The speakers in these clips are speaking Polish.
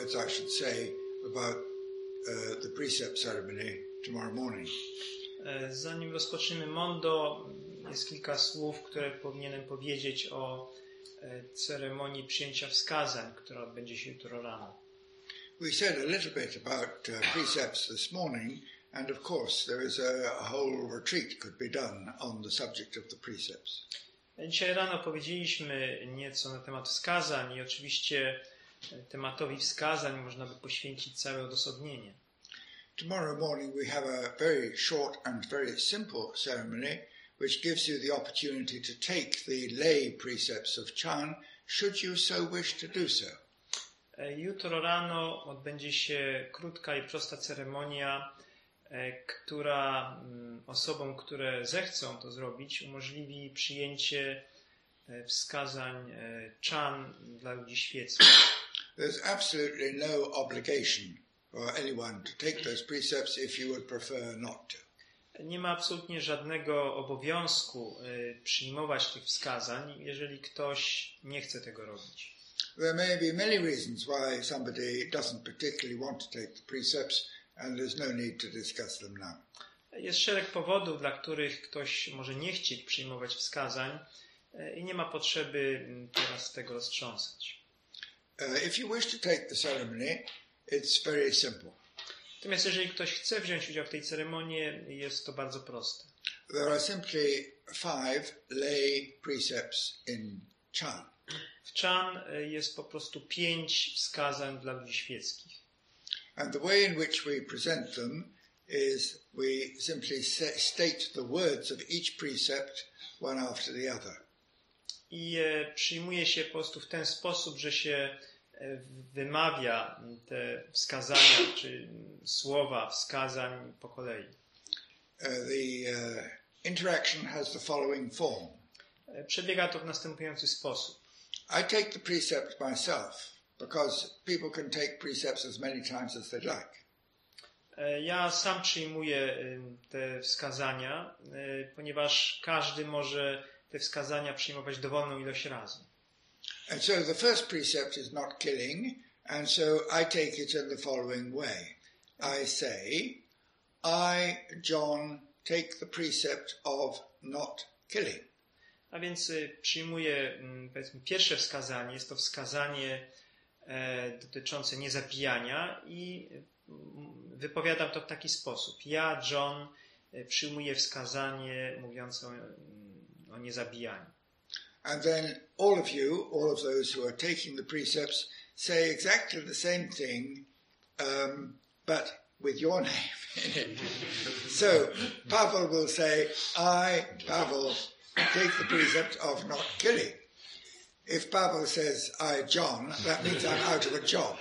words I should say about the precept ceremony tomorrow morning. Zanim rozpoczniemy Mondo, jest kilka słów, które powinienem powiedzieć o ceremonii przyjęcia wskazań, która odbędzie się jutro rano. We said a little bit about precepts this morning, and of course there is a whole retreat could be done on the subject of the precepts. Dzisiaj rano powiedzieliśmy nieco na temat wskazań i oczywiście tematowi wskazań można by poświęcić całe odosobnienie. Tomorrow morning we have a very short and very simple ceremony which gives you the opportunity to take the lay precepts of Chan, should you so wish to do so. Jutro rano odbędzie się krótka i prosta ceremonia, która osobom, które zechcą to zrobić, umożliwi przyjęcie wskazań Chan dla ludzi świeckich. There's absolutely no obligation for anyone to take those precepts if you would prefer not to. Nie ma absolutnie żadnego obowiązku przyjmować tych wskazań, jeżeli ktoś nie chce tego robić. There may be many reasons why somebody doesn't particularly want to take the precepts, and there's no need to discuss them now. Jest szereg powodów, dla których ktoś może nie chcieć przyjmować wskazań i nie ma potrzeby teraz tego roztrząsać. If you wish to take the ceremony, it's very simple. Natomiast jeżeli ktoś chce wziąć udział w tej ceremonii, jest to bardzo proste. There are simply 5 lay precepts in Chan. W Chan jest po prostu 5 wskazań dla ludzi świeckich. And the way in which we present them is we simply state the words of each precept one after the other. I przyjmuje się po prostu w ten sposób, że się wymawia te wskazania, czy słowa wskazań po kolei. The interaction has the following form. Przebiega to w następujący sposób. I take the precept myself, because people can take precepts as many times as they'd like. Ja sam przyjmuję te wskazania, ponieważ każdy może te wskazania przyjmować dowolną ilość razy. And so the first precept is not killing, and so I take it in the following way. I say, I, John, take the precept of not killing. A więc przyjmuję, powiedzmy, pierwsze wskazanie, jest to wskazanie dotyczące niezabijania i wypowiadam to w taki sposób. Ja, John, przyjmuję wskazanie mówiące o niezabijaniu. And then all of those who are taking the precepts, say exactly the same thing, but with your name in it. So Pavel will say, I, Pavel, take the precept of not killing. If Pavel says, I, John, that means I'm out of a job.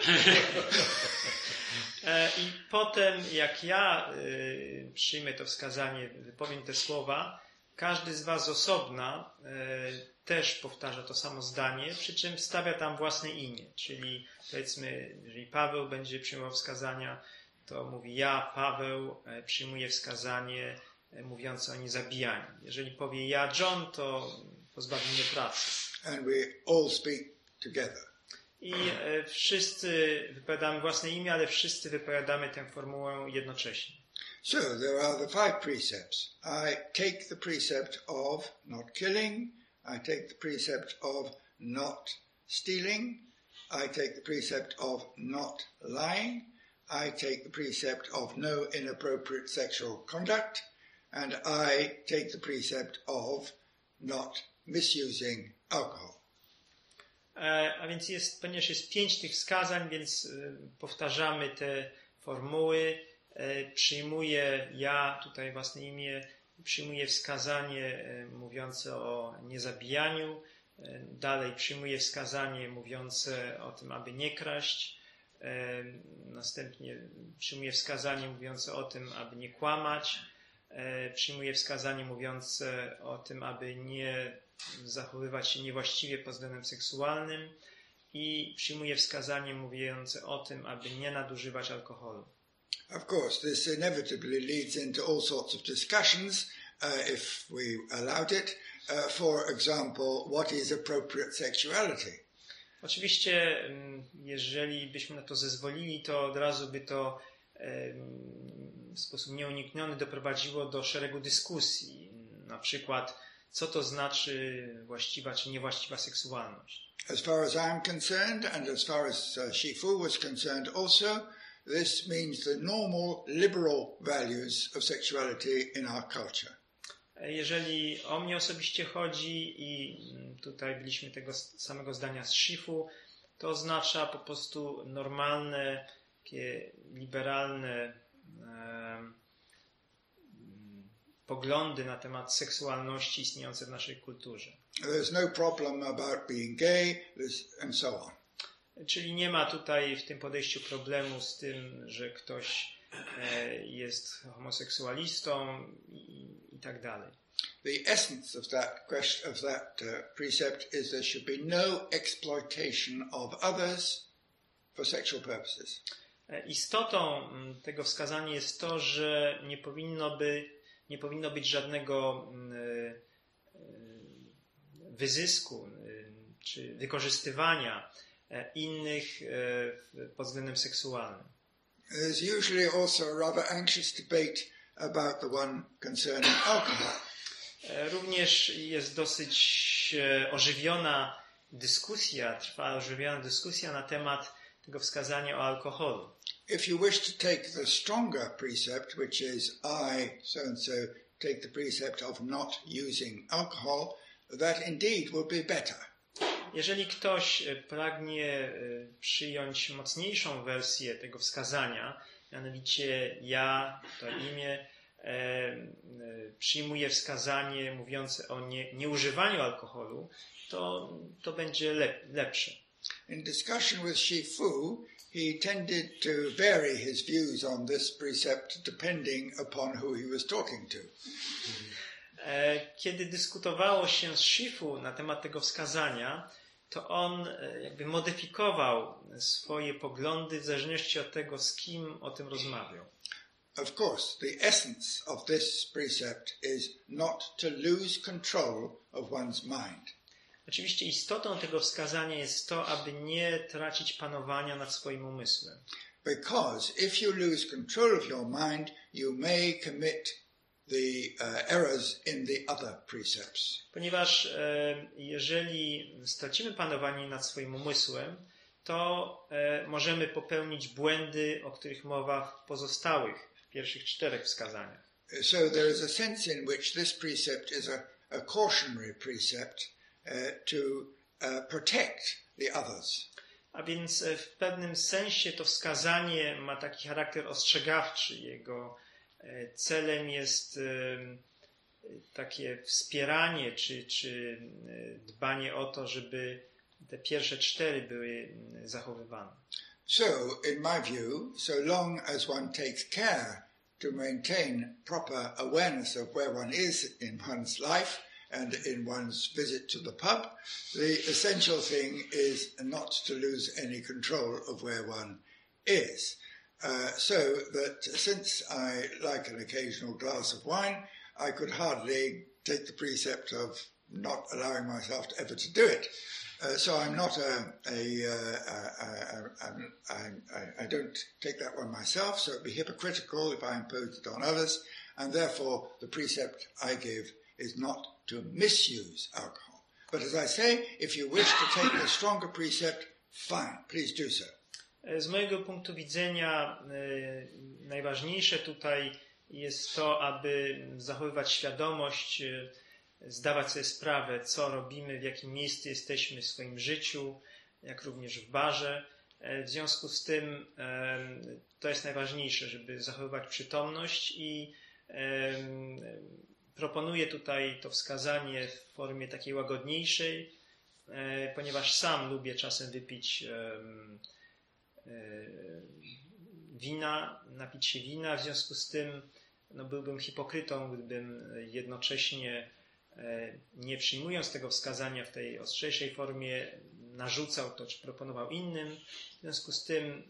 I potem, jak ja przyjmę to wskazanie, wypowiem te słowa, każdy z was z osobna też powtarza to samo zdanie, przy czym wstawia tam własne imię. Czyli powiedzmy, jeżeli Paweł będzie przyjmował wskazania, to mówi ja, Paweł, przyjmuję wskazanie mówiące o niezabijaniu. Jeżeli powie ja, John, to pozbawi mnie pracy. And we all speak together. I wszyscy wypowiadamy własne imię, ale wszyscy wypowiadamy tę formułę jednocześnie. So there are the 5 precepts. I take the precept of not killing. I take the precept of not stealing. I take the precept of not lying. I take the precept of no inappropriate sexual conduct. And I take the precept of not misusing alcohol. A więc ponieważ jest 5 tych wskazań, więc powtarzamy te formuły. Przyjmuję ja, tutaj własne imię, przyjmuję wskazanie mówiące o niezabijaniu. Dalej przyjmuję wskazanie mówiące o tym, aby nie kraść. Następnie przyjmuję wskazanie mówiące o tym, aby nie kłamać. Przyjmuję wskazanie mówiące o tym, aby nie zachowywać się niewłaściwie pod względem seksualnym i przyjmuję wskazanie mówiące o tym, aby nie nadużywać alkoholu. Of course, this inevitably leads into all sorts of discussions, if we allowed it. For example, what is appropriate sexuality? Oczywiście, jeżeli byśmy na to zezwolili, to od razu by to w sposób nieunikniony doprowadziło do szeregu dyskusji. Na przykład, co to znaczy właściwa czy niewłaściwa seksualność. As far as I'm concerned, and as far as Shifu was concerned also, this means the normal liberal values of sexuality in our culture. Jeżeli o mnie osobiście chodzi i tutaj byliśmy tego samego zdania z Shifu, to oznacza po prostu normalne, takie liberalne poglądy na temat seksualności istniejące w naszej kulturze. There's no problem about being gay and so on. Czyli nie ma tutaj w tym podejściu problemu z tym, że ktoś jest homoseksualistą i tak dalej. The essence of that question, of that precept is there should be no exploitation of others for sexual purposes. Istotą tego wskazania jest to, że nie powinno być żadnego wyzysku czy wykorzystywania innych pod względem seksualnym. There's usually also a rather anxious debate about the one concerning alcohol. Również jest dosyć trwa ożywiona dyskusja na temat tego wskazania o alkoholu. If you wish to take the stronger precept, which is I, so-and-so, take the precept of not using alcohol, that indeed would be better. Jeżeli ktoś pragnie przyjąć mocniejszą wersję tego wskazania, mianowicie ja, to imię, przyjmuję wskazanie mówiące o nieużywaniu alkoholu, to będzie lepsze. In discussion with Shifu, he tended to vary his views on this precept depending upon who he was talking to. Kiedy dyskutowało się z Shifu na temat tego wskazania, to on jakby modyfikował swoje poglądy w zależności od tego, z kim o tym rozmawiał. Of course, the essence of this precept is not to lose control of one's mind. Oczywiście istotą tego wskazania jest to, aby nie tracić panowania nad swoim umysłem. Because if you lose control of your mind, you may commit the errors in the other precepts. Ponieważ jeżeli stracimy panowanie nad swoim umysłem, to możemy popełnić błędy, o których mowa w pozostałych, w pierwszych 4 wskazaniach. So there is a sense in which this precept is a cautionary precept to protect the others. A więc w pewnym sensie to wskazanie ma taki charakter ostrzegawczy. Jego celem jest takie wspieranie czy dbanie o to, żeby te pierwsze 4 były zachowywane. So, in my view, so long as one takes care to maintain proper awareness of where one is in one's life and in one's visit to the pub, the essential thing is not to lose any control of where one is. So that since I like an occasional glass of wine, I could hardly take the precept of not allowing myself to ever to do it. So I'm not I don't take that one myself, so it'd be hypocritical if I imposed it on others, and therefore the precept I give is not to misuse alcohol. But as I say, if you wish to take the stronger precept, fine, please do so. Z mojego punktu widzenia najważniejsze tutaj jest to, aby zachowywać świadomość, zdawać sobie sprawę, co robimy, w jakim miejscu jesteśmy w swoim życiu, jak również w barze. W związku z tym to jest najważniejsze, żeby zachowywać przytomność i proponuję tutaj to wskazanie w formie takiej łagodniejszej, ponieważ sam lubię czasem wypić napić się wina, w związku z tym byłbym hipokrytą, gdybym jednocześnie nie przyjmując tego wskazania w tej ostrzejszej formie narzucał to, czy proponował innym. W związku z tym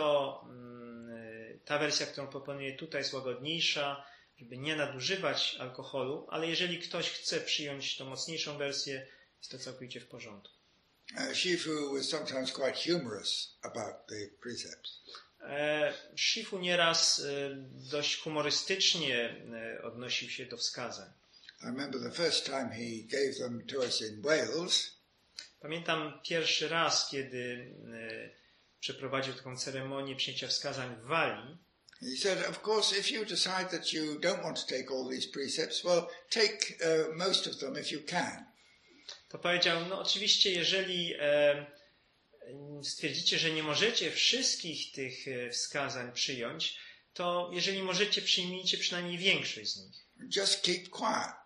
ta wersja, którą proponuję tutaj, jest łagodniejsza, żeby nie nadużywać alkoholu, ale jeżeli ktoś chce przyjąć tą mocniejszą wersję, jest to całkowicie w porządku. Shifu was sometimes quite humorous about the precepts. Shifu nieraz dość humorystycznie odnosił się do wskazań. I remember the first time he gave them to us in Wales. Pamiętam pierwszy raz, kiedy przeprowadził taką ceremonię przyjęcia wskazań w Walii. He said, of course, if you decide that you don't want to take all these precepts, well, take most of them if you can. To powiedział, no oczywiście, jeżeli stwierdzicie, że nie możecie wszystkich tych wskazań przyjąć, to jeżeli możecie, przyjmijcie przynajmniej większość z nich. Just keep quiet.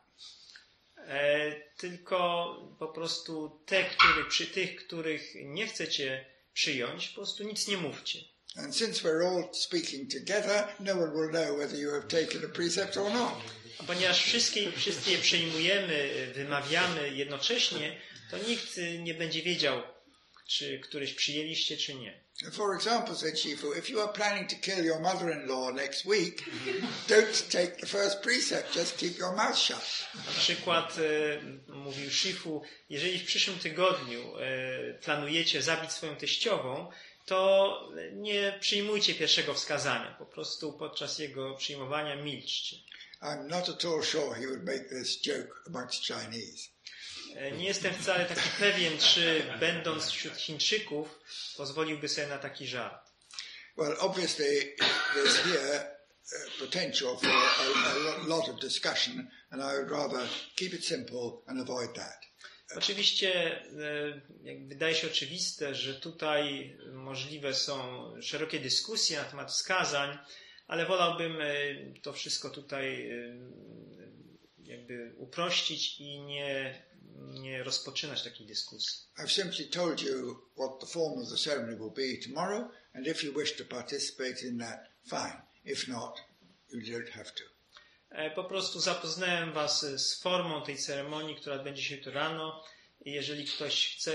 Tylko po prostu przy tych, których nie chcecie przyjąć, po prostu nic nie mówcie. And since we're all speaking together, no one will know whether you have taken a precept or not. A ponieważ wszystkie je przyjmujemy, wymawiamy jednocześnie, to nikt nie będzie wiedział, czy któryś przyjęliście, czy nie. For example, said Shifu, if you are planning to kill your mother-in-law next week, don't take the first precept, just keep your mouth shut. Na przykład mówił Shifu, jeżeli w przyszłym tygodniu planujecie zabić swoją teściową, to nie przyjmujcie pierwszego wskazania. Po prostu podczas jego przyjmowania milczcie. I'm not at all sure he would make this joke amongst Chinese. Nie jestem wcale taki pewien, czy będąc wśród Chińczyków pozwoliłby sobie na taki żart. Well, obviously there's here potential for a lot of discussion, and I would rather keep it simple and avoid that. Oczywiście wydaje się oczywiste, że tutaj możliwe są szerokie dyskusje na temat wskazań, ale wolałbym to wszystko tutaj jakby uprościć i nie rozpoczynać takiej dyskusji. I've simply told you what the form of the ceremony will be tomorrow, and if you wish to participate in that, fine. If not, you don't have to. Po prostu zapoznałem was z formą tej ceremonii, która odbędzie się jutro rano. I jeżeli ktoś chce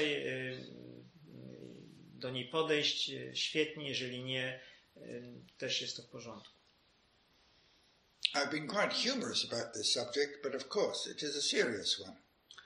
do niej podejść, świetnie. Jeżeli nie, też jest to w porządku. I've been quite humorous about this subject, but of course it is a serious one.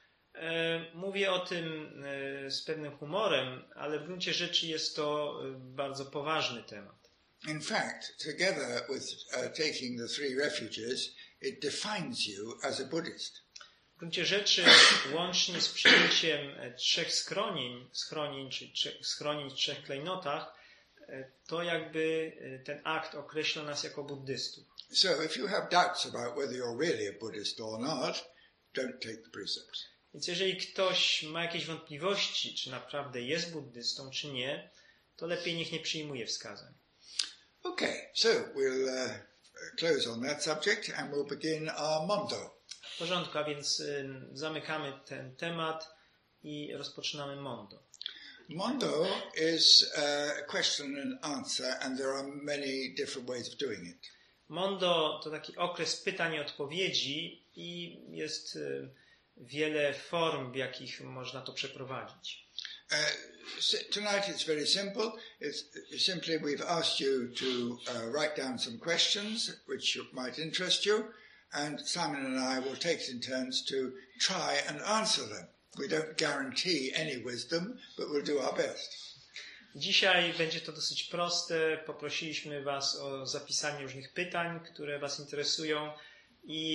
Mówię o tym z pewnym humorem, ale w gruncie rzeczy jest to bardzo poważny temat. In fact, together with taking the 3 refuges, it defines you as a Buddhist. W gruncie rzeczy, łącznie z przyjęciem 3 schronień, czy schronień w 3 klejnotach, to jakby ten akt określa nas jako buddystów. So if you have doubts about whether you're really a Buddhist or not, don't take the precepts. Więc jeżeli ktoś ma jakieś wątpliwości, czy naprawdę jest buddystą, czy nie, to lepiej niech nie przyjmuje wskazań. Okay, so we'll close on that subject and we'll begin our Mondo. W porządku, a więc zamykamy ten temat i rozpoczynamy Mondo. Mondo is a question and answer, and there are many different ways of doing it. Mondo to taki okres pytań i odpowiedzi i jest wiele form, w jakich można to przeprowadzić. Tonight it's very simple. It's simply we've asked you to write down some questions which might interest you, and Simon and I will take it in turns to try and answer them. We don't guarantee any wisdom, but we'll do our best. Dzisiaj będzie to dosyć proste. Poprosiliśmy was o zapisanie różnych pytań, które was interesują i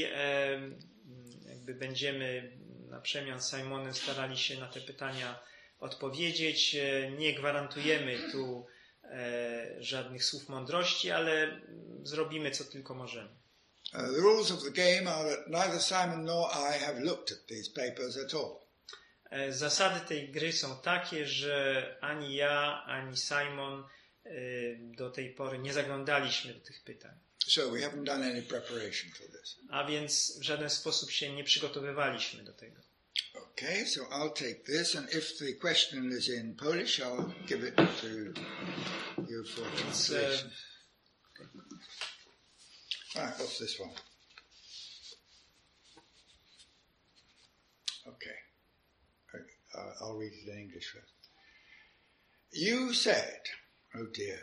jakby będziemy na przemian z Simonem starali się na te pytania odpowiedzieć. Nie gwarantujemy tu żadnych słów mądrości, ale zrobimy co tylko możemy. The rules of the game are that neither Simon nor I have looked at these papers at all. Zasady tej gry są takie, że ani ja, ani Simon do tej pory nie zaglądaliśmy do tych pytań. So we haven't done any preparation for this. A więc w żaden sposób się nie przygotowywaliśmy do tego. Okay, so I'll take this, and if the question is in Polish, I'll give it to you for translation. Right, what's this one? Okay. I'll read it in English first. You said, oh dear.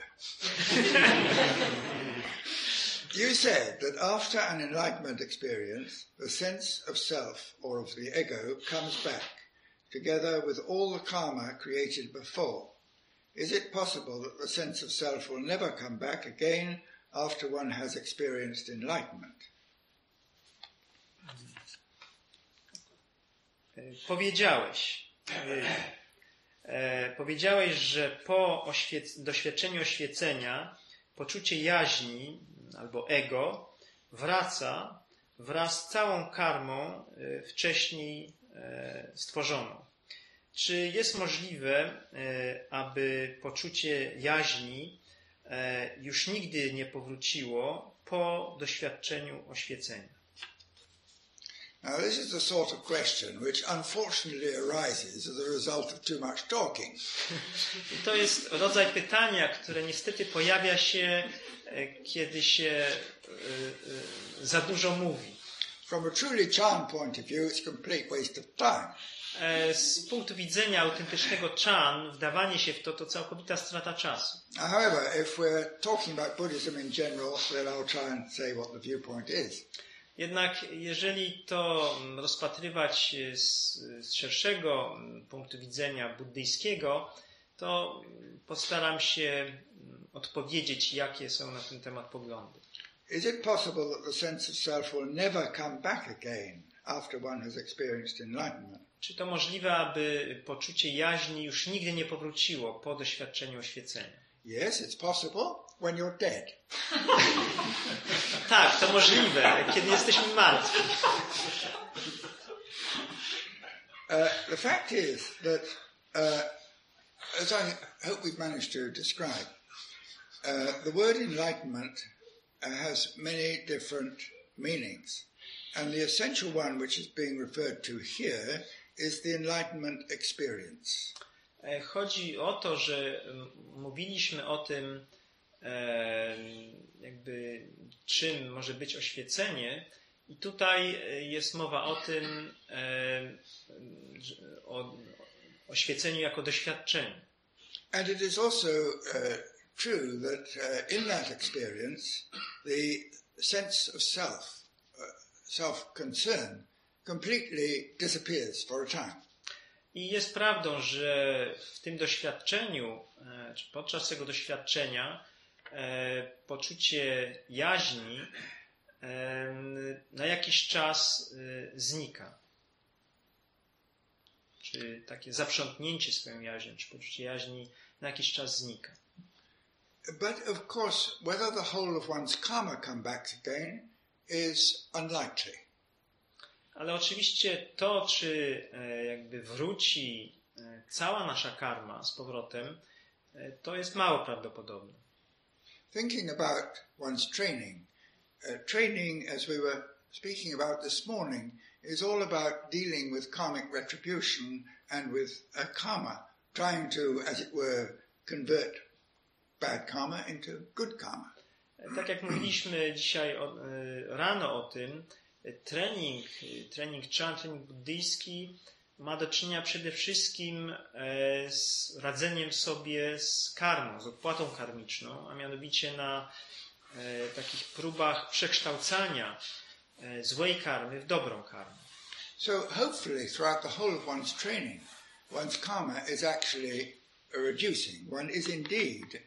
You said that after an enlightenment experience, the sense of self or of the ego comes back together with all the karma created before, is it possible that the sense of self will never come back again after one has experienced enlightenment? Powiedziałeś, że po doświadczeniu oświecenia poczucie jaźni albo ego wraca wraz z całą karmą wcześniej stworzoną. Czy jest możliwe, aby poczucie jaźni już nigdy nie powróciło po doświadczeniu oświecenia? Now, this is the sort of question which unfortunately arises as a result of too much talking. I to jest rodzaj pytania, które niestety pojawia się, kiedy się za dużo mówi. From a truly Chan point of view, it's a complete waste of time. Z punktu widzenia autentycznego Chan, wdawanie się w to całkowita strata czasu. However, if we're talking about Buddhism in general, then I'll try and say what the viewpoint is. Jednak jeżeli to rozpatrywać z szerszego punktu widzenia buddyjskiego, to postaram się odpowiedzieć, jakie są na ten temat poglądy. Is it possible that the sense of self will never come back again after one has experienced enlightenment? Czy to możliwe, aby poczucie jaźni już nigdy nie powróciło po doświadczeniu oświecenia? Yes, it's possible when you're dead. Tak, to możliwe, kiedy jesteśmy martwi. The fact is that, as I hope we've managed to describe, the word enlightenment has many different meanings. And the essential one which is being referred to here is the enlightenment experience. Chodzi o to, że mówiliśmy o tym, jakby czym może być oświecenie, i tutaj jest mowa o tym, o oświeceniu jako doświadczeniu. And it is also true that in that experience the sense of self-concern completely disappears for a time. I jest prawdą, że w tym doświadczeniu, czy podczas tego doświadczenia, poczucie jaźni na jakiś czas znika. Czy takie zaprzątnięcie swoją jaźnią, czy poczucie jaźni na jakiś czas znika. But of course, whether the whole of one's karma come back again is unlikely. Ale oczywiście to, czy jakby wróci cała nasza karma z powrotem, to jest mało prawdopodobne. Thinking about one's training, training, as we were speaking about this morning, is all about dealing with karmic retribution and with karma, trying to, as it were, convert bad karma into good karma. Tak jak mówiliśmy dzisiaj rano o tym, trening Chan, trening buddyjski ma do czynienia przede wszystkim z radzeniem sobie z karmą, z odpłatą karmiczną, a mianowicie na takich próbach przekształcania złej karmy w dobrą karmę. So hopefully throughout the whole of one's training, one's karma is actually reducing. One is indeed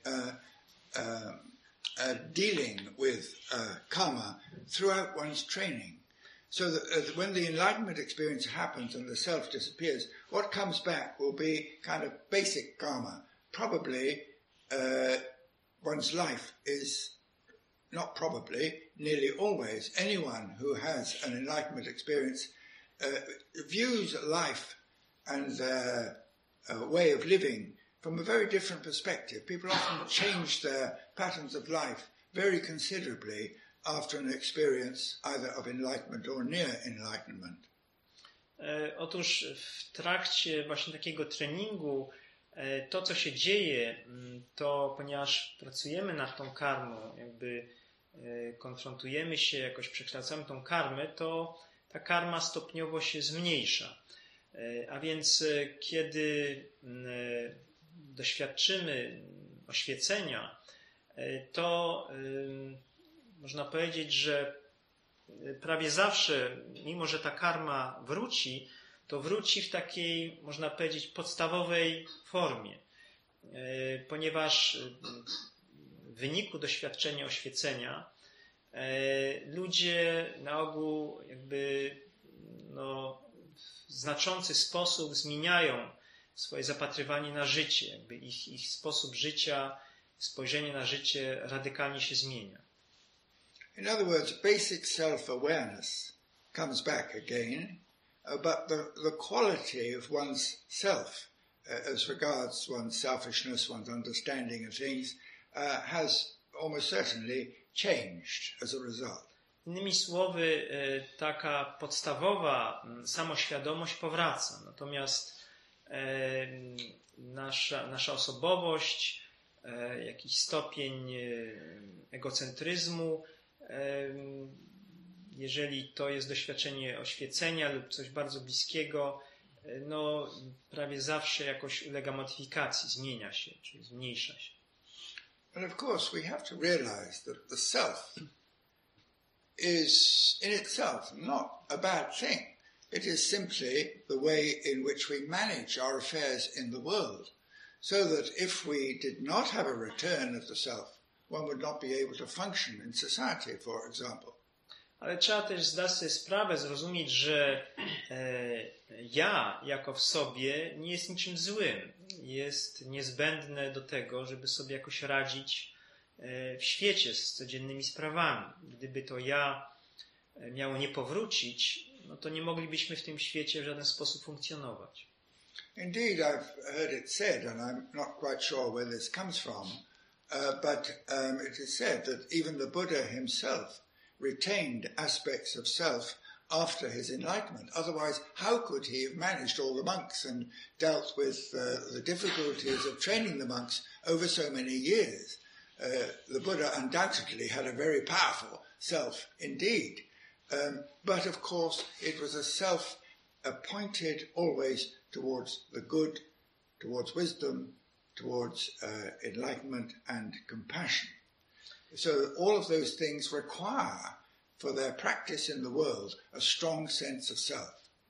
dealing with karma throughout one's training. So that when the enlightenment experience happens and the self disappears, what comes back will be kind of basic karma. Probably one's life is, not probably, nearly always, anyone who has an enlightenment experience views life and their way of living from a very different perspective. People often change their patterns of life very considerably after an experience either of enlightenment or near enlightenment. Otóż w trakcie właśnie takiego treningu to, co się dzieje, to ponieważ pracujemy nad tą karmą, jakby konfrontujemy się, jakoś przekształcamy tą karmę, to ta karma stopniowo się zmniejsza. A więc kiedy doświadczymy oświecenia, to można powiedzieć, że prawie zawsze, mimo że ta karma wróci, to wróci w takiej, można powiedzieć, podstawowej formie. Ponieważ w wyniku doświadczenia oświecenia ludzie na ogół jakby w znaczący sposób zmieniają swoje zapatrywanie na życie. Jakby ich sposób życia, spojrzenie na życie radykalnie się zmienia. In other words, basic self-awareness comes back again, but the quality of one's self, as regards one's selfishness, one's understanding of things, has almost certainly changed as a result. Innymi słowy, taka podstawowa samoświadomość powraca. Natomiast nasza osobowość, jakiś stopień egocentryzmu, jeżeli to jest doświadczenie oświecenia lub coś bardzo bliskiego, prawie zawsze jakoś ulega modyfikacji, zmienia się, czyli zmniejsza się. And of course we have to realize that the self is in itself not a bad thing. It is simply the way in which we manage our affairs in the world, so that if we did not have a return of the self, one would not be able to function in society, for example. Ale trzeba też zdać sobie sprawę, zrozumieć, że ja jako w sobie nie jest niczym złym. Jest niezbędne do tego, żeby sobie jakoś radzić w świecie z codziennymi sprawami. Gdyby to ja miało nie powrócić, to nie moglibyśmy w tym świecie w żaden sposób funkcjonować. Indeed, I've heard it said, and I'm not quite sure where this comes from, but it is said that even the Buddha himself retained aspects of self after his enlightenment. Otherwise, how could he have managed all the monks and dealt with the difficulties of training the monks over so many years? The Buddha undoubtedly had a very powerful self indeed. But of course, it was a self appointed always towards the good, towards wisdom, towards enlightenment and compassion. So all of those things require for their practice in the world a strong sense of self.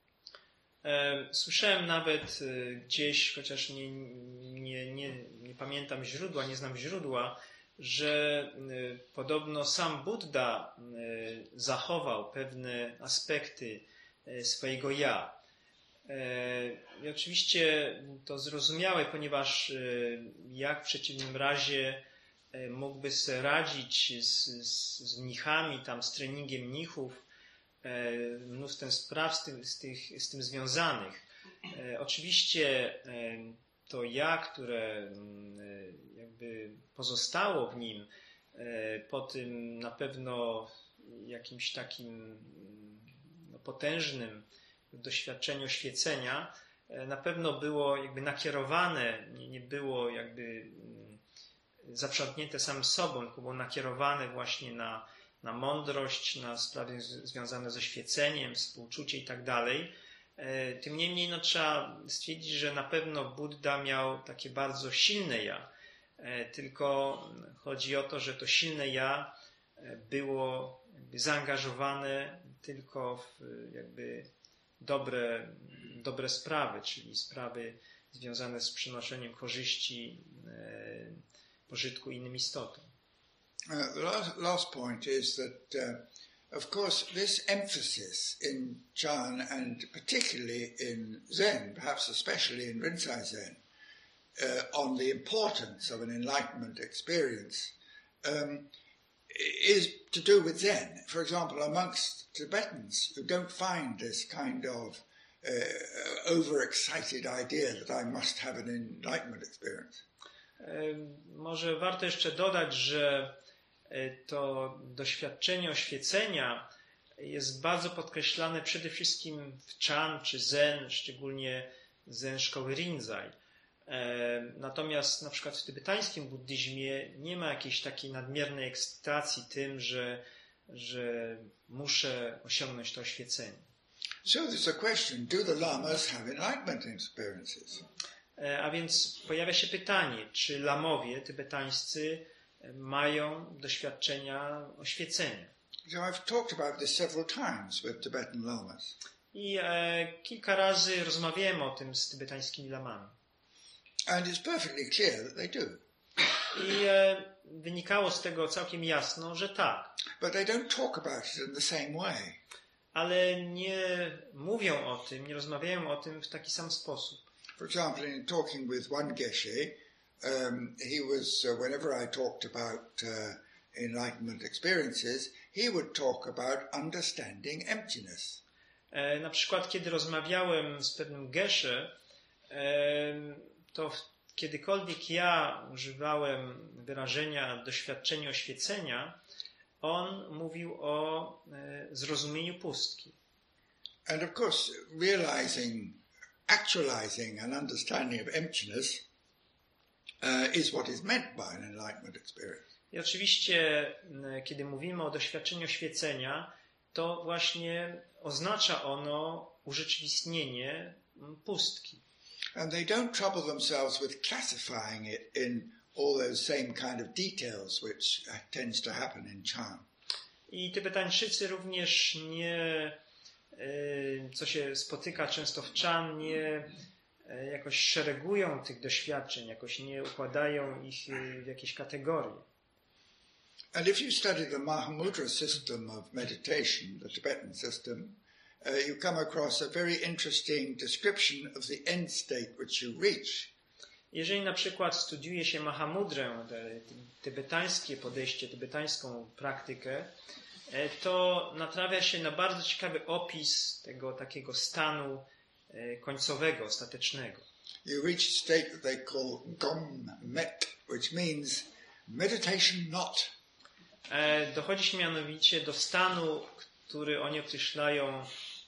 Słyszałem nawet gdzieś, chociaż nie pamiętam źródła, nie znam źródła, że podobno sam Buddha zachował pewne aspekty swojego ja. I oczywiście to zrozumiałe, ponieważ jak w przeciwnym razie mógłby sobie radzić z mnichami, z treningiem mnichów, mnóstwem spraw z tym związanych. Oczywiście to ja, które jakby pozostało w nim po tym na pewno jakimś takim potężnym doświadczeniu oświecenia, na pewno było jakby nakierowane, nie było jakby zaprzątnięte samym sobą, tylko było nakierowane właśnie na mądrość, na sprawy związane z oświeceniem, współczucie i tak dalej. Tym niemniej trzeba stwierdzić, że na pewno Buddha miał takie bardzo silne ja, tylko chodzi o to, że to silne ja było jakby zaangażowane tylko w jakby dobre sprawy, czyli sprawy związane z przynoszeniem korzyści, pożytku innym istotom. The last point is that, of course, this emphasis in Chan and particularly in Zen, perhaps especially in Rinzai Zen, on the importance of an enlightenment experience is to do with Zen. For example, amongst Tibetans who don't find this kind of overexcited idea that I must have an enlightenment experience. Może warto jeszcze dodać, że to doświadczenie oświecenia jest bardzo podkreślane przede wszystkim w Chan czy Zen, szczególnie Zen szkoły Rinzai. Natomiast na przykład w tybetańskim buddyzmie nie ma jakiejś takiej nadmiernej ekscytacji tym, że muszę osiągnąć to oświecenie. So there's a question, do the lamas have enlightenment experiences? A więc pojawia się pytanie, czy lamowie tybetańscy mają doświadczenia oświecenia. So I've talked about this several times with Tibetan lamas. I kilka razy rozmawiałem o tym z tybetańskimi lamami. And it's perfectly clear that they do. I wynikało z tego całkiem jasno, że tak. But they don't talk about it in the same way. Ale nie mówią o tym, nie rozmawiają o tym w taki sam sposób. For example, in talking with one Geshe, he was, whenever I talked about enlightenment experiences, he would talk about understanding emptiness. Na przykład, kiedy rozmawiałem z pewnym geshe, to kiedykolwiek ja używałem wyrażenia doświadczenie oświecenia, on mówił o zrozumieniu pustki. And of course, actualizing an understanding of emptiness is what is meant by an enlightenment experience. I oczywiście, kiedy mówimy o doświadczeniu oświecenia, to właśnie oznacza ono urzeczywistnienie pustki. And they don't trouble themselves with classifying it in all those same kind of details which tends to happen in Chan. I Tybetańczycy również nie, co się spotyka często w Chan, nie jakoś szeregują tych doświadczeń, jakoś nie układają ich w jakieś kategorie. And if you study the Mahamudra system of meditation, the Tibetan system, you come across a very interesting description of the end state which you reach. Jeżeli na przykład studiuje się Mahamudrę, tybetańskie podejście, tybetańską praktykę, to natrafia się na bardzo ciekawy opis tego takiego stanu końcowego, ostatecznego. You reach a state that they call Gom Met, which means meditation not. Dochodzi się mianowicie do stanu, który oni określają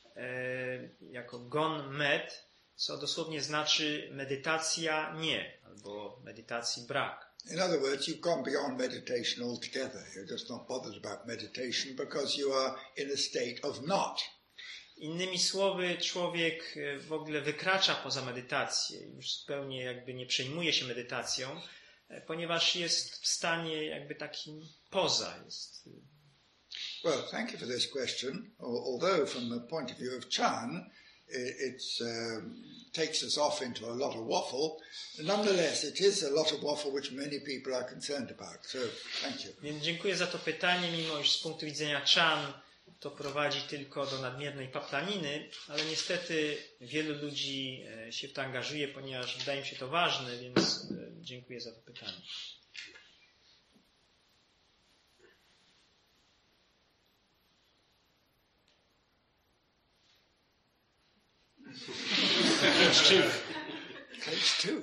jako Gon Met, co dosłownie znaczy medytacja nie, albo medytacji brak. In other words, you've gone beyond meditation altogether. You're just not bothered about meditation because you are in a state of not. Innymi słowy, człowiek w ogóle wykracza poza medytację, już zupełnie jakby nie przejmuje się medytacją, ponieważ jest w stanie jakby takim poza. Well, thank you for this question. Although from the point of view of Chan, it takes us off into a lot of waffle, nonetheless it is a lot of waffle which many people are concerned about. So, thank you. Więc dziękuję za to pytanie, mimo iż z punktu widzenia Chan to prowadzi tylko do nadmiernej paplaniny, ale niestety wielu ludzi się w to angażuje, ponieważ wydaje mi się to ważne, więc dziękuję za to pytanie. Page 2.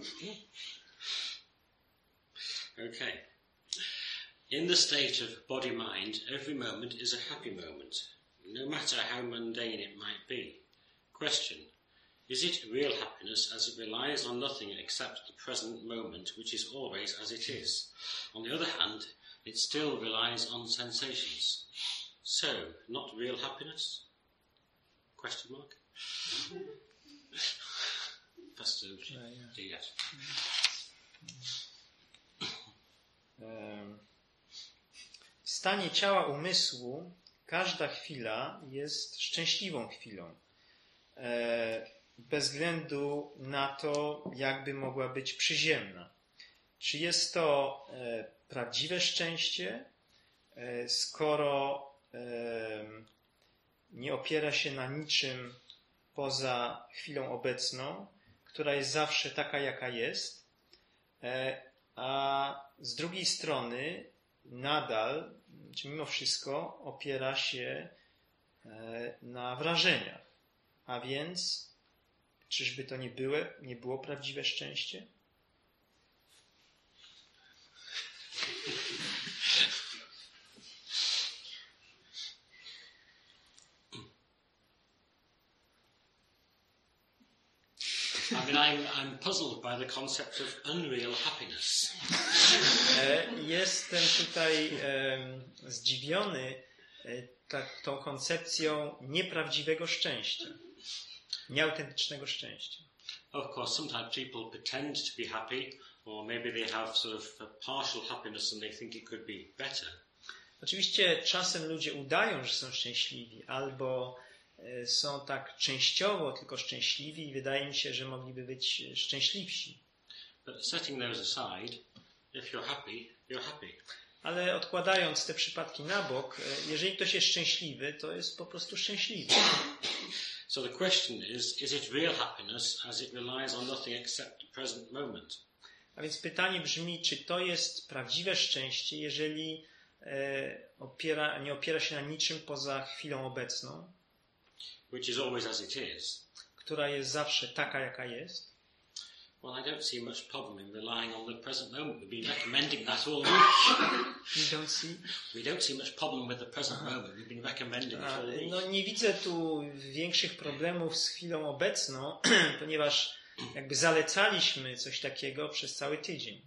Okay. In the state of body-mind, every moment is a happy moment, no matter how mundane it might be. Question: is it real happiness as it relies on nothing except the present moment, which is always as it is? On the other hand, it still relies on sensations. So, not real happiness? Question mark? First yes. W stanie ciała umysłu każda chwila jest szczęśliwą chwilą. Bez względu na to, jakby mogła być przyziemna. Czy jest to prawdziwe szczęście, skoro nie opiera się na niczym poza chwilą obecną, która jest zawsze taka, jaka jest, a z drugiej strony nadal, czy mimo wszystko, opiera się na wrażeniach. A więc, czyżby to nie było prawdziwe szczęście? I mean, I'm puzzled by the concept of unreal happiness. Jestem tutaj zdziwiony tą koncepcją nieprawdziwego szczęścia, nieautentycznego szczęścia. Of course, sometimes people pretend to be happy, or maybe they have sort of a partial happiness and they think it could be better. Oczywiście czasem ludzie udają, że są szczęśliwi, albo są tak częściowo tylko szczęśliwi i wydaje mi się, że mogliby być szczęśliwsi. But setting those aside, if you're happy, you're happy. Ale odkładając te przypadki na bok, jeżeli ktoś jest szczęśliwy, to jest po prostu szczęśliwy. So the question is it real happiness as it relies on nothing except the present moment? A więc pytanie brzmi, czy to jest prawdziwe szczęście, jeżeli nie opiera się na niczym poza chwilą obecną, Which is always as it is. która jest zawsze taka, jaka jest? Well, I don't see much problem in relying on the present moment. We've been recommending that all week. We don't see much problem with the present moment. We've been recommending it all week. No nie widzę tu większych problemów z chwilą obecną, ponieważ jakby zalecaliśmy coś takiego przez cały tydzień.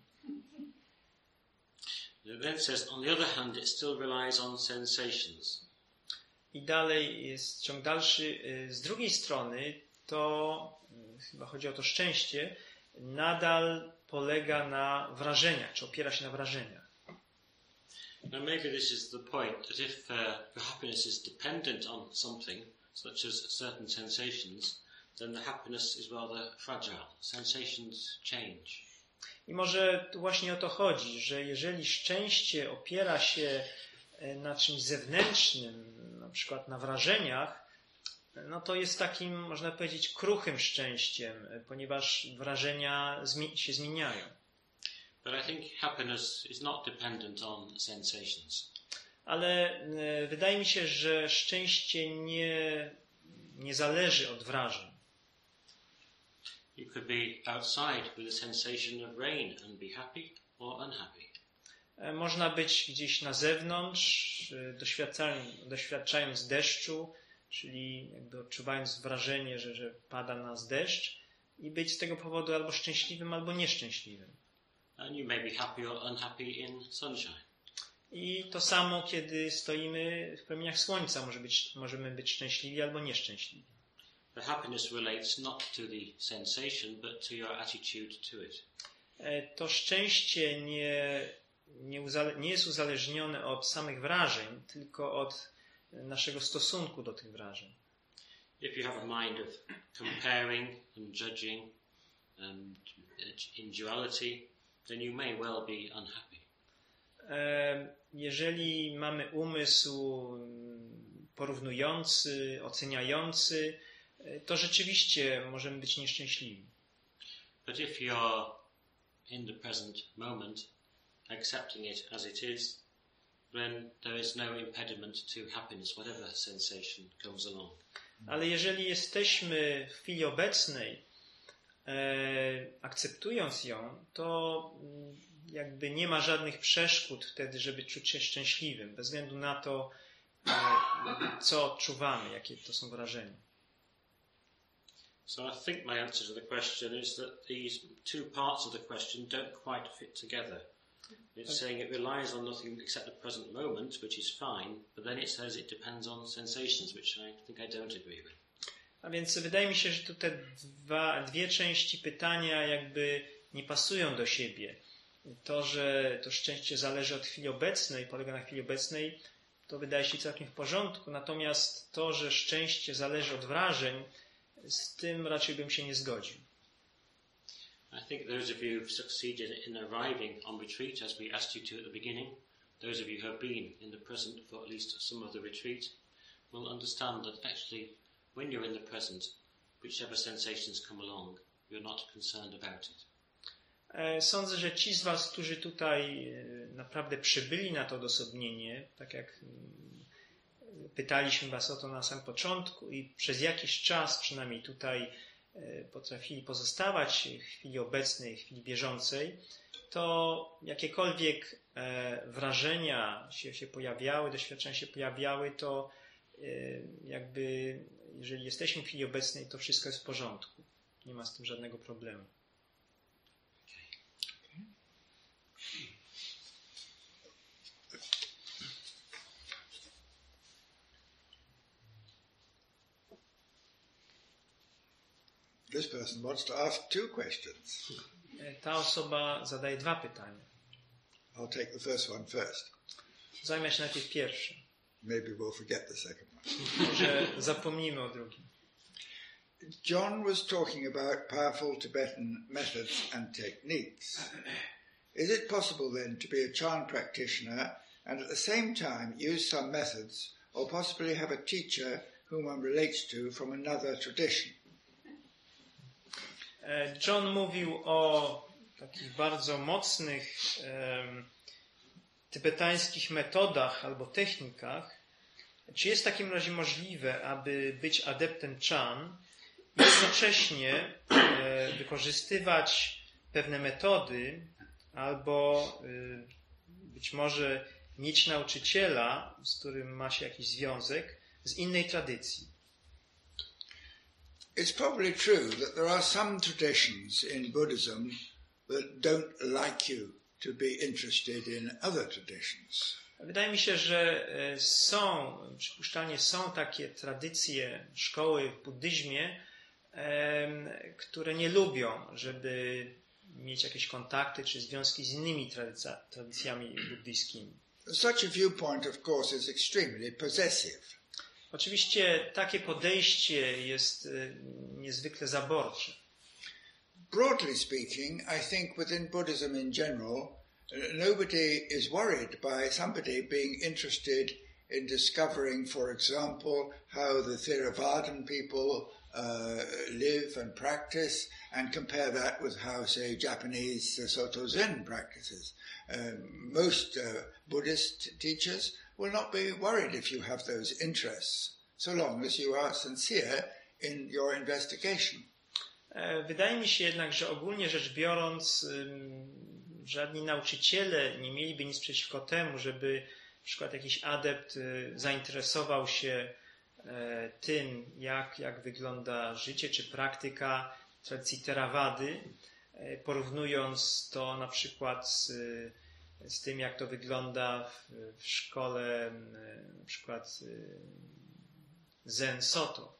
Then it says, on the other hand, it still relies on sensations. I dalej jest ciąg dalszy. Z drugiej strony to, chyba chodzi o to szczęście, nadal polega na wrażeniach, czy opiera się na wrażeniach. Now maybe this is the point, that if your happiness is dependent on something, such as certain sensations, then the happiness is rather fragile. Sensations change. I może tu właśnie o to chodzi, że jeżeli szczęście opiera się na czymś zewnętrznym, na przykład na wrażeniach, no to jest takim, można powiedzieć, kruchym szczęściem, ponieważ wrażenia się zmieniają. But I think happiness is not dependent on sensations. Ale wydaje mi się, że szczęście nie zależy od wrażeń. You could be outside with a sensation of rain and be happy or unhappy. Można być gdzieś na zewnątrz, doświadczając deszczu, czyli jakby odczuwając wrażenie, że pada na nas deszcz i być z tego powodu albo szczęśliwym, albo nieszczęśliwym. And you may be happy or unhappy in sunshine. I to samo, kiedy stoimy w promieniach słońca, możemy być szczęśliwi albo nieszczęśliwi. The happiness relates not to the sensation, but to your attitude to it. To szczęście nie jest uzależnione od samych wrażeń, tylko od naszego stosunku do tych wrażeń. If you have a mind of comparing and judging and in duality, then you may well be unhappy. Jeżeli mamy umysł porównujący, oceniający, to rzeczywiście możemy być nieszczęśliwi. But if you're in the present moment, accepting it as it is, then there is no impediment to happiness, whatever sensation comes along. Ale jeżeli jesteśmy w chwili obecnej, akceptując ją, to jakby nie ma żadnych przeszkód wtedy, żeby czuć się szczęśliwym, bez względu na to, co odczuwamy, jakie to są wrażenia. So I think my answer to the question is that these two parts of the question don't quite fit together. It's saying it relies on nothing except the present moment, which is fine, but then it says it depends on sensations, which I think I don't agree with. A więc wydaje mi się, że tu te dwie części pytania jakby nie pasują do siebie. To, że to szczęście zależy od chwili obecnej, polega na chwili obecnej, to wydaje się całkiem w porządku. Natomiast to, że szczęście zależy od wrażeń, z tym raczej bym się nie zgodził. I think those of you who've succeeded in arriving on retreat, as we asked you to at the beginning, those of you who have been in the present for at least some of the retreat, will understand that actually when you're in the present, whichever sensations come along, you're not concerned about it. Sądzę, że ci z was, którzy tutaj naprawdę przybyli na to odosobnienie, tak jak pytaliśmy was o to na samym początku i przez jakiś czas przynajmniej tutaj potrafili pozostawać w chwili obecnej, w chwili bieżącej, to jakiekolwiek wrażenia się pojawiały, doświadczenia się pojawiały, to jakby jeżeli jesteśmy w chwili obecnej, to wszystko jest w porządku. Nie ma z tym żadnego problemu. This person wants to ask two questions. Ta osoba zadaje dwa pytania. I'll take the first one first. Zajmę się najpierw pierwszym. maybe we'll forget the second one. Może zapomnimy o drugim. John was talking about powerful Tibetan methods and techniques. Is it possible then to be a Chan practitioner and at the same time use some methods or possibly have a teacher whom one relates to from another tradition? John mówił o takich bardzo mocnych tybetańskich metodach albo technikach. Czy jest w takim razie możliwe, aby być adeptem Chan i jednocześnie wykorzystywać pewne metody albo być może mieć nauczyciela, z którym ma się jakiś związek, z innej tradycji? It's probably true that there are some traditions in Buddhism that don't like you to be interested in other traditions. Wydaje mi się, że przypuszczalnie są takie tradycje, szkoły w buddyzmie, które nie lubią, żeby mieć jakieś kontakty czy związki z innymi tradycjami buddyjskimi. Such a viewpoint, of course, is extremely possessive. Oczywiście takie podejście jest niezwykle zaborcze. Broadly speaking, I think within Buddhism in general, nobody is worried by somebody being interested in discovering, for example, how the Theravadan people live and practice, and compare that with how, say, Japanese Soto Zen practices. Most Buddhist teachers will not be worried if you have those interests, so long as you are sincere in your investigation. Wydaje mi się jednak, że ogólnie rzecz biorąc, żadni nauczyciele nie mieliby nic przeciwko temu, żeby na przykład jakiś adept zainteresował się tym, jak wygląda życie czy praktyka tradycji Theravady, porównując to na przykład z tym, jak to wygląda w szkole na przykład Zen Soto.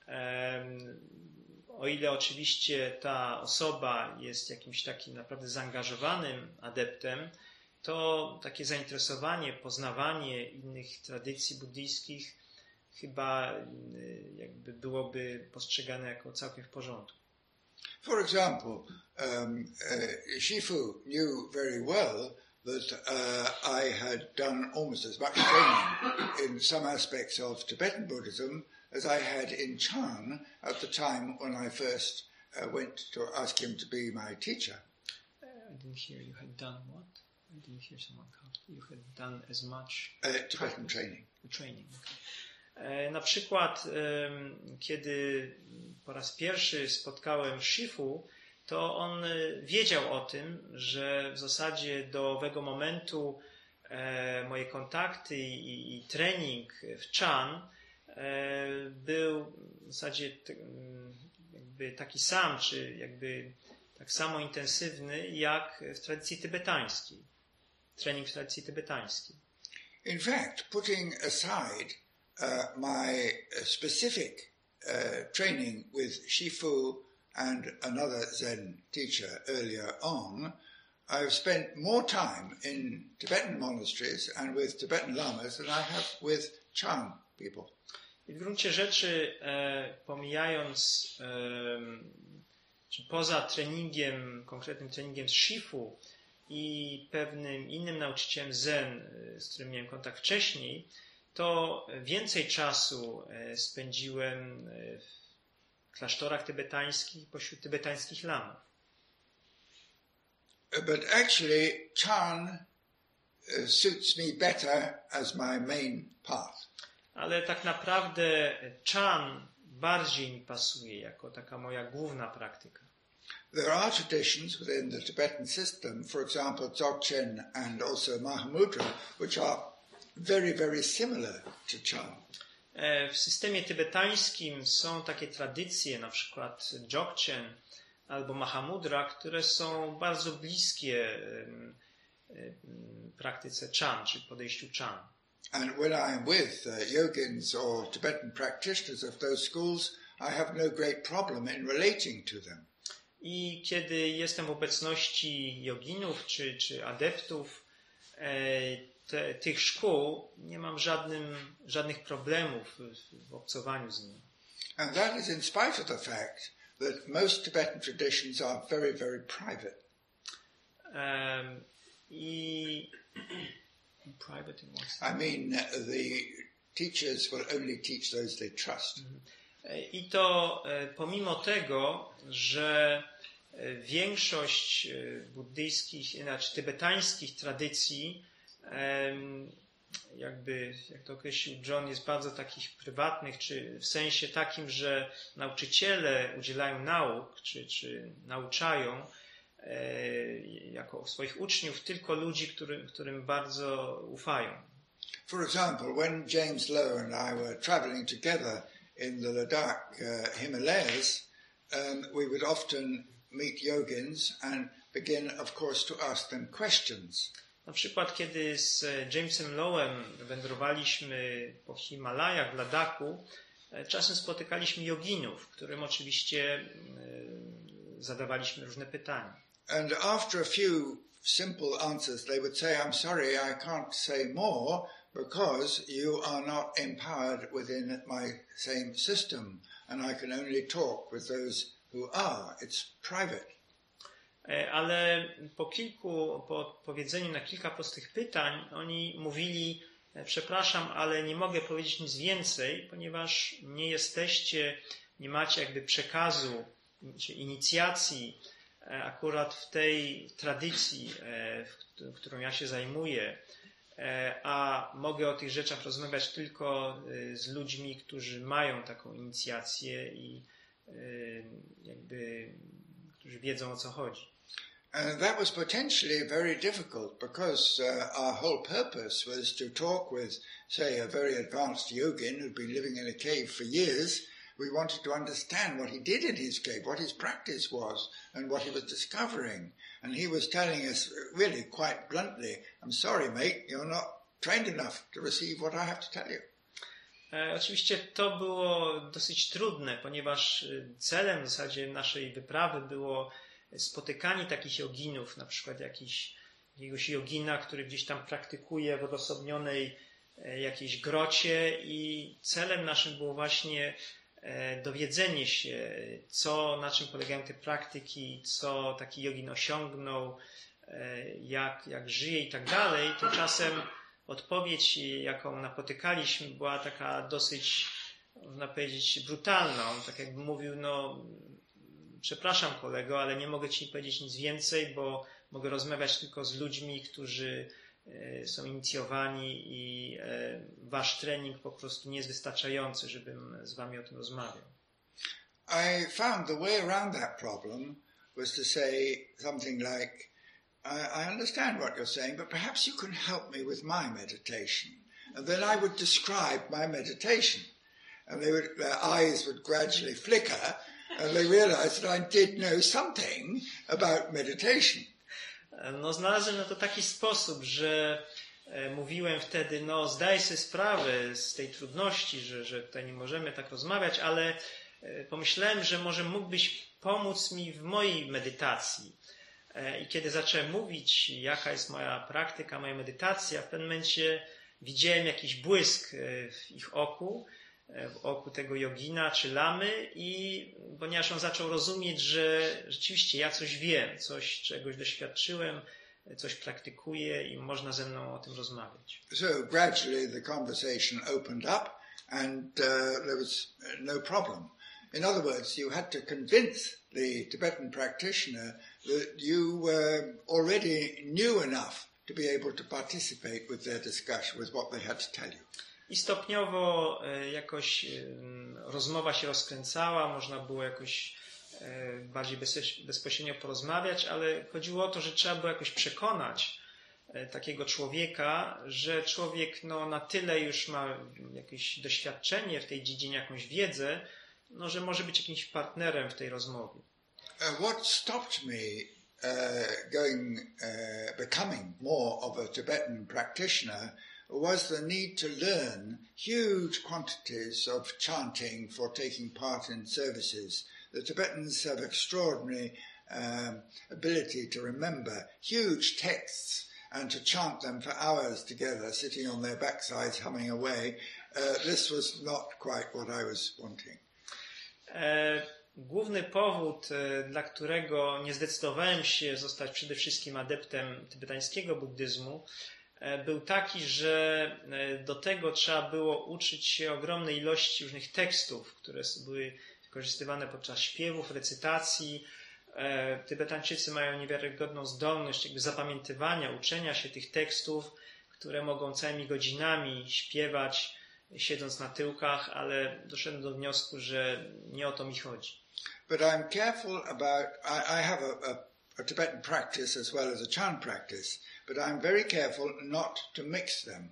O ile oczywiście ta osoba jest jakimś takim naprawdę zaangażowanym adeptem, to takie zainteresowanie, poznawanie innych tradycji buddyjskich chyba jakby byłoby postrzegane jako całkiem w porządku. For example, Shifu knew very well that I had done almost as much training in some aspects of Tibetan Buddhism as I had in Chan at the time when I first went to ask him to be my teacher. I didn't hear you had done what? I didn't hear someone call. You had done as much Tibetan training. Training. Okay. Na przykład, kiedy po raz pierwszy spotkałem Shifu, to on wiedział o tym, że w zasadzie do owego momentu moje kontakty i trening w Chan był w zasadzie jakby taki sam, czy jakby tak samo intensywny jak w tradycji tybetańskiej. Trening w tradycji tybetańskiej. In fact, putting aside my specific training with Shifu and another Zen teacher earlier on, I've spent more time in Tibetan monasteries and with Tibetan lamas than I have with Chan people. I w gruncie rzeczy, pomijając, czy poza treningiem, konkretnym treningiem z Shifu i pewnym innym nauczycielem Zen, z którym miałem kontakt wcześniej, to więcej czasu spędziłem w klasztorach tybetańskich, pośród tybetańskich lamów. But actually, Chan suits me better as my main path. Ale tak naprawdę Chan bardziej mi pasuje jako taka moja główna praktyka. There are traditions within the Tibetan system, for example, Dzogchen and also Mahamudra, which are very, very similar to Chan. W systemie tybetańskim są takie tradycje, na przykład Dzogchen albo Mahamudra, które są bardzo bliskie praktyce Chan, czy podejściu Chan. And when I'm with yogins or Tibetan practitioners of those schools, I have no great problem in relating to them. I kiedy jestem w obecności joginów czy adeptów tych szkół nie mam żadnych problemów w obcowaniu z nimi. And that is in spite of the fact that most Tibetan traditions are very, very private. Private in what sense? I mean, the teachers will only teach those they trust. I to pomimo tego, że większość buddyjskich, znaczy tybetańskich tradycji, jakby, jak to określił John, jest bardzo takich prywatnych, czy w sensie takim, że nauczyciele udzielają nauk, czy nauczają jako swoich uczniów tylko ludzi, którym bardzo ufają. For example, when James Lowe and I were traveling together in the Ladakh Himalayas, we would often meet yogins and begin, of course, to ask them questions. Na przykład, kiedy z Jamesem Lowem wędrowaliśmy po Himalajach, w Ladaku, czasem spotykaliśmy joginów, którym oczywiście zadawaliśmy różne pytania. And after a few simple answers, they would say, I'm sorry, I can't say more because you are not empowered within my same system and I can only talk with those who are. It's private. Ale po odpowiedzeniu na kilka prostych pytań, oni mówili, przepraszam, ale nie mogę powiedzieć nic więcej, ponieważ nie macie jakby przekazu, czy inicjacji akurat w tej tradycji, którą ja się zajmuję, a mogę o tych rzeczach rozmawiać tylko z ludźmi, którzy mają taką inicjację i jakby, którzy wiedzą, o co chodzi. And that was potentially very difficult because our whole purpose was to talk with, say, a very advanced yogin who'd been living in a cave for years. We wanted to understand what he did in his cave, what his practice was, and what he was discovering. And he was telling us really quite bluntly, I'm sorry, mate, you're not trained enough to receive what I have to tell you. Oczywiście to było dosyć trudne, ponieważ celem w zasadzie naszej wyprawy było spotykanie takich joginów, na przykład jakiegoś jogina, który gdzieś tam praktykuje w odosobnionej jakiejś grocie i celem naszym było właśnie dowiedzenie się, na czym polegają te praktyki, co taki jogin osiągnął, jak żyje i tak dalej. Tymczasem odpowiedź, jaką napotykaliśmy, była taka dosyć, można powiedzieć, brutalna. On tak jakby mówił, przepraszam kolego, ale nie mogę ci powiedzieć nic więcej, bo mogę rozmawiać tylko z ludźmi, którzy są inicjowani i wasz trening po prostu nie jest wystarczający, żebym z wami o tym rozmawiał. I found the way around that problem was to say something like, I understand what you're saying, but perhaps you can help me with my meditation. And then I would describe my meditation. And their eyes would gradually flicker, and they realized that I did know something about meditation. Znalazłem na to taki sposób, że mówiłem wtedy, zdaję sobie sprawę z tej trudności, że tutaj nie możemy tak rozmawiać, ale pomyślałem, że może mógłbyś pomóc mi w mojej medytacji. I kiedy zacząłem mówić, jaka jest moja praktyka, moja medytacja, w pewnym momencie widziałem jakiś błysk w ich oku, w oku tego jogina czy lamy, i ponieważ on zaczął rozumieć, że rzeczywiście ja coś wiem, czegoś doświadczyłem, coś praktykuję i można ze mną o tym rozmawiać. So gradually the conversation opened up and there was no problem. In other words, you had to convince the Tibetan practitioner that you already knew enough to be able to participate with their discussion, with what they had to tell you. I stopniowo jakoś rozmowa się rozkręcała, można było jakoś bardziej bezpośrednio porozmawiać, ale chodziło o to, że trzeba było jakoś przekonać takiego człowieka, że człowiek na tyle już ma jakieś doświadczenie w tej dziedzinie, jakąś wiedzę, że może być jakimś partnerem w tej rozmowie. What stopped me becoming more of a Tibetan practitioner was the need to learn huge quantities of chanting for taking part in services. The Tibetans have extraordinary ability to remember huge texts and to chant them for hours together, sitting on their backsides, humming away, this was not quite what I was wanting. Główny powód, dla którego nie zdecydowałem się zostać przede wszystkim adeptem tybetańskiego buddyzmu, był taki, że do tego trzeba było uczyć się ogromnej ilości różnych tekstów, które były wykorzystywane podczas śpiewów, recytacji. Tybetańczycy mają niewiarygodną zdolność jakby zapamiętywania, uczenia się tych tekstów, które mogą całymi godzinami śpiewać, siedząc na tyłkach, ale doszedłem do wniosku, że nie o to mi chodzi. But I'm careful about, I have a Tibetan practice as well as a Chan practice, but I'm very careful not to mix them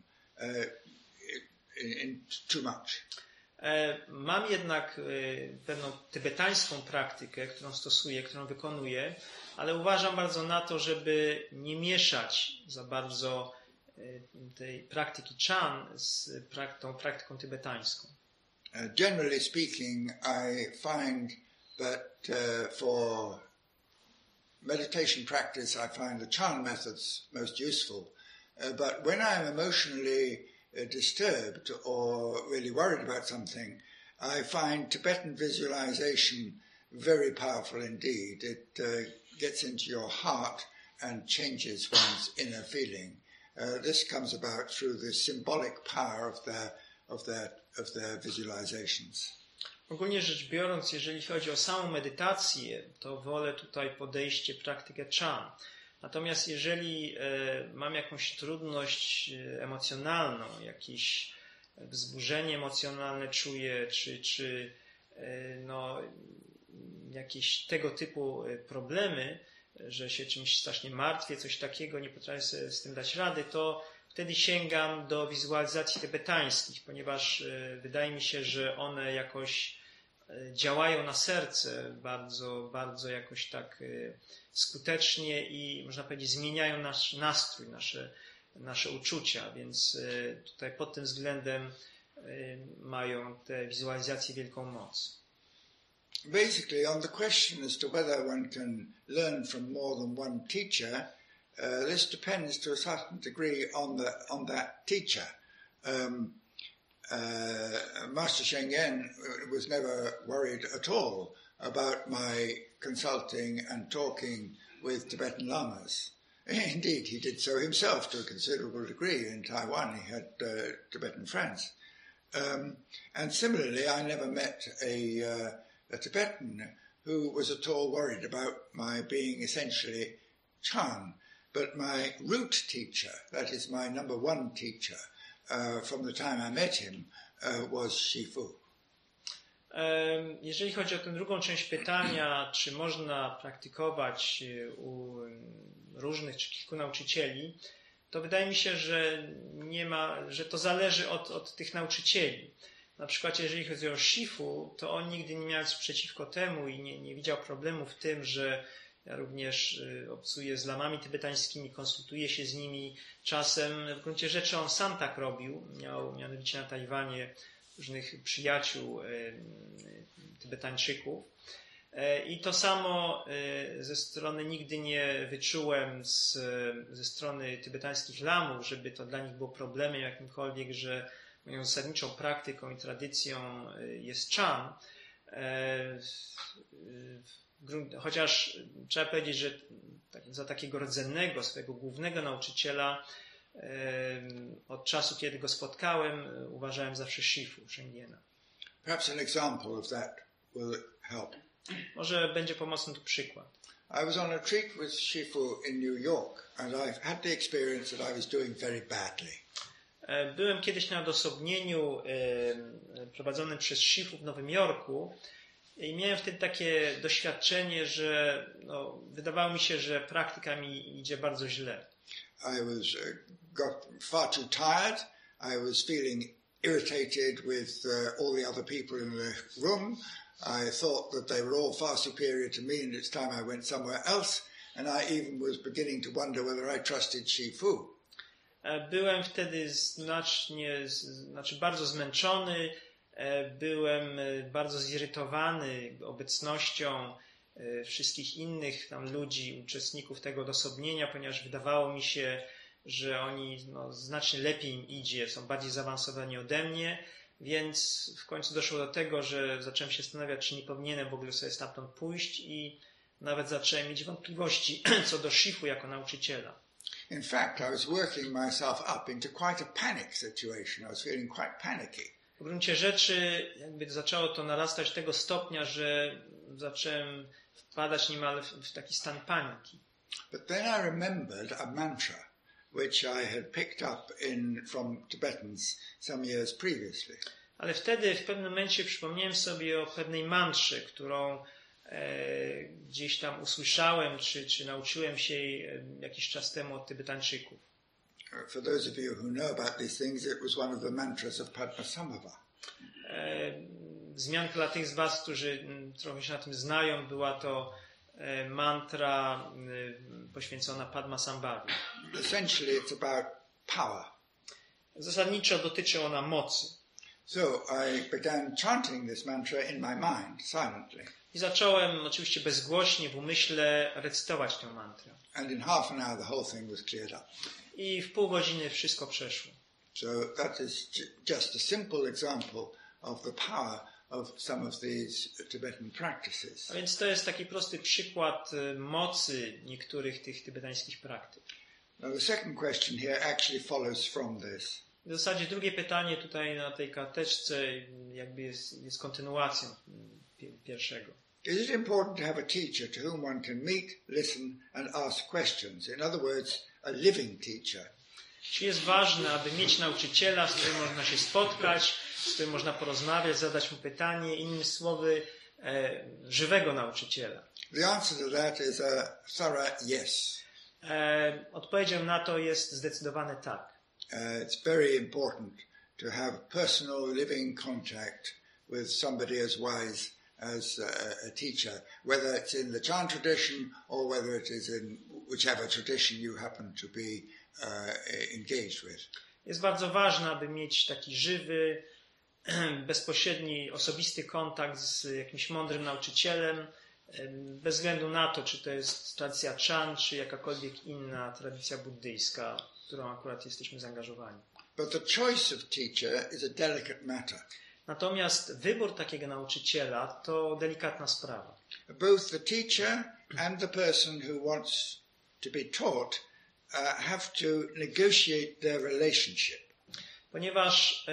in too much. Mam jednak pewną tybetańską praktykę, którą stosuję, którą wykonuję, ale uważam bardzo na to, żeby nie mieszać za bardzo tej praktyki Chan z tą praktyką tybetańską. Generally speaking, I find that for meditation practice, I find the Chan methods most useful. But when I'm emotionally disturbed or really worried about something, I find Tibetan visualization very powerful indeed. It gets into your heart and changes one's inner feeling. This comes about through the symbolic power of their visualizations. Ogólnie rzecz biorąc, jeżeli chodzi o samą medytację, to wolę tutaj podejście, praktykę Chan. Natomiast jeżeli mam jakąś trudność emocjonalną, jakieś wzburzenie emocjonalne czuję, czy jakieś tego typu problemy, że się czymś strasznie martwię, coś takiego, nie potrafię sobie z tym dać rady, to wtedy sięgam do wizualizacji tybetańskich, ponieważ wydaje mi się, że one jakoś działają na serce bardzo, bardzo jakoś tak skutecznie i można powiedzieć zmieniają nasz nastrój, nasze uczucia, więc tutaj pod tym względem mają te wizualizacje wielką moc. Basically, on the question as to whether one can learn from more than one teacher, this depends to a certain degree on that teacher. Master Shengyen was never worried at all about my consulting and talking with Tibetan lamas. Indeed, he did so himself to a considerable degree. In Taiwan, he had Tibetan friends. And similarly, I never met a Tibetan who was at all worried about my being essentially Chan. But my root teacher, that is my number one teacher, from the time I met him, was Shifu. Jeżeli chodzi o tę drugą część pytania, czy można praktykować u różnych czy kilku nauczycieli, to wydaje mi się, że nie ma, że to zależy od tych nauczycieli. Na przykład jeżeli chodzi o Shifu, to on nigdy nie miał nic przeciwko temu i nie widział problemu w tym, że ja również obcuję z lamami tybetańskimi, konsultuję się z nimi. Czasem w gruncie rzeczy on sam tak robił. Miał mianowicie na Tajwanie różnych przyjaciół Tybetańczyków. I to samo ze strony nigdy nie wyczułem ze strony tybetańskich lamów, żeby to dla nich było problemem jakimkolwiek, że moją zasadniczą praktyką i tradycją jest Chan. Chociaż trzeba powiedzieć, że za takiego rdzennego, swojego głównego nauczyciela od czasu, kiedy go spotkałem, uważałem zawsze Shifu, Shengyena. Perhaps an example of that will help. Może będzie pomocny tu przykład. I was on a retreat with Shifu in New York and I've had the experience that I was doing very badly. Byłem kiedyś na odosobnieniu prowadzonym przez Shifu w Nowym Jorku i miałem wtedy takie doświadczenie, że wydawało mi się, że praktyka mi idzie bardzo źle. I got far too tired. I was feeling irritated with all the other people in the room. I thought that they were all far superior to me and it's time I went somewhere else. And I even was beginning to wonder whether I trusted Shifu. Byłem wtedy bardzo zmęczony, byłem bardzo zirytowany obecnością wszystkich innych tam ludzi, uczestników tego odosobnienia, ponieważ wydawało mi się, że oni znacznie lepiej im idzie, są bardziej zaawansowani ode mnie, więc w końcu doszło do tego, że zacząłem się zastanawiać, czy nie powinienem w ogóle sobie stamtąd pójść i nawet zacząłem mieć wątpliwości co do Shifu jako nauczyciela. In fact, I was working myself up into quite a panic situation. I was feeling quite panicky. W gruncie rzeczy jakby zaczęło to narastać do tego stopnia, że zacząłem wpadać niemal w taki stan paniki. But then I remembered a mantra which I had picked up from Tibetans some years previously. Ale wtedy w pewnym momencie przypomniałem sobie o pewnej mantrze, którą gdzieś tam usłyszałem, czy nauczyłem się jej jakiś czas temu od Tybetańczyków. For those of you who know about these things, it was one of the mantras of Padmasambhava. Wzmianka dla tych z was, którzy trochę się na tym znają, była to mantra poświęcona Padmasambhavi. Essentially, it's about power. Zasadniczo dotyczy ona mocy. So I began chanting this mantra in my mind, silently. I zacząłem oczywiście bezgłośnie w umyśle recytować tę mantrę. And in half an hour the whole thing was cleared up. I w pół godziny wszystko przeszło. So that is just a simple example of the power of some of these Tibetan practices. A więc to jest taki prosty przykład mocy niektórych tych tybetańskich praktyk. Now the second question here actually follows from this. W zasadzie drugie pytanie tutaj na tej karteczce jakby jest kontynuacją pierwszego. Is it important to have a teacher to whom one can meet, listen and ask questions? In other words, a living teacher. Czy jest ważne, aby mieć nauczyciela, z którym można się spotkać, z którym można porozmawiać, zadać mu pytanie, innymi słowy, żywego nauczyciela? The answer to that is a thorough yes. Odpowiedzią na to jest zdecydowane tak. It's very important to have personal living contact with somebody as wise as a teacher, whether it's in the Chan tradition or whether it is in whichever tradition you happen to be engaged with. Jest bardzo ważne, aby mieć taki żywy, bezpośredni, osobisty kontakt z jakimś mądrym nauczycielem, bez względu na to, czy to jest tradycja Chan, czy jakakolwiek inna tradycja buddyjska, w którą akurat jesteśmy zaangażowani. But the choice of teacher is a delicate matter. Natomiast wybór takiego nauczyciela to delikatna sprawa. Both the teacher and the person who wants to be taught have to negotiate their relationship. Ponieważ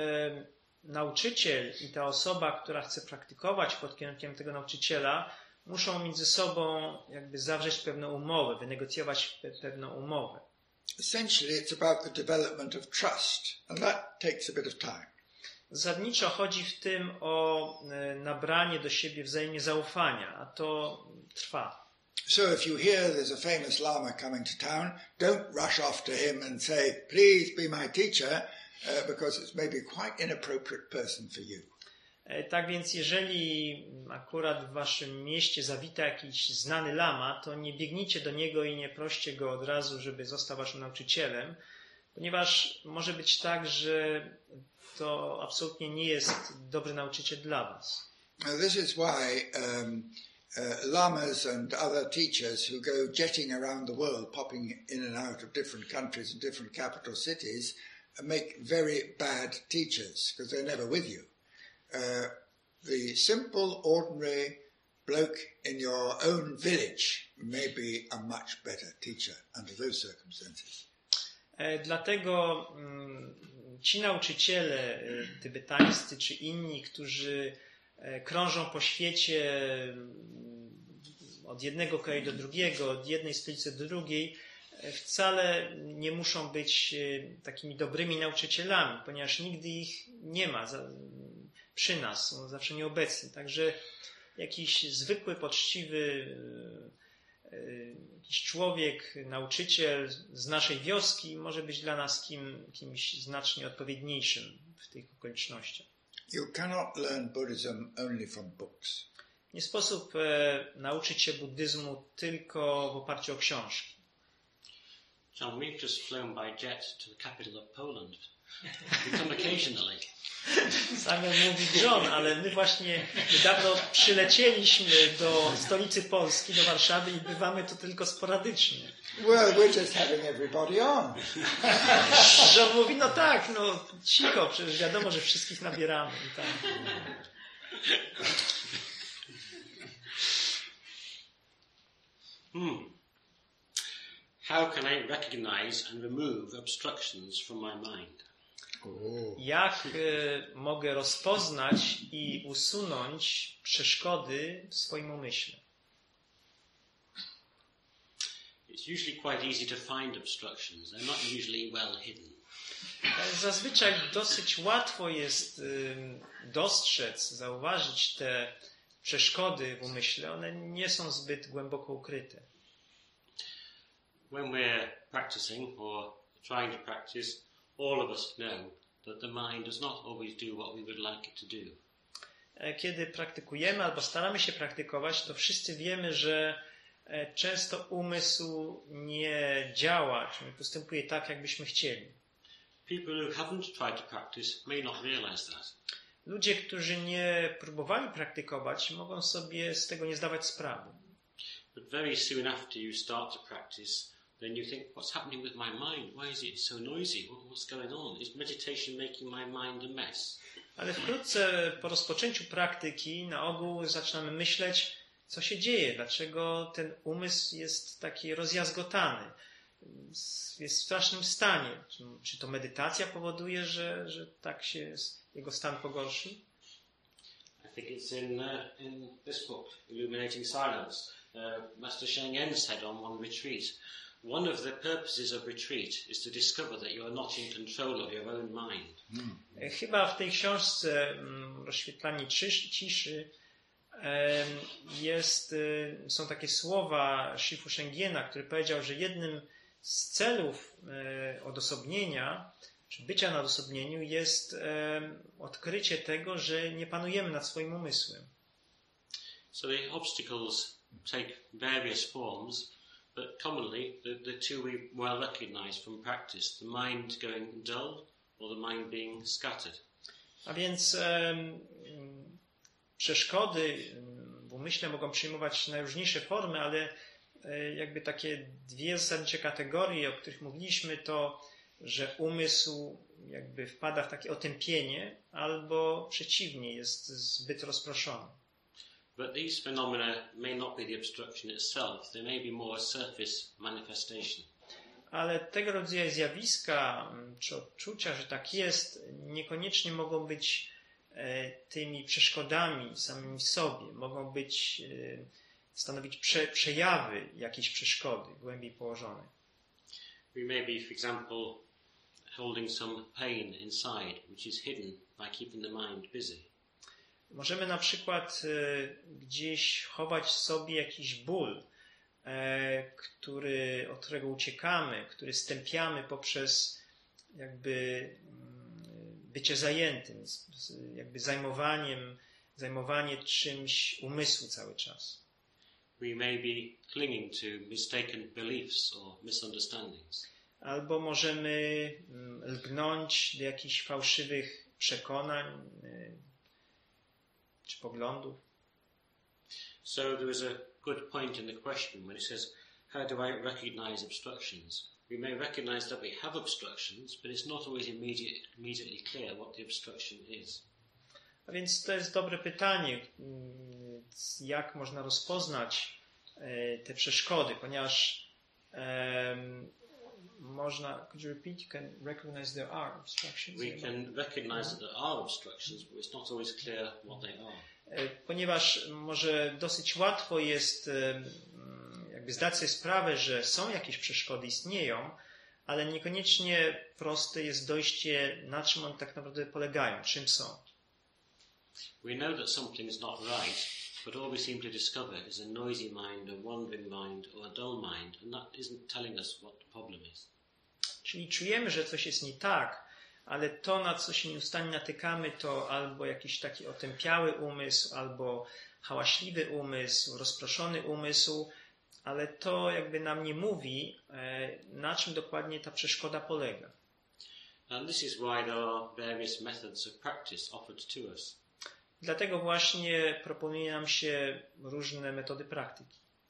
nauczyciel i ta osoba, która chce praktykować pod kierunkiem tego nauczyciela, muszą między sobą jakby zawrzeć pewną umowę, wynegocjować pewną umowę. Essentially, it's about the development of trust, and that takes a bit of time. Zasadniczo chodzi w tym o nabranie do siebie wzajemnie zaufania, a to trwa. So if you hear there's a famous Lama coming to town, don't rush off to him and say, please be my teacher, because it's maybe quite inappropriate person for you. Tak więc jeżeli akurat w waszym mieście zawita jakiś znany lama, to nie biegnijcie do niego i nie proście go od razu, żeby został waszym nauczycielem, ponieważ może być tak, że to absolutnie nie jest dobry nauczyciel dla was. This is why lamas and other teachers who go jetting around the world, popping in and out of different countries and different capital cities, make very bad teachers because they're never with you. The simple, ordinary bloke in your own village may be a much better teacher under those circumstances. Dlatego ci nauczyciele tybetańscy czy inni, którzy krążą po świecie od jednego kraju do drugiego, od jednej stolicy do drugiej, wcale nie muszą być takimi dobrymi nauczycielami, ponieważ nigdy ich nie ma przy nas, są zawsze nieobecni. Także jakiś zwykły, poczciwy jakiś człowiek, nauczyciel z naszej wioski może być dla nas kimś znacznie odpowiedniejszym w tych okolicznościach. You cannot learn Buddhism only from books. Nie sposób nauczyć się buddyzmu tylko w oparciu o książki. John, we've just flown by jet to the capital of Poland. We come occasionally. Sam mówi John, ale my właśnie niedawno przylecieliśmy do stolicy Polski, do Warszawy i bywamy tu tylko sporadycznie. Well, we're just having everybody on. Że mówi, no tak, no cicho, przecież wiadomo, że wszystkich nabieramy. I tak. How can I recognize and remove obstructions from my mind? Jak mogę rozpoznać i usunąć przeszkody w swoim umyśle? It's usually quite easy to find obstructions. They're not usually well hidden. Zazwyczaj dosyć łatwo jest dostrzec, zauważyć te przeszkody w umyśle. One nie są zbyt głęboko ukryte. When we're practicing or trying to practice, all of us know that the mind does not always do what we would like it to do. Kiedy praktykujemy albo staramy się praktykować, to wszyscy wiemy, że często umysł nie działa, czy nie postępuje tak, jakbyśmy chcieli. People who haven't tried to practice may not realize that. Ludzie, którzy nie próbowali praktykować, mogą sobie z tego nie zdawać sprawy. But very soon after you start to practice, then you think, what's happening with my mind? Why is it so noisy? What's going on? Is meditation making my mind a mess? Ale wkrótce po rozpoczęciu praktyki na ogół zaczynamy myśleć, co się dzieje, dlaczego ten umysł jest taki rozjazgotany, jest w strasznym stanie. Czy to medytacja powoduje, że tak się jego stan pogorszy? I think it's in this book, Illuminating Silence. Master Sheng Yen said on one retreat, one of the purposes of retreat is to discover that you are not in control of your own mind. Chyba w tej książce Rozświetlanie ciszy są takie słowa Shifu Shengyena, który powiedział, że jednym z celów odosobnienia, czy bycia na odosobnieniu jest odkrycie tego, że nie panujemy nad swoim umysłem. So the obstacles take various forms, but commonly the two we well recognize from practice, the mind going dull or the mind being scattered. A więc przeszkody w umyśle mogą przyjmować najróżniejsze formy, ale jakby takie dwie zasadnicze kategorie, o których mówiliśmy, to, że umysł jakby wpada w takie otępienie, albo przeciwnie, jest zbyt rozproszony. But these phenomena may not be the obstruction itself. They may be more a surface manifestation. Ale tego rodzaju zjawiska, czy odczucia, że tak jest, niekoniecznie mogą być tymi przeszkodami samymi w sobie. Mogą stanowić przejawy jakiejś przeszkody głębiej położonej. We may be, for example, holding some pain inside, which is hidden by keeping the mind busy. Możemy na przykład gdzieś chować w sobie jakiś ból, od którego uciekamy, który stępiamy poprzez jakby bycie zajętym, jakby zajmowanie czymś umysłu cały czas. We may be clinging to mistaken beliefs or misunderstandings. Albo możemy lgnąć do jakichś fałszywych przekonań czy poglądów. So there is a good point in the question when it says, how do I recognize obstructions? We may recognize that we have obstructions, but it's not always immediately clear what the obstruction is. A więc to jest dobre pytanie, jak można rozpoznać te przeszkody, ponieważ could you repeat? You can recognize there are obstructions. We can recognize that there are obstructions, but it's not always clear what they are. Ponieważ może dosyć łatwo jest jakby zdać sobie sprawę, że są jakieś przeszkody, istnieją, ale niekoniecznie proste jest dojście, na czym one tak naprawdę polegają, czym są. We know that something is not right, but all we seem to discover is a noisy mind, a wandering mind, or a dull mind, and that isn't telling us what the problem is. Czyli czujemy, że coś jest nie tak, ale to, na co się nieustannie natykamy, to albo jakiś taki otępiały umysł, albo hałaśliwy umysł, rozproszony umysł, ale to jakby nam nie mówi, na czym dokładnie ta przeszkoda polega. And this is why there are various methods of practice offered to us. Dlatego właśnie proponuje nam się różne metody praktyki.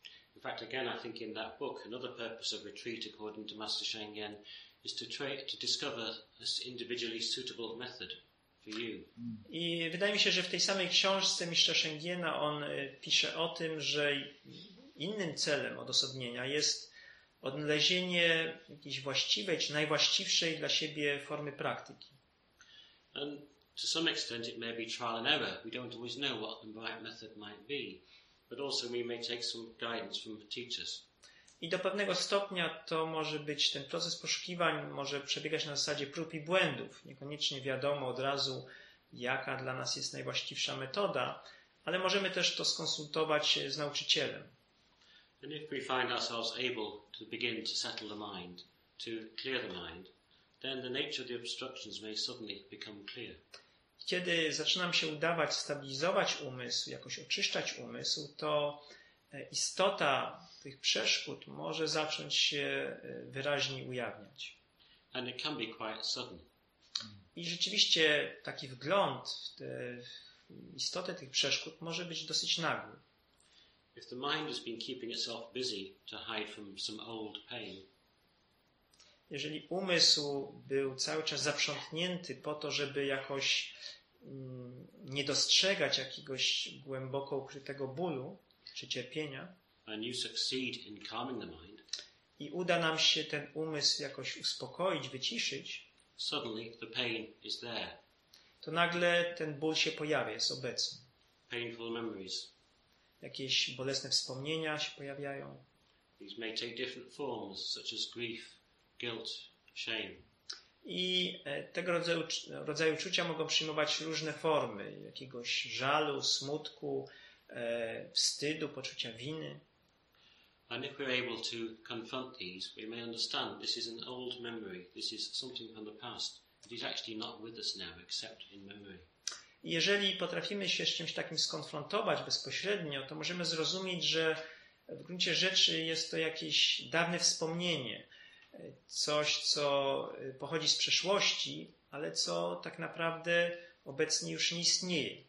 In fact, again, I think in that book, another purpose of retreat, according to Master Shengen, is to discover an individually suitable method for you. I wydaje mi się, że w tej samej książce mistrza Shengiena on pisze o tym, że innym celem odosobnienia jest odnalezienie jakiejś właściwej czy najwłaściwszej dla siebie formy praktyki. And to some extent it may be trial and error. We don't always know what the right method might be, but also we may take some guidance from teachers. I do pewnego stopnia to może być, ten proces poszukiwań może przebiegać na zasadzie prób i błędów. Niekoniecznie wiadomo od razu, jaka dla nas jest najwłaściwsza metoda, ale możemy też to skonsultować z nauczycielem. And if we find ourselves able to begin to settle the mind, to clear the mind, then the nature of the obstructions may suddenly become clear. Kiedy zaczynam się udawać stabilizować umysł, jakoś oczyszczać umysł, to istota tych przeszkód może zacząć się wyraźniej ujawniać. And it can be quite sudden. I rzeczywiście taki wgląd w tę istotę tych przeszkód może być dosyć nagły. If the mind has been keeping itself busy to hide from some old pain, jeżeli umysł był cały czas zaprzątnięty po to, żeby jakoś nie dostrzegać jakiegoś głęboko ukrytego bólu czy cierpienia, and you succeed in calming the mind, i uda nam się ten umysł jakoś uspokoić, wyciszyć, suddenly the pain is there. to nagle ten ból się pojawia, jest obecny. Painful memories. Jakieś bolesne wspomnienia się pojawiają. These may take different forms, such as grief, guilt, shame. I tego rodzaju uczucia mogą przyjmować różne formy. Jakiegoś żalu, smutku, wstydu, poczucia winy. And if we're able to confront these, we may understand this is an old memory. This is something from the past. It is actually not with us now, except in memory. I jeżeli potrafimy się z czymś takim skonfrontować bezpośrednio, to możemy zrozumieć, że w gruncie rzeczy jest to jakieś dawne wspomnienie. Coś, co pochodzi z przeszłości, ale co tak naprawdę obecnie już nie istnieje.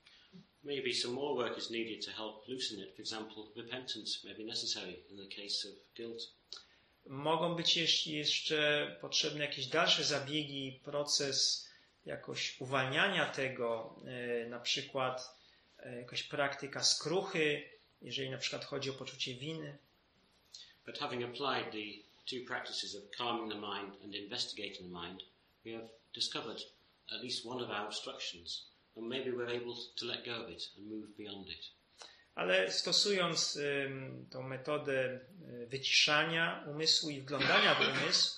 Maybe some more work is needed to help loosen it. For example, repentance may be necessary in the case of guilt. Mogą być jeszcze potrzebne jakieś dalsze zabiegi, proces jakoś uwalniania tego, na przykład jakaś praktyka skruchy, jeżeli na przykład chodzi o poczucie winy. But having applied the two practices of calming the mind and investigating the mind, we have discovered at least one of our obstructions, and maybe we're able to let go of it and move beyond it. Ale stosując tą metodę wyciszania umysłu i wglądania w umysł,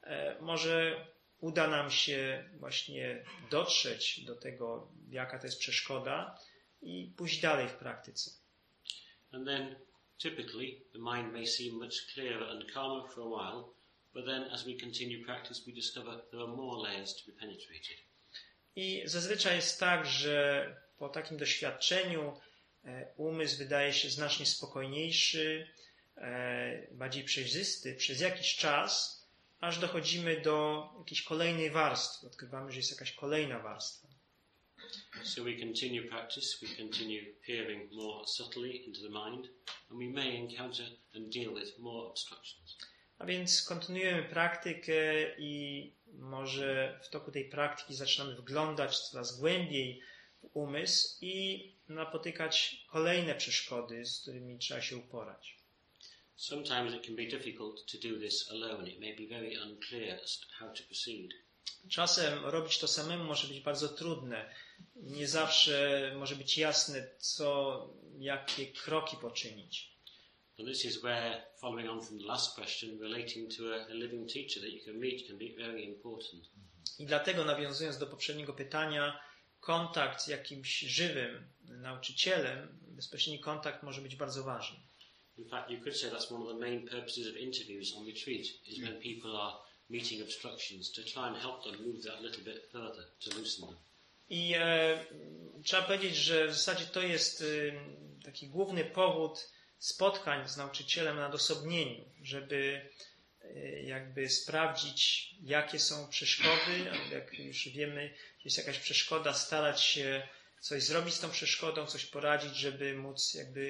może uda nam się właśnie dotrzeć do tego, jaka to jest przeszkoda i pójść dalej w praktyce. And then typically the mind may seem much clearer and calmer for a while, but then as we continue practice we discover there are more layers to be penetrated. I zazwyczaj jest tak, że po takim doświadczeniu umysł wydaje się znacznie spokojniejszy, bardziej przejrzysty przez jakiś czas, aż dochodzimy do jakiejś kolejnej warstwy. Odkrywamy, że jest jakaś kolejna warstwa. So we continue practice, we continue peering more subtly into the mind, and we may encounter and deal with more obstructions. A więc kontynuujemy praktykę i może w toku tej praktyki zaczynamy wglądać coraz głębiej w umysł i napotykać kolejne przeszkody, z którymi trzeba się uporać. Sometimes it can be difficult to do this alone. It may be very unclear as to how to proceed. Czasem robić to samemu może być bardzo trudne. Nie zawsze może być jasne, jakie kroki poczynić. And this is where, following on from the last question, relating to a living teacher that you can meet can be very important. I dlatego, nawiązując do poprzedniego pytania, kontakt z jakimś żywym nauczycielem, bezpośredni kontakt może być bardzo ważny. In fact, you could say that's one of the main purposes of interviews on retreat, is when people are meeting obstructions, to try and help them move that little bit further, to loosen them. I trzeba powiedzieć, że w zasadzie to jest taki główny powód spotkań z nauczycielem na odosobnieniu, żeby jakby sprawdzić, jakie są przeszkody, jak już wiemy, że jest jakaś przeszkoda, starać się coś zrobić z tą przeszkodą, coś poradzić, żeby móc jakby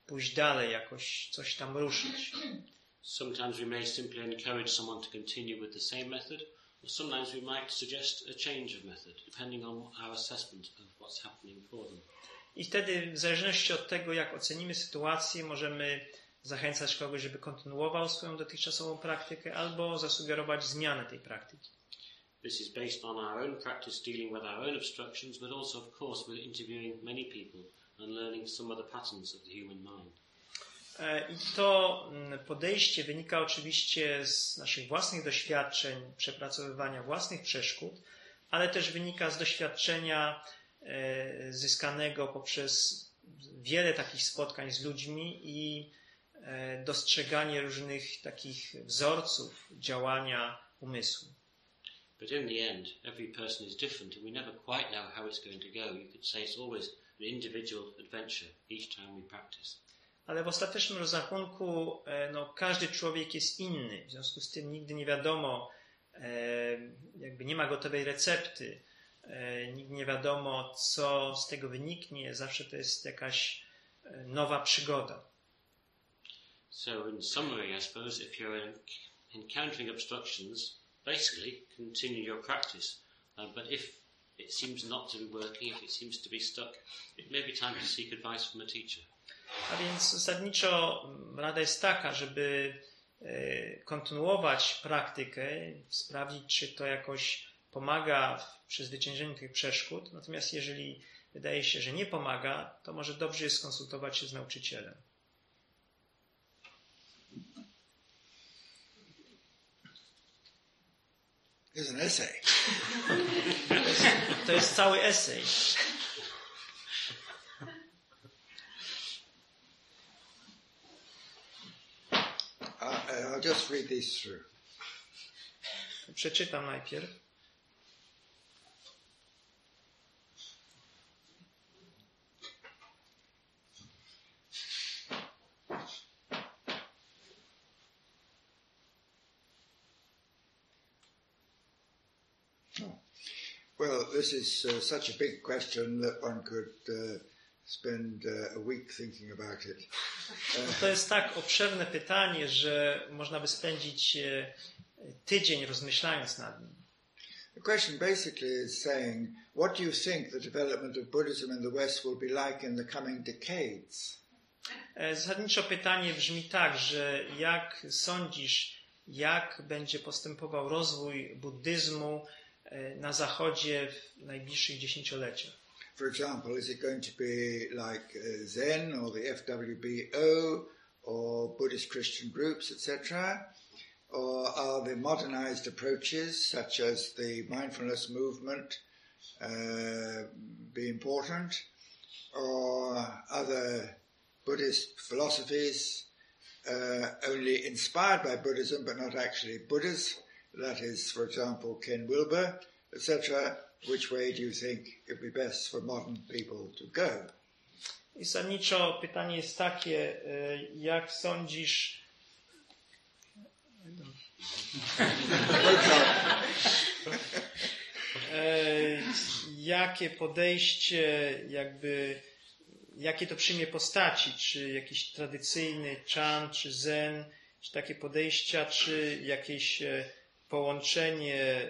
pójść dalej, jakoś coś tam ruszyć. Sometimes we may simply encourage someone to continue with the same method, or sometimes we might suggest a change of method, depending on our assessment of what's happening for them. I wtedy, w zależności od tego, jak ocenimy sytuację, możemy zachęcać kogoś, żeby kontynuował swoją dotychczasową praktykę, albo zasugerować zmianę tej praktyki. This is based on our own practice dealing with our own obstructions, but also, of course, we're interviewing many people and learning some of the patterns of the human mind. I to podejście wynika oczywiście z naszych własnych doświadczeń, przepracowywania własnych przeszkód, ale też wynika z doświadczenia zyskanego poprzez wiele takich spotkań z ludźmi i dostrzeganie różnych takich wzorców działania umysłu. But in the end, every person is different and we never quite know how it's going to go. You could say it's always an individual adventure each time we practice. Ale w ostatecznym rozrachunku każdy człowiek jest inny. W związku z tym nigdy nie wiadomo, jakby nie ma gotowej recepty. Nigdy nie wiadomo, co z tego wyniknie. Zawsze to jest jakaś nowa przygoda. So in summary, I suppose, if you're encountering obstructions, basically continue your practice. But if it seems not to be working, if it seems to be stuck, it may be time to seek advice from a teacher. A więc zasadniczo rada jest taka, żeby kontynuować praktykę, sprawdzić, czy to jakoś pomaga w przezwyciężeniu tych przeszkód. Natomiast jeżeli wydaje się, że nie pomaga, to może dobrze jest skonsultować się z nauczycielem. Here's an essay. To jest cały esej. I'll just read these through. Przeczytam najpierw. Well, this is such a big question that one could spend a week thinking about it. To jest tak obszerne pytanie, że można by spędzić tydzień rozmyślając nad nim. The question basically is saying, what do you think the development of Buddhism in the West will be like in the coming decades? Zasadniczo pytanie brzmi tak, że jak sądzisz, jak będzie postępował rozwój buddyzmu na Zachodzie w najbliższych dziesięcioleciach? For example, is it going to be like Zen or the FWBO or Buddhist Christian groups, etc.? Or are the modernized approaches, such as the mindfulness movement, be important? Or other Buddhist philosophies only inspired by Buddhism but not actually Buddhas? That is, for example, Ken Wilber, etc. Which way do you think it would be best for modern people to go? I zasadniczo pytanie jest takie, jak sądzisz, jakie podejście, jakie to przyjmie postaci, czy jakiś tradycyjny Chan, czy Zen, czy takie podejścia, czy jakieś połączenie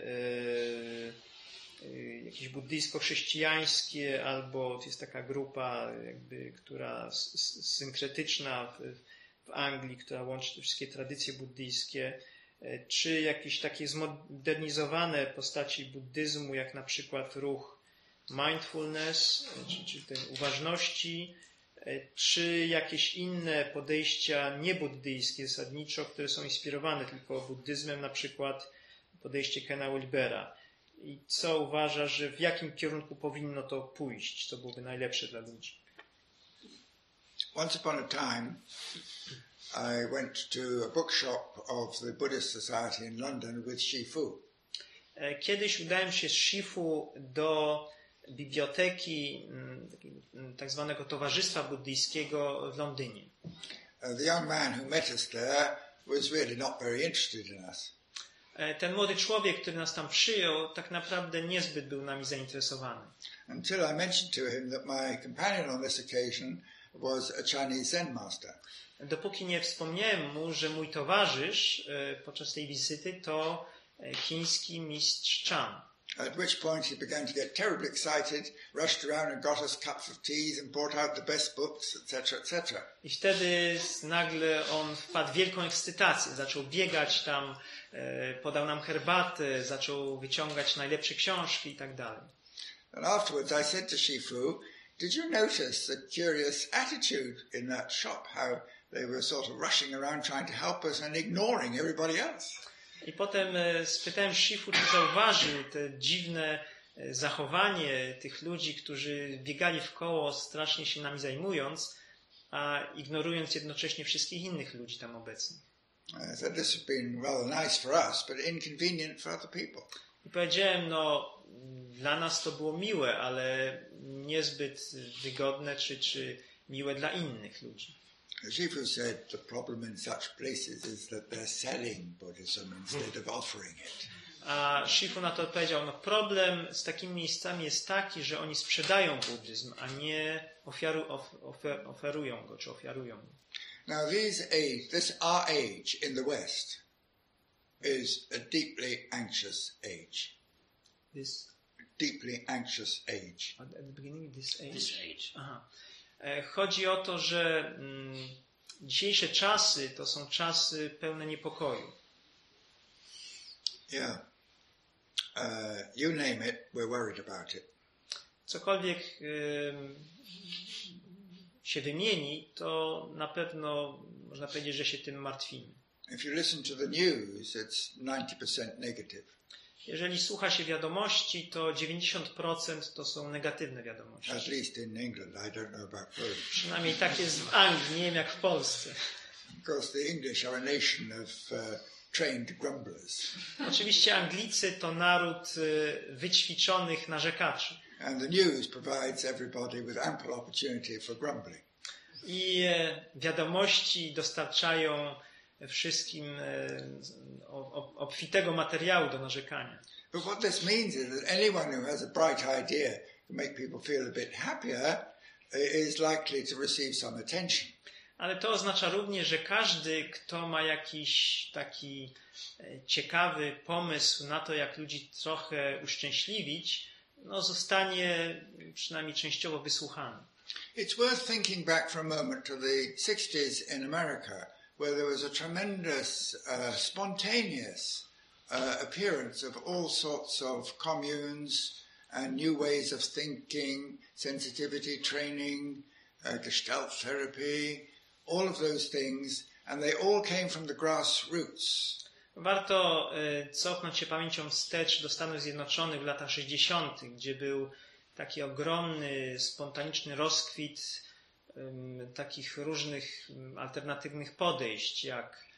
jakieś buddyjsko-chrześcijańskie, albo jest taka grupa która synkretyczna w Anglii, która łączy te wszystkie tradycje buddyjskie, czy jakieś takie zmodernizowane postaci buddyzmu, jak na przykład ruch mindfulness, czy tej uważności, czy jakieś inne podejścia niebuddyjskie zasadniczo, które są inspirowane tylko buddyzmem, na przykład podejście Kena Wilbera. I co uważa, że w jakim kierunku powinno to pójść, co byłoby najlepsze dla ludzi? Once upon a time, I went to a bookshop of the Buddhist Society in London with Shifu. Kiedyś udałem się z Shifu do biblioteki tak zwanego Towarzystwa Buddyjskiego w Londynie. The young man who met us there was really not very interested in us. Ten młody człowiek, który nas tam przyjął, tak naprawdę niezbyt był nami zainteresowany. Until I mentioned to him that my companion on this occasion was a Chinese Zen master. Dopóki nie wspomniałem mu, że mój towarzysz podczas tej wizyty to chiński mistrz Chan. At which point he began to get terribly excited, rushed around and got us cups of teas and brought out the best books, etc., etc. I wtedy nagle on wpadł w wielką ekscytację, zaczął biegać tam, podał nam herbatę, zaczął wyciągać najlepsze książki i tak dalej. And afterwards I said to Shifu, did you notice the curious attitude in that shop, how they were sort of rushing around trying to help us and ignoring everybody else? I potem spytałem Shifu, czy zauważył te dziwne zachowanie tych ludzi, którzy biegali w koło, strasznie się nami zajmując, a ignorując jednocześnie wszystkich innych ludzi tam obecnych. I said this has been rather nice for us, but inconvenient for other people. I powiedziałem, no dla nas to było miłe, ale niezbyt wygodne czy miłe dla innych ludzi. Shifu said the problem in such places is that they're selling Buddhism instead of offering it. A Shifu na to odpowiedział, no problem z takimi miejscami jest taki, że oni sprzedają buddyzm, a nie oferują go, czy ofiarują go. Now this our age in the West is a deeply anxious age. This Deeply anxious age. at the beginning this age. This age. Aha. Chodzi o to, że dzisiejsze czasy to są czasy pełne niepokoju. Yeah. You name it, we're worried about it. Cokolwiek się wymieni, to na pewno można powiedzieć, że się tym martwimy. If you listen to the news, it's 90% negative. Jeżeli słucha się wiadomości, to 90% to są negatywne wiadomości. At least in England, I don't know about Poland. Przynajmniej tak jest w Anglii, nie wiem jak w Polsce. Of course, the English are a nation of trained grumblers. Oczywiście Anglicy to naród wyćwiczonych narzekaczy. And the news provides everybody with ample opportunity for grumbling. I wiadomości dostarczają wszystkim obfitego materiału do narzekania. But what this means is that anyone who has a bright idea to make people feel a bit happier is likely to receive some attention. Ale to oznacza również, że każdy, kto ma jakiś taki ciekawy pomysł na to, jak ludzi trochę uszczęśliwić, no zostanie przynajmniej częściowo wysłuchany. It's worth thinking back for a moment to the 60s in America, where there was a tremendous, spontaneous appearance of all sorts of communes and new ways of thinking, sensitivity training, Gestalt therapy, all of those things, and they all came from the grassroots. Warto cofnąć się pamięcią wstecz do Stanów Zjednoczonych w latach 60., gdzie był taki ogromny, spontaniczny rozkwit takich różnych alternatywnych podejść, jak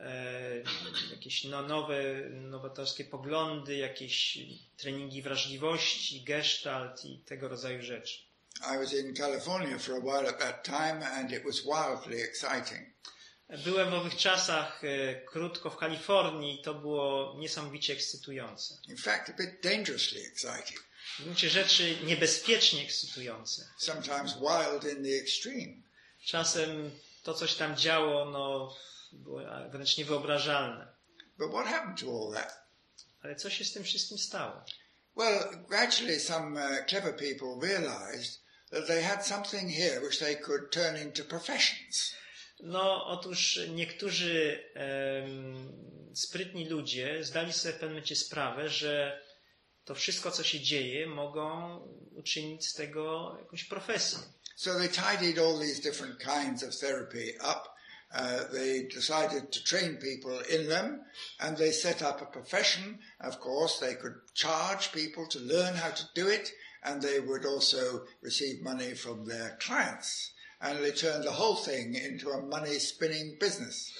jakieś nowatorskie poglądy, jakieś treningi wrażliwości, gestalt i tego rodzaju rzeczy. I was in California for a while at that time and it was wildly exciting. Byłem w owych czasach krótko w Kalifornii i to było niesamowicie ekscytujące. In fact, a bit dangerously exciting. W gruncie rzeczy niebezpiecznie ekscytujące. Sometimes wild in the extreme. Czasem to, coś tam działo, no, było wręcz niewyobrażalne. But what happened to all that? Ale co się z tym wszystkim stało? Well, gradually some clever people realized that they had something here which they could turn into professions. No, otóż niektórzy sprytni ludzie zdali sobie w pewnym momencie sprawę, że to wszystko, co się dzieje, mogą uczynić z tego jakąś profesję. So they tidied all these different kinds of therapy up. They decided to train people in them, and they set up a profession. Of course, they could charge people to learn how to do it, and they would also receive money from their clients. And they turned the whole thing into a money-spinning business.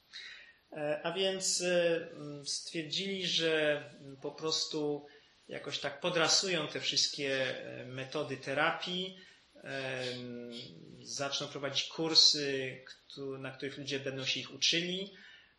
A więc stwierdzili, że po prostu jakoś tak podrasują te wszystkie metody terapii, zaczną prowadzić kursy, na których ludzie będą się ich uczyli,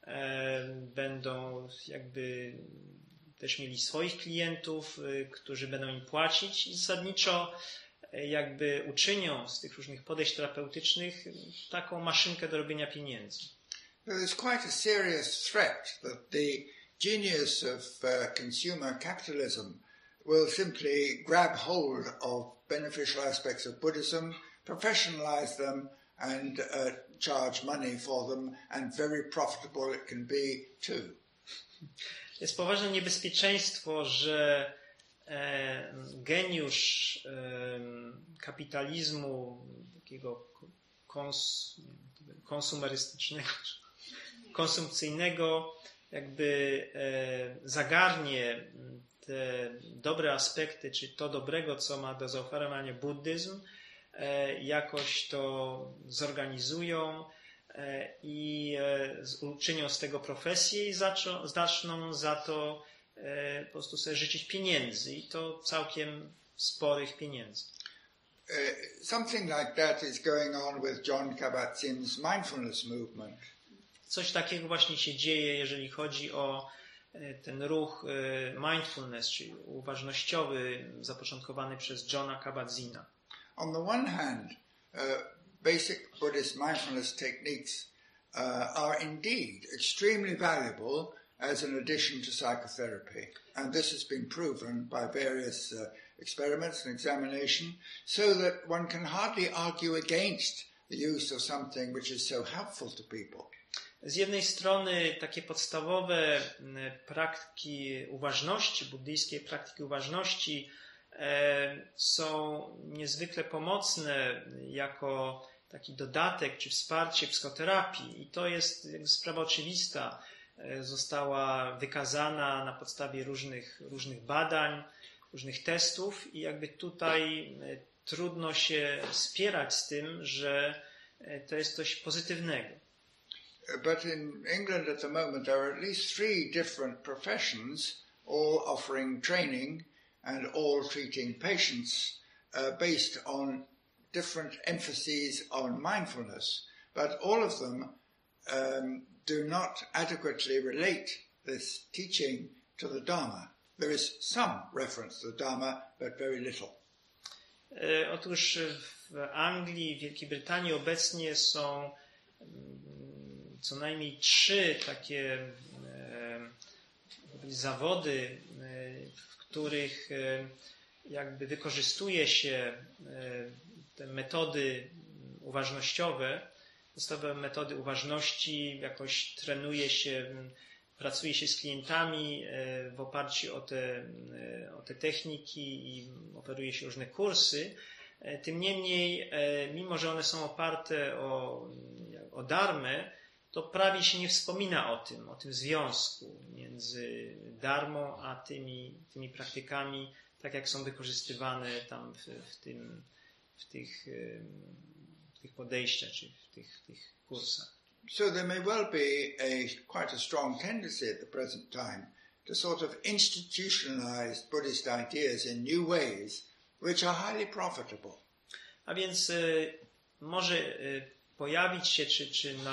będą jakby też mieli swoich klientów, którzy będą im płacić i zasadniczo jakby uczynią z tych różnych podejść terapeutycznych taką maszynkę do robienia pieniędzy. There's quite a serious threat that the genius of consumer capitalism will simply grab hold of beneficial aspects of Buddhism, professionalize them and charge money for them, and very profitable it can be too. Jest poważne niebezpieczeństwo, że geniusz kapitalizmu takiego konsumerystycznego, konsumpcyjnego jakby zagarnie te dobre aspekty, czy to dobrego, co ma do zaoferowania buddyzm, jakoś to zorganizują i uczynią z tego profesję i zaczną za to po prostu sobie życzyć pieniędzy i to całkiem sporych pieniędzy. Something like that is going on with John Kabat-Zinn's mindfulness movement. Coś takiego właśnie się dzieje, jeżeli chodzi o ten ruch mindfulness, czyli uważnościowy, zapoczątkowany przez Johna Kabat-Zinna. On the one hand, basic Buddhist mindfulness techniques are indeed extremely valuable as an addition to psychotherapy. And this has been proven by various experiments and examination, so that one can hardly argue against the use of something which is so helpful to people. Z jednej strony takie podstawowe praktyki uważności, buddyjskie praktyki uważności są niezwykle pomocne jako taki dodatek czy wsparcie psychoterapii i to jest sprawa oczywista. Została wykazana na podstawie różnych badań, różnych testów i jakby tutaj trudno się spierać z tym, że to jest coś pozytywnego. But in England at the moment there are at least 3 different professions, all offering training and all treating patients based on different emphases on mindfulness. But all of them do not adequately relate this teaching to the Dharma. There is some reference to the Dharma, but very little. Otóż w Anglii, w Wielkiej Brytanii obecnie są co najmniej 3 takie zawody, w których jakby wykorzystuje się te metody uważnościowe, podstawowe metody uważności, jakoś trenuje się, pracuje się z klientami w oparciu o te techniki i oferuje się różne kursy. Tym niemniej, mimo że one są oparte o dharmę, to prawie się nie wspomina o tym związku między dharmą a tymi praktykami, tak jak są wykorzystywane tam w tych podejściach czy w tych kursach. So there may well be quite a strong tendency at the present time to sort of institutionalize Buddhist ideas in new ways, which are highly profitable. A więc może pojawić się, czy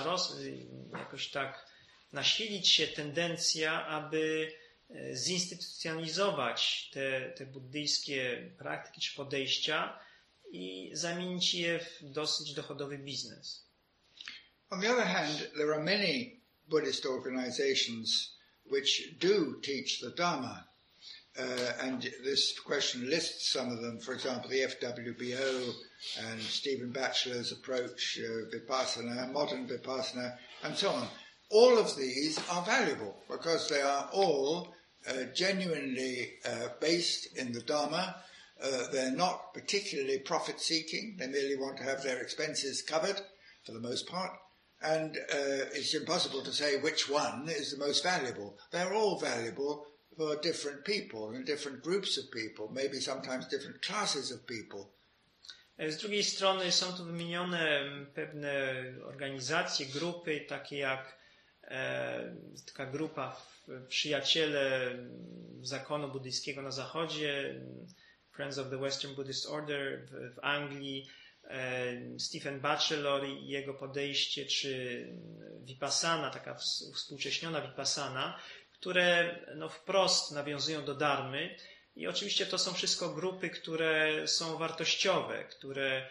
jakoś tak nasilić się tendencja, aby zinstytucjonalizować te buddyjskie praktyki czy podejścia i zamienić je w dosyć dochodowy biznes. On the other hand, there are many Buddhist organizations which do teach the Dharma. And this question lists some of them, for example, the FWBO and Stephen Batchelor's approach, Vipassana, modern Vipassana, and so on. All of these are valuable because they are all genuinely based in the Dharma. They're not particularly profit-seeking. They merely want to have their expenses covered for the most part. And it's impossible to say which one is the most valuable. They're all valuable for different people and different groups of people, maybe sometimes different classes of people. Z drugiej strony są tu wymienione pewne organizacje, grupy, takie jak taka grupa Przyjaciele Zakonu Buddyjskiego na Zachodzie, Friends of the Western Buddhist Order w Anglii, Stephen Batchelor i jego podejście, czy Vipassana, taka współcześniona Vipassana, które wprost nawiązują do dharmy, I oczywiście to są wszystko grupy, które są wartościowe, które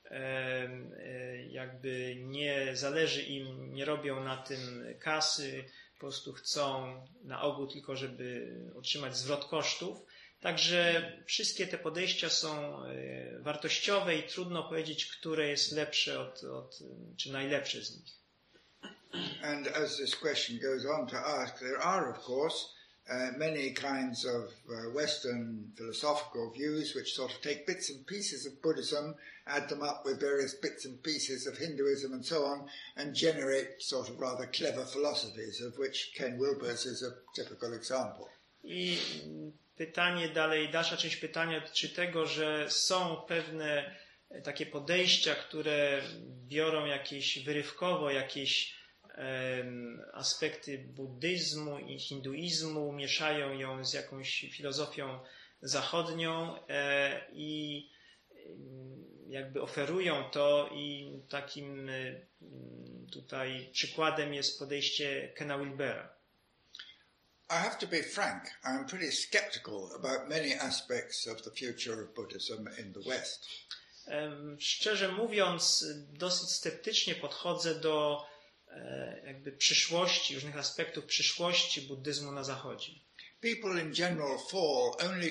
jakby nie zależy im, nie robią na tym kasy, po prostu chcą na ogół tylko, żeby otrzymać zwrot kosztów. Także wszystkie te podejścia są wartościowe i trudno powiedzieć, które jest lepsze czy najlepsze z nich. And as this question goes on to ask, there are of course many kinds of Western philosophical views which sort of take bits and pieces of Buddhism, add them up with various bits and pieces of Hinduism and so on, and generate sort of rather clever philosophies, of which Ken Wilber's is a typical example. I pytanie dalej, dalsza część pytania dotyczy tego, że są pewne takie podejścia, które biorą wyrywkowo jakieś aspekty buddyzmu i hinduizmu, mieszają ją z jakąś filozofią zachodnią i jakby oferują to, i takim tutaj przykładem jest podejście Kena Wilbera. I have to be frank, I'm pretty skeptical about many aspects of the future of Buddhism in the West. Szczerze mówiąc, dosyć sceptycznie podchodzę do jakby przyszłości, różnych aspektów przyszłości buddyzmu na Zachodzie. People in general fall only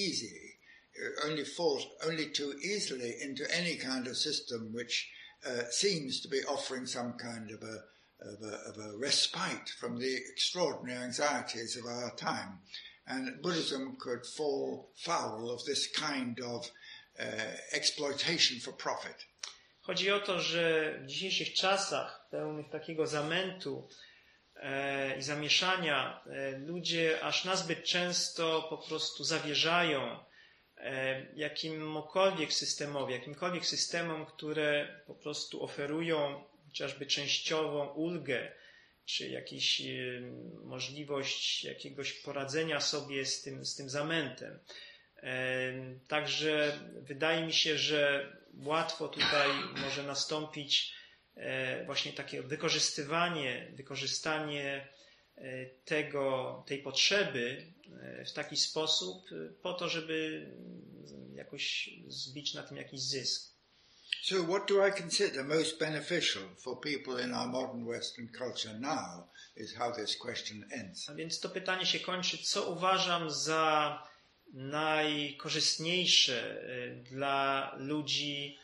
too easily into any kind of system which seems to be offering some kind of a respite from the extraordinary anxieties of our time. And Buddhism could fall foul of this kind of exploitation for profit. Chodzi o to, że w dzisiejszych czasach pełnych takiego zamętu i zamieszania ludzie aż nazbyt często po prostu zawierzają jakimkolwiek systemom, które po prostu oferują chociażby częściową ulgę, czy jakąś możliwość jakiegoś poradzenia sobie z tym zamętem. Także wydaje mi się, że łatwo tutaj może nastąpić właśnie takie wykorzystanie tej potrzeby w taki sposób po to, żeby jakoś zbić na tym jakiś zysk. So what do I consider most beneficial for people in our modern Western culture now is how this question ends. A więc to pytanie się kończy, co uważam za najkorzystniejsze dla ludzi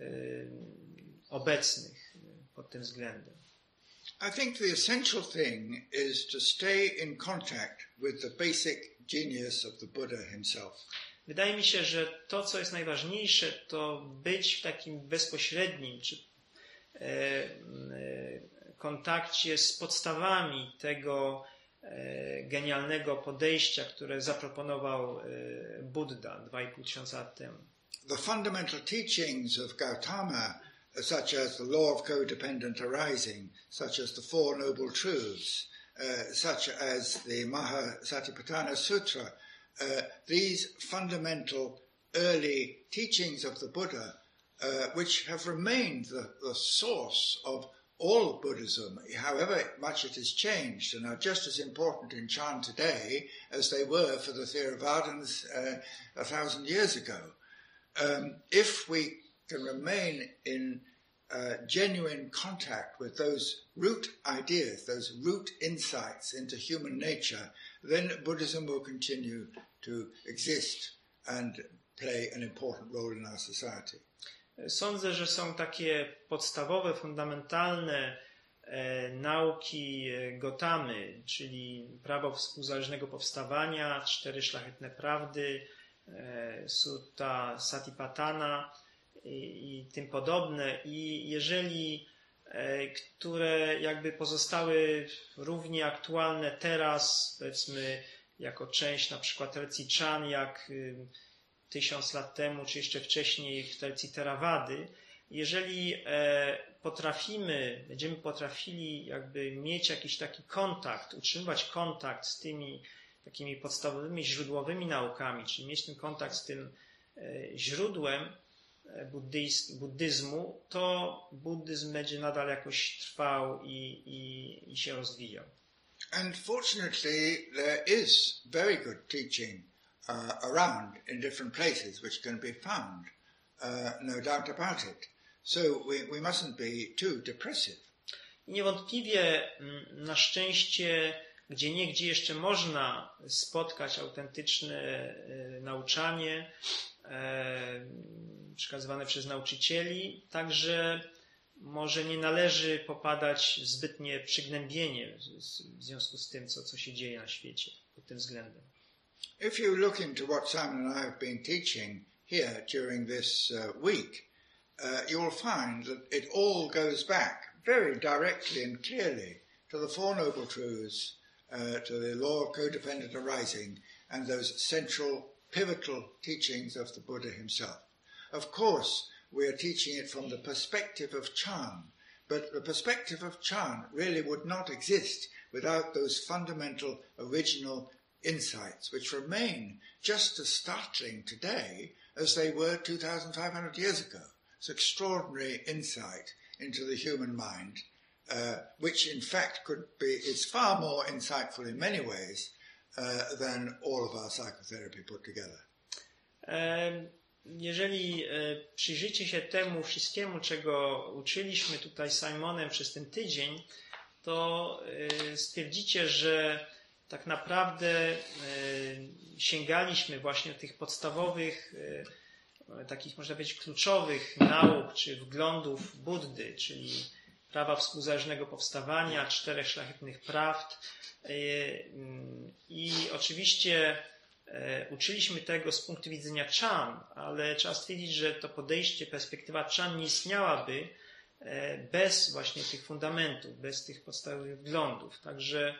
obecnych pod tym względem. I think the essential thing is to stay in contact with the basic genius of the Buddha himself. Wydaje mi się, że to, co jest najważniejsze, to być w takim bezpośrednim czy kontakcie z podstawami tego genialnego podejścia, które zaproponował Buddha 2500 lat temu. The fundamental teachings of Gautama, such as the law of codependent arising, such as the Four Noble Truths, such as the Mahasatipatthana Sutra, these fundamental early teachings of the Buddha, which have remained the source of all Buddhism, however much it has changed, and are just as important in Chan today as they were for the Theravadins 1,000 years ago. If we can remain in genuine contact with those root ideas, those root insights into human nature, then Buddhism will continue to exist and play an important role in our society. Sądzę, że są takie podstawowe, fundamentalne nauki Gautamy, czyli prawo współzależnego powstawania, 4 szlachetne prawdy, Sutta Satipatthana i tym podobne. I jeżeli które jakby pozostały równie aktualne teraz, powiedzmy, jako część na przykład tradycji Chan, jak 1000 lat temu, czy jeszcze wcześniej w tradycji Theravady. Jeżeli będziemy potrafili jakby mieć jakiś taki kontakt, utrzymywać kontakt z tymi takimi podstawowymi, źródłowymi naukami, czyli mieć ten kontakt z tym źródłem buddyzmu, to buddyzm będzie nadal jakoś trwał i się rozwijał. And fortunately, there is very good teaching around in different places which can be found, no doubt about it. So we mustn't be too depressive. Niewątpliwie na szczęście gdzieniegdzie jeszcze można spotkać autentyczne nauczanie przekazywane przez nauczycieli, także może nie należy popadać w zbytnie przygnębienie w związku z tym, co się dzieje na świecie pod tym względem. If you look into what Simon and I have been teaching here during this week, you will find that it all goes back very directly and clearly to the Four Noble Truths, to the law of codependent arising, and those central, pivotal teachings of the Buddha himself. Of course, we are teaching it from the perspective of Chan, but the perspective of Chan really would not exist without those fundamental original insights, which remain just as startling today as they were 2,500 years ago. It's extraordinary insight into the human mind, which in fact is far more insightful in many ways than all of our psychotherapy put together. Jeżeli przyjrzycie się temu wszystkiemu, czego uczyliśmy tutaj z Simonem przez ten tydzień, to stwierdzicie, że tak naprawdę sięgaliśmy właśnie do tych podstawowych, takich można powiedzieć kluczowych nauk czy wglądów Buddy, czyli prawa współzależnego powstawania, 4 szlachetnych prawd. I oczywiście uczyliśmy tego z punktu widzenia Chan, ale trzeba stwierdzić, że to podejście, perspektywa Chan nie istniałaby bez właśnie tych fundamentów, bez tych podstawowych wglądów. Także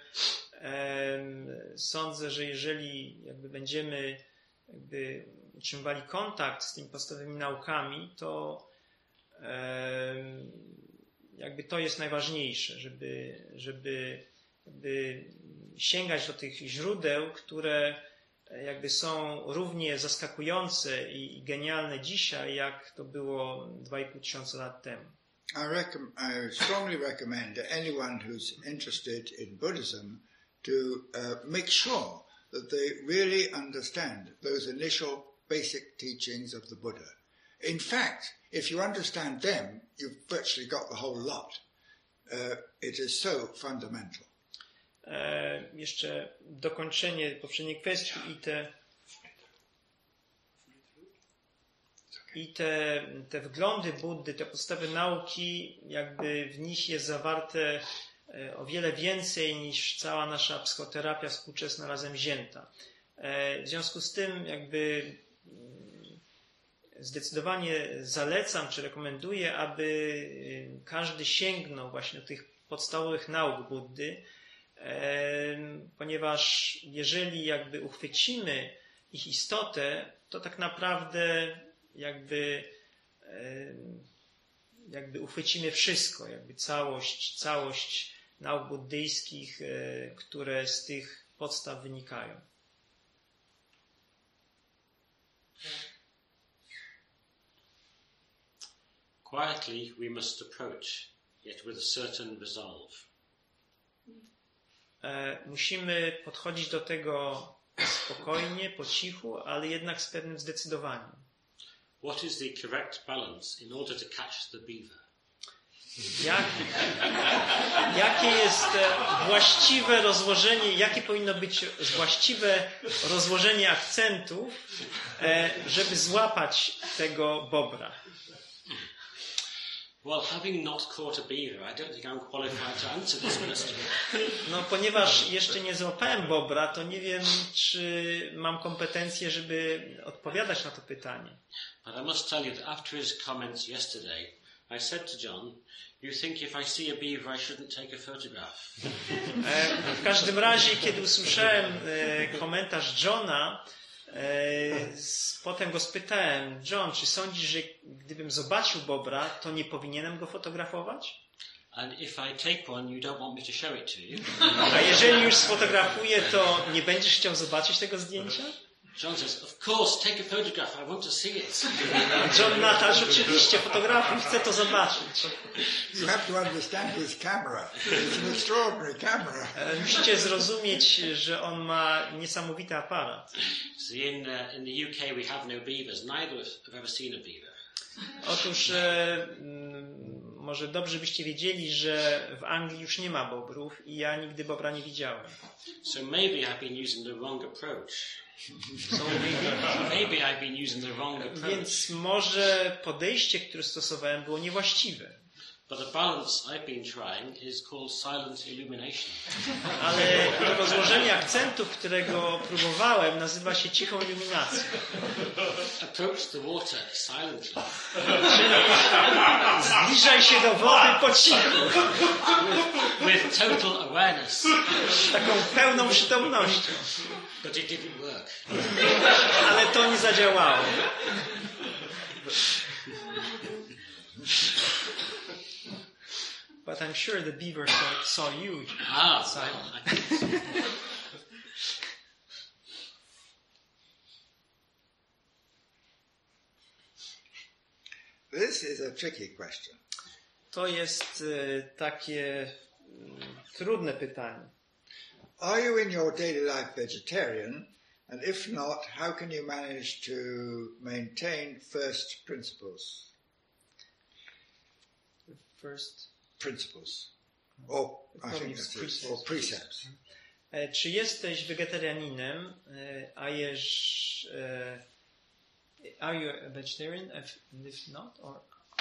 sądzę, że jeżeli będziemy utrzymywali kontakt z tymi podstawowymi naukami, to to jest najważniejsze, żeby sięgać do tych źródeł, które są równie zaskakujące i genialne dzisiaj, jak to było 2500 lat temu. I strongly recommend anyone who's interested in Buddhism to make sure that they really understand those initial basic teachings of the Buddha. In fact, if you understand them, you've virtually got the whole lot. It is so fundamental. Jeszcze dokończenie poprzedniej kwestii i te wglądy Buddy, te podstawy nauki, w nich jest zawarte o wiele więcej niż cała nasza psychoterapia współczesna razem wzięta. W związku z tym zdecydowanie zalecam czy rekomenduję, aby każdy sięgnął właśnie do tych podstawowych nauk Buddy, ponieważ jeżeli uchwycimy ich istotę, to tak naprawdę uchwycimy wszystko, całość nauk buddyjskich, które z tych podstaw wynikają. Quietly we must approach, yet with a certain resolve. Musimy podchodzić do tego spokojnie, po cichu, ale jednak z pewnym zdecydowaniem. What is the correct balance in order to catch the beaver? Jakie jest właściwe rozłożenie, jakie powinno być właściwe rozłożenie akcentów, żeby złapać tego bobra? Well, having not caught a beaver, I don't think I'm qualified to answer this question. No, ponieważ jeszcze nie złapałem bobra, to nie wiem, czy mam kompetencje, żeby odpowiadać na to pytanie. But I must tell you that after his comments yesterday, I said to John, you think if I see a beaver, I shouldn't take a photograph. W każdym razie, kiedy usłyszałem komentarz Johna, potem go spytałem, John, czy sądzisz, że gdybym zobaczył bobra, to nie powinienem go fotografować? And if I take one, you don't want me to show it to you. A jeżeli już sfotografuję, to nie będziesz chciał zobaczyć tego zdjęcia? John says, of course, take a photograph, I want to see it. John Nathan, oczywiście fotografuj, chcę to zobaczyć. You have to understand his camera. It's an extraordinary camera. Musicie zrozumieć, że on ma niesamowity aparat. See, in the UK we have no beavers. Neither have ever seen a beaver. Otóż może dobrze byście wiedzieli, że w Anglii już nie ma bobrów i ja nigdy bobra nie widziałem. So maybe I've been using the wrong approach. Maybe I've been using the wrong approach. Więc może podejście, które stosowałem, było niewłaściwe. But the balance I've been trying is called silent illumination. Ale to rozłożenie akcentów, którego próbowałem, nazywa się cichą iluminacją. Approach the water silently. Czyli zbliżaj się do wody po cichu. With total awareness. Taką pełną przytomnością. But it didn't work. Ale to nie zadziałało. But I'm sure the beaver saw you. Simon. I think so. This is a tricky question. To jest takie trudne pytanie. Are you in your daily life vegetarian? And if not, how can you manage to maintain first principles? First principles. Or, I think that's it, or precepts. Czy jesteś wegetarianinem, are you a vegetarian? If not, or...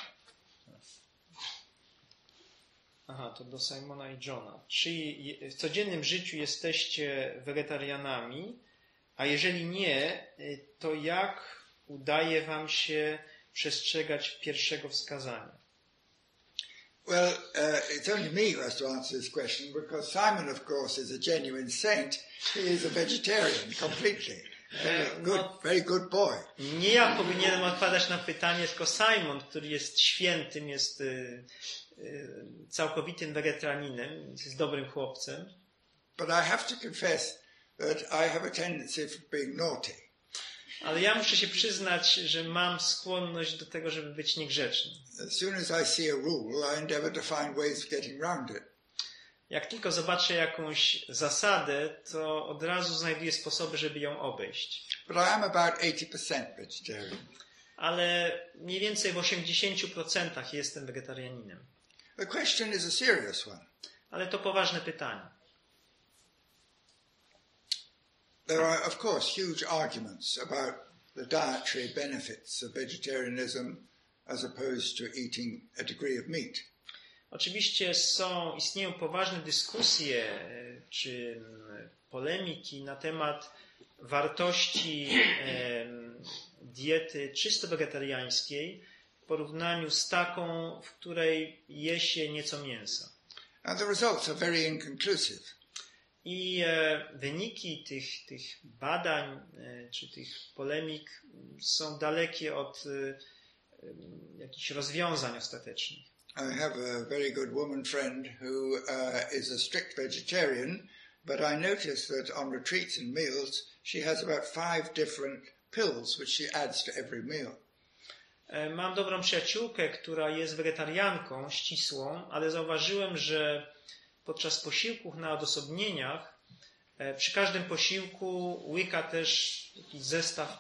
Aha, to do Simona i Johna. Czy w codziennym życiu jesteście wegetarianami, a jeżeli nie, to jak udaje wam się przestrzegać pierwszego wskazania? Well, it's only me who has to answer this question because Simon, of course, is a genuine saint. He is a vegetarian completely. Very good boy. Nie ja powinienem odpowiadać na pytanie, tylko Simon, który jest świętym, jest całkowitym wegetarianinem, jest dobrym chłopcem. But I have to confess that I have a tendency for being naughty. Ale ja muszę się przyznać, że mam skłonność do tego, żeby być niegrzeczny. As soon as I see a rule, I endeavor to find ways of getting round it. Jak tylko zobaczę jakąś zasadę, to od razu znajduję sposoby, żeby ją obejść. But I am about 80% vegetarian. Ale mniej więcej w 80% jestem wegetarianinem. The question is a serious one. Ale to poważne pytanie. There are, of course, huge arguments about the dietary benefits of vegetarianism as opposed to eating a degree of meat. Oczywiście istnieją poważne dyskusje czy polemiki na temat wartości diety czysto wegetariańskiej w porównaniu z taką, w której je się nieco mięsa. And the results are very inconclusive. I wyniki tych badań czy tych polemik są dalekie od jakichś rozwiązań ostatecznych. I have a very good woman friend who is a strict vegetarian, but I notice that on retreats and meals she has about 5 different pills which she adds to every meal. Mam dobrą przyjaciółkę, która jest wegetarianką ścisłą, ale zauważyłem, że podczas posiłków na odosobnieniach przy każdym posiłku łyka też jakiś zestaw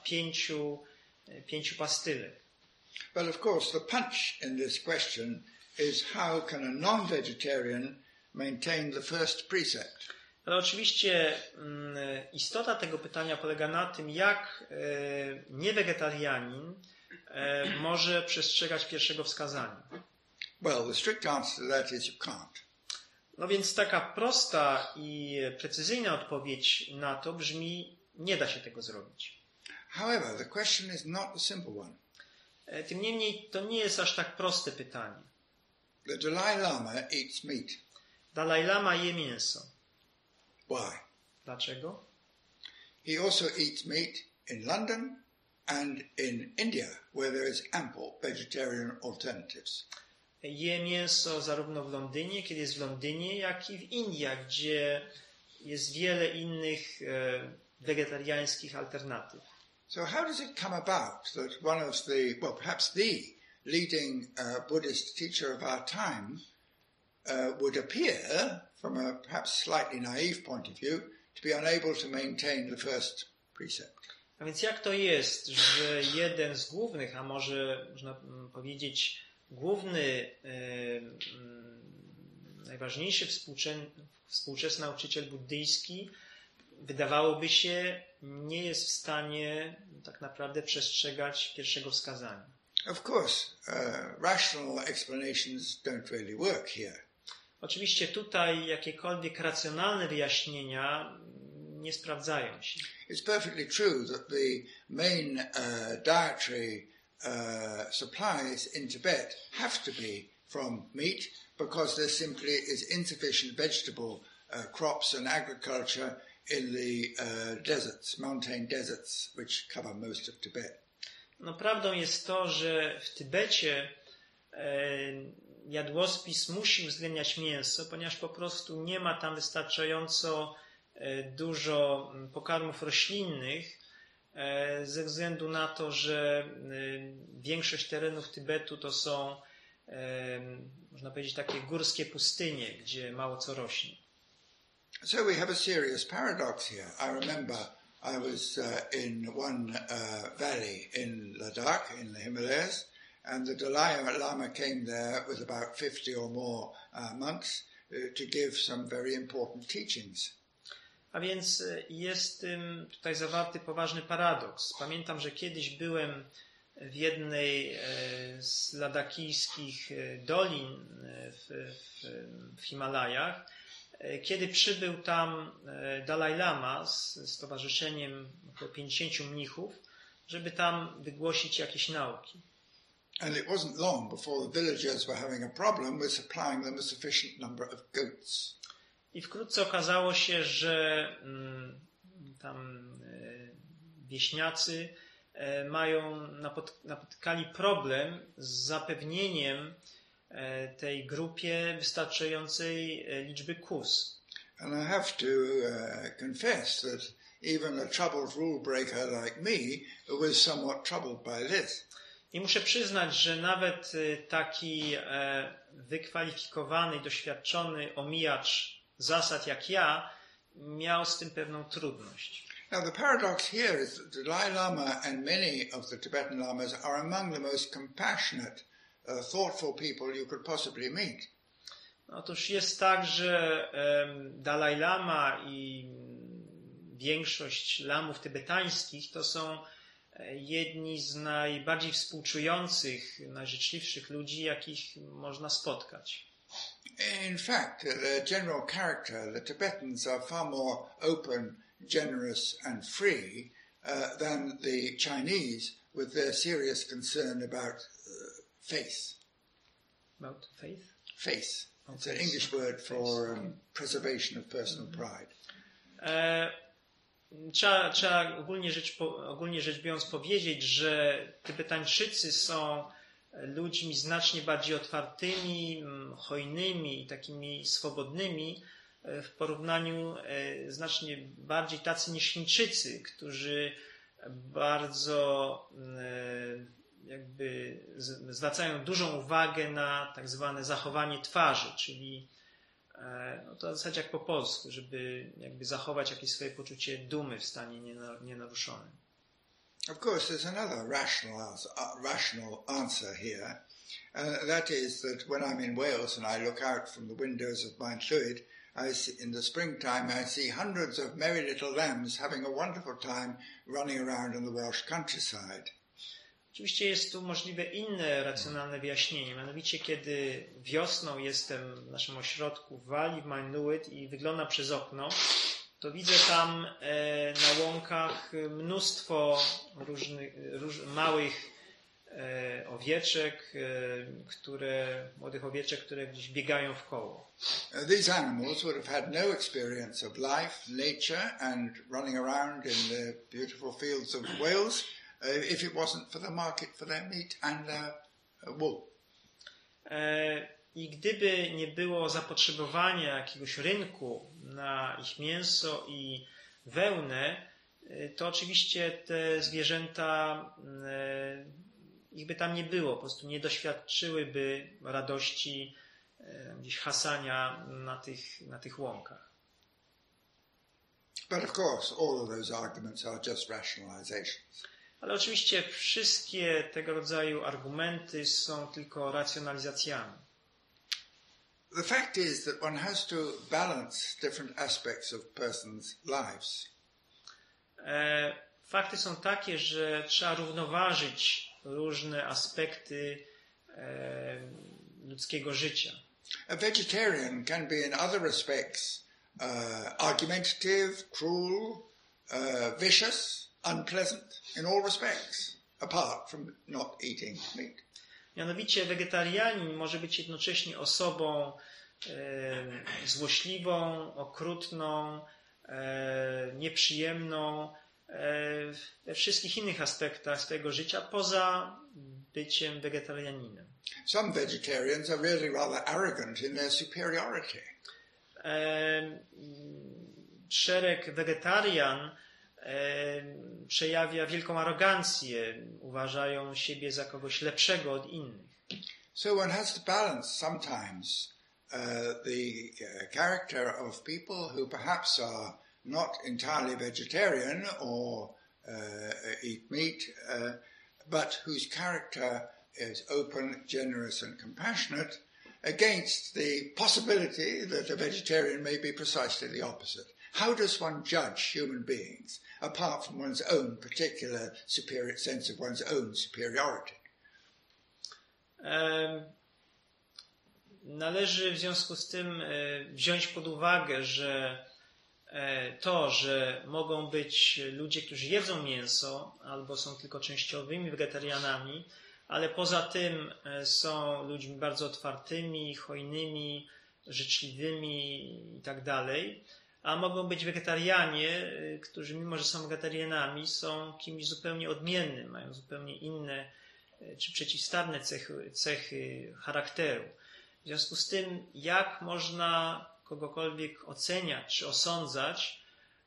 5 pastylek. Well, of course, the punch in this question is how can a non-vegetarian maintain the first precept? Ale oczywiście istota tego pytania polega na tym, jak niewegetarianin może przestrzegać pierwszego wskazania. Well, the strict answer to that is you can't. No więc taka prosta i precyzyjna odpowiedź na to brzmi, nie da się tego zrobić. However, the question is not a simple one. Tym niemniej to nie jest aż tak proste pytanie. The Dalai Lama eats meat. Dalai Lama je mięso. Why? Dlaczego? He also eats meat in London and in India, where there is ample vegetarian alternatives. Je mięso zarówno w Londynie, kiedy jest w Londynie, jak i w Indiach, gdzie jest wiele innych wegetariańskich alternatyw. So how does it come about that one of the, well, perhaps the leading Buddhist teacher of our time would appear, from a perhaps slightly naive point of view, to be unable to maintain the first precept? A więc jak to jest, że jeden z głównych, a może można powiedzieć główny, najważniejszy współczesny nauczyciel buddyjski, wydawałoby się, nie jest w stanie tak naprawdę przestrzegać pierwszego wskazania. Of course, rational explanations don't really work here. Oczywiście tutaj jakiekolwiek racjonalne wyjaśnienia nie sprawdzają się. It's perfectly true that the main dietary supplies in Tibet have to be from meat because there simply is insufficient vegetable crops and agriculture in the deserts, mountain deserts, which cover most of Tibet. No, prawdą jest to, że w Tybecie jadłospis musi uwzględniać mięso, ponieważ po prostu nie ma tam wystarczająco dużo pokarmów roślinnych ze względu na to, że większość terenów Tybetu to są, można powiedzieć, takie górskie pustynie, gdzie mało co rośnie. So we have a serious paradox here. I remember I was in one valley in Ladakh, in the Himalayas, and the Dalai Lama came there with about 50 or more monks to give some very important teachings. A więc jest tutaj zawarty poważny paradoks. Pamiętam, że kiedyś byłem w jednej z ladakijskich dolin w Himalajach, kiedy przybył tam Dalai Lama z towarzyszeniem około 50 mnichów, żeby tam wygłosić jakieś nauki. And it wasn't long before the villagers were having a problem with supplying them a sufficient number of goats. I wkrótce okazało się, że tam wieśniacy napotkali problem z zapewnieniem tej grupie wystarczającej liczby kóz. And I have to confess that even a troubled rule breaker like me was somewhat troubled by this. I muszę przyznać, że nawet taki wykwalifikowany i doświadczony omijacz zasad jak ja miał z tym pewną trudność. Now the paradox here is that the Dalai Lama and many of the Tibetan Lamas are among the most compassionate, thoughtful people you could possibly meet. Otóż jest tak, że Dalai Lama i większość lamów tybetańskich to są jedni z najbardziej współczujących, najżyczliwszych ludzi, jakich można spotkać. In fact, their general character, the Tibetans are far more open, generous and free than the Chinese with their serious concern about faith. About faith? Faith. It's an English word for preservation of personal pride. Trzeba ogólnie rzecz biorąc powiedzieć, że Tybetańczycy są ludźmi znacznie bardziej otwartymi, hojnymi i takimi swobodnymi w porównaniu znacznie bardziej tacy niż Chińczycy, którzy bardzo jakby zwracają dużą uwagę na tak zwane zachowanie twarzy, czyli no to w zasadzie jak po polsku, żeby jakby zachować jakieś swoje poczucie dumy w stanie nienaruszonym. Of course, there's another rational answer here. That is that when I'm in Wales and I look out from the windows of Mount Llwyd, in the springtime I see hundreds of merry little lambs having a wonderful time running around in the Welsh countryside. Oczywiście jest tu możliwe inne racjonalne wyjaśnienie, mianowicie kiedy wiosną jestem w naszym ośrodku w Walii, w Mount Llwyd i wyglądam przez okno, to widzę tam na łąkach mnóstwo małych owieczek, młodych owieczek, które gdzieś biegają w koło. These animals would have had no experience of life, nature and running around in the beautiful fields of Wales if it wasn't for the market for their meat and their wool. I gdyby nie było zapotrzebowania jakiegoś rynku na ich mięso i wełnę, to oczywiście te zwierzęta, ich by tam nie było, po prostu nie doświadczyłyby radości gdzieś hasania na tych łąkach. But of course, all of those arguments are just rationalizations. Ale oczywiście wszystkie tego rodzaju argumenty są tylko racjonalizacjami. The fact is that one has to balance different aspects of persons' lives. Fakty są takie, że trzeba równoważyć różne aspekty ludzkiego życia. A vegetarian can be in other respects argumentative, cruel, vicious, unpleasant in all respects, apart from not eating meat. Mianowicie wegetarianin może być jednocześnie osobą złośliwą, okrutną, nieprzyjemną we wszystkich innych aspektach swojego życia, poza byciem wegetarianinem. Some vegetarians are really rather arrogant in their superiority. Szereg wegetarian przejawia wielką arogancję, uważają siebie za kogoś lepszego od innych. So one has to balance sometimes the character of people who perhaps are not entirely vegetarian or eat meat, but whose character is open, generous and compassionate, against the possibility that a vegetarian may be precisely the opposite. How does one judge human beings apart from one's own particular sense of one's own superiority? Należy w związku z tym wziąć pod uwagę, że to, że mogą być ludzie, którzy jedzą mięso albo są tylko częściowymi wegetarianami, ale poza tym są ludźmi bardzo otwartymi, hojnymi, życzliwymi i tak dalej, a mogą być wegetarianie, którzy mimo, że są wegetarianami, są kimś zupełnie odmiennym, mają zupełnie inne czy przeciwstawne cechy charakteru. W związku z tym, jak można kogokolwiek oceniać czy osądzać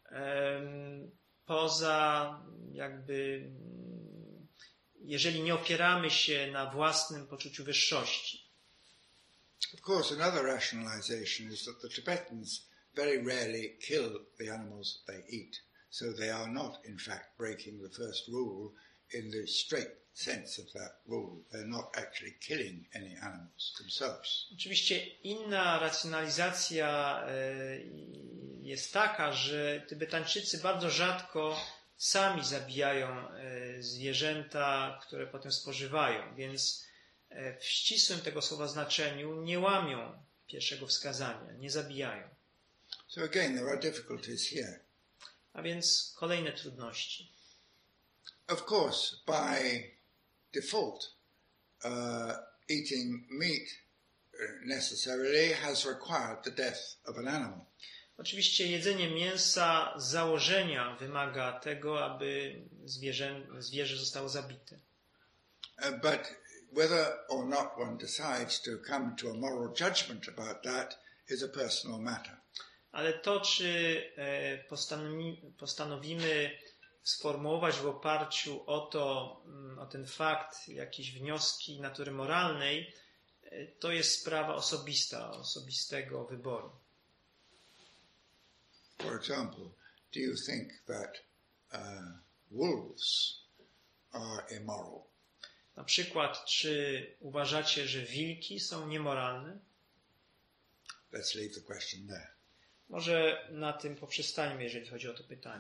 poza jakby, jeżeli nie opieramy się na własnym poczuciu wyższości. Of course, another rationalization is that the Tibetans very rarely kill the animals they eat, so they are not in fact breaking the first rule in the straight sense of that rule. They're not actually killing any animals themselves. Oczywiście inna racjonalizacja jest taka, że Tybetańczycy bardzo rzadko sami zabijają zwierzęta, które potem spożywają, więc w ścisłym tego słowa znaczeniu nie łamią pierwszego wskazania, nie zabijają. So again, there are difficulties here. A więc kolejne trudności. Of course, by default, eating meat necessarily has required the death of an animal. Oczywiście jedzenie mięsa z założenia wymaga tego, aby zwierzę zostało zabite. But whether or not one decides to come to a moral judgment about that is a personal matter. Ale to, czy postanowimy sformułować w oparciu o ten fakt jakieś wnioski natury moralnej, to jest sprawa osobista, osobistego wyboru. For example, do you think that wolves are immoral? Na przykład, czy uważacie, że wilki są niemoralne? Let's leave the question there. Może na tym poprzestańmy, jeżeli chodzi o to pytanie.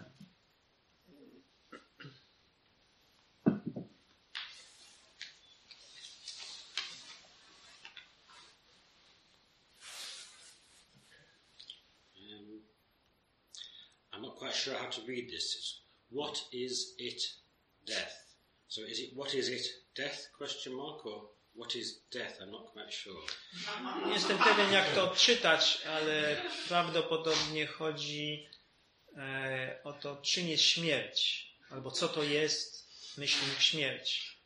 I'm not quite sure how to read this. What is it, death? So is it, what is it, death, question mark, or what is death? I'm not quite sure. Nie jestem pewien, jak to odczytać, ale prawdopodobnie chodzi o to, czym jest śmierć, albo co to jest myślnik śmierć.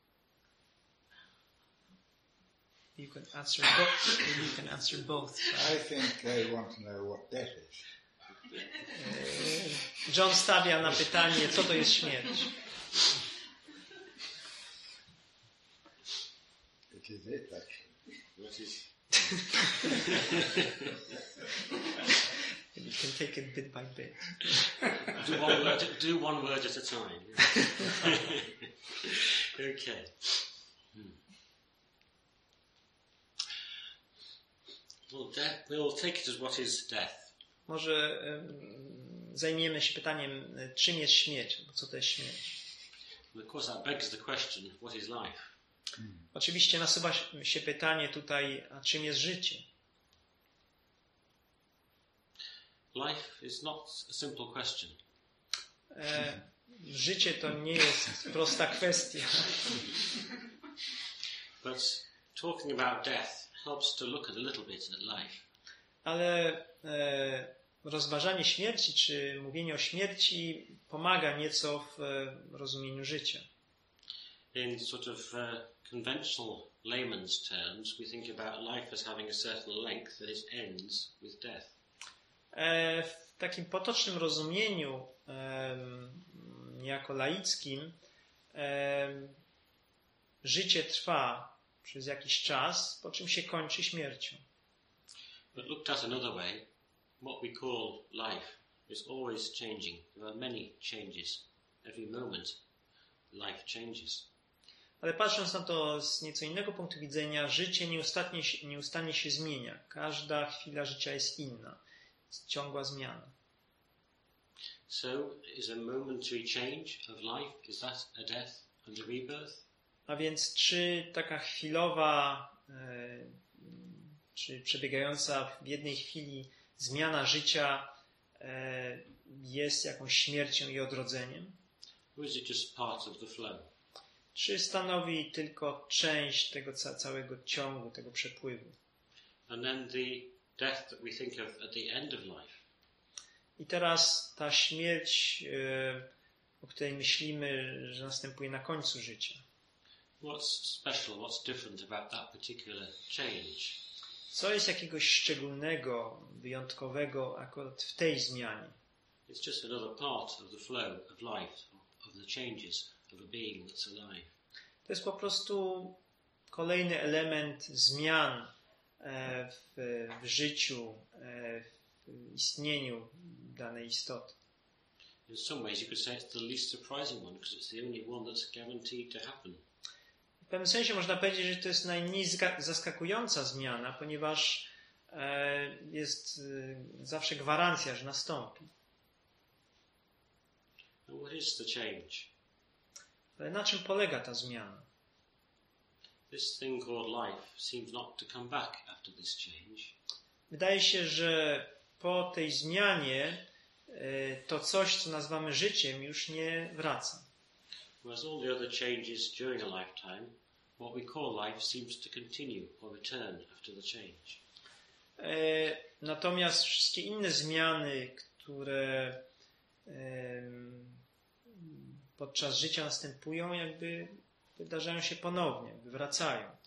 You can answer both. You can answer both. I think they want to know what death is. John stawia na pytanie, co to jest śmierć. It is it, actually. What is... You can take it bit by bit. do one word at a time. Okay. Well, we'll take it as what is death. Może zajmiemy się pytaniem, czym jest śmierć, albo co to jest śmierć. And of course that begs the question, what is life? Oczywiście nasuwa się pytanie tutaj, a czym jest życie? Life is not a simple question. Życie to nie jest prosta kwestia. But talking about death helps to look at a little bit at life. Ale rozważanie śmierci, czy mówienie o śmierci pomaga nieco w rozumieniu życia. In sort of conventional layman's terms, we think about life as having a certain length that it ends with death. W takim potocznym rozumieniu, niejako laickim, życie trwa przez jakiś czas, po czym się kończy śmiercią. But looked at another way, what we call life is always changing. There are many changes. Every moment, life changes. Ale patrząc na to z nieco innego punktu widzenia, życie nieustannie się zmienia. Każda chwila życia jest inna. Jest ciągła zmiana. So, is a momentary change of life, is that a death and a rebirth? A więc czy taka chwilowa, czy przebiegająca w jednej chwili zmiana życia jest jakąś śmiercią i odrodzeniem? Or is it just part of the flow? Czy stanowi tylko część tego całego ciągu, tego przepływu? And then the death that we think of at the end of life. I teraz ta śmierć, o której myślimy, że następuje na końcu życia. What's special, what's different about that particular change? Co jest jakiegoś szczególnego, wyjątkowego akurat w tej zmianie? It's just another part of the flow of life, of the changes of a being that's alive. To jest po prostu kolejny element zmian w życiu, w istnieniu danej istoty. In some ways you could say it's the least surprising one because it's the only one that's guaranteed to happen. W pewnym sensie można powiedzieć, że to jest najmniej zaskakująca zmiana, ponieważ jest zawsze gwarancja, że nastąpi. And what is the change? Ale na czym polega ta zmiana? This thing called life seems not to come back after this change. Wydaje się, że po tej zmianie to coś, co nazywamy życiem, już nie wraca. Whereas all the other changes during a lifetime, what we call life seems to continue or return after the change. Natomiast wszystkie inne zmiany, które podczas życia następują, jakby wydarzają się ponownie, wracają.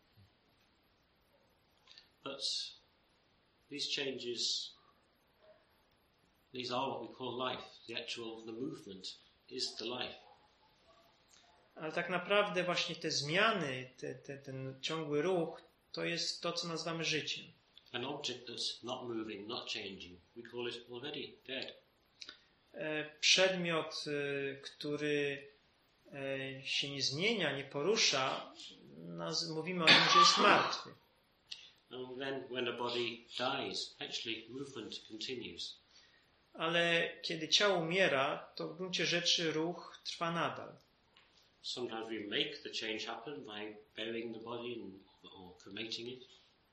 But these changes, these are what we call life. The movement is the life. Ale tak naprawdę właśnie te zmiany, ten ciągły ruch, to jest to, co nazywamy życiem. An object that's not moving, not changing, we call it already dead. Przedmiot, który się nie zmienia, nie porusza, mówimy o nim, że jest martwy. And then when a body dies, actually movement continues. Ale kiedy ciało umiera, to w gruncie rzeczy ruch trwa nadal. Sometimes we make the change happen by burying the body or cremating it.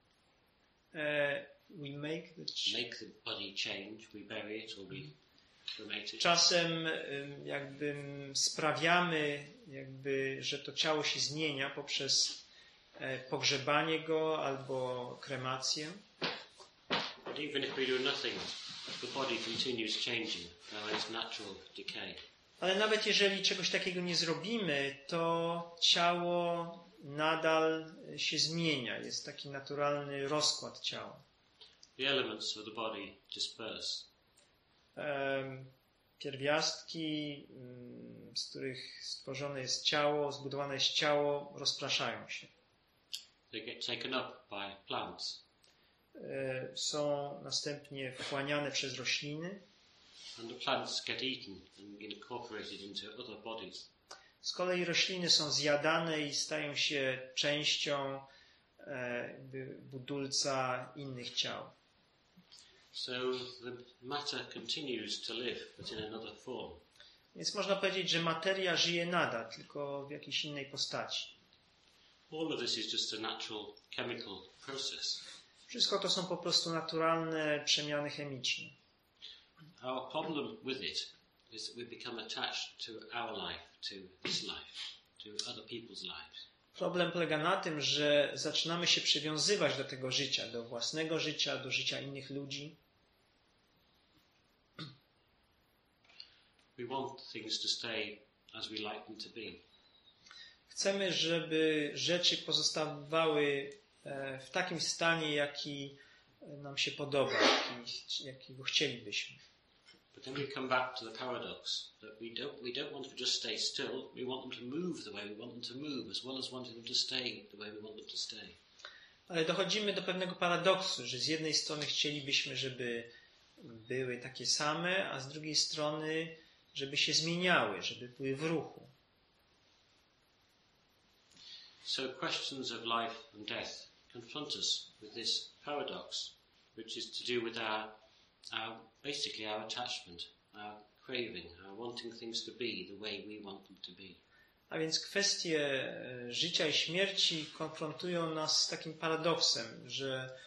We make the body change, we bury it or we cremate it. Czasem jakby sprawiamy, że to ciało się zmienia poprzez pogrzebanie go albo kremację. But even if we do nothing, the body continues changing by its natural decay. Ale nawet jeżeli czegoś takiego nie zrobimy, to ciało nadal się zmienia. Jest taki naturalny rozkład ciała. The elements of the body disperse. pierwiastki, z których stworzone jest ciało, zbudowane jest ciało, rozpraszają się. They get taken up by plants. Są następnie wchłaniane przez rośliny. And the plants get eaten and incorporated into other bodies. Z kolei rośliny są zjadane i stają się częścią budulca innych ciał. So the matter continues to live, but in another form. Więc można powiedzieć, że materia żyje nadal, tylko w jakiejś innej postaci. All of this is just a natural chemical process. Wszystko to są po prostu naturalne przemiany chemiczne. Our problem with it is that we become attached to our life, to this life, to other people's lives. Problem polega na tym, że zaczynamy się przywiązywać do tego życia, do własnego życia, do życia innych ludzi. We want things to stay as we like them to be. Chcemy, żeby rzeczy pozostawały w takim stanie, jaki nam się podoba, jakiego chcielibyśmy. But then we come back to the paradox that we don't want to just stay still. We want them to move the way we want them to move, as well as wanting them to stay the way we want them to stay. Ale dochodzimy do pewnego paradoksu, że z jednej strony chcielibyśmy, żeby były takie same, a z drugiej strony, żeby się zmieniały, żeby były w ruchu. So questions of life and death confront us with this paradox, which is to do with basically our attachment, our craving, our wanting things to be the way we want them to be. A więc kwestie życia i śmierci konfrontują nas z takim paradoksem, że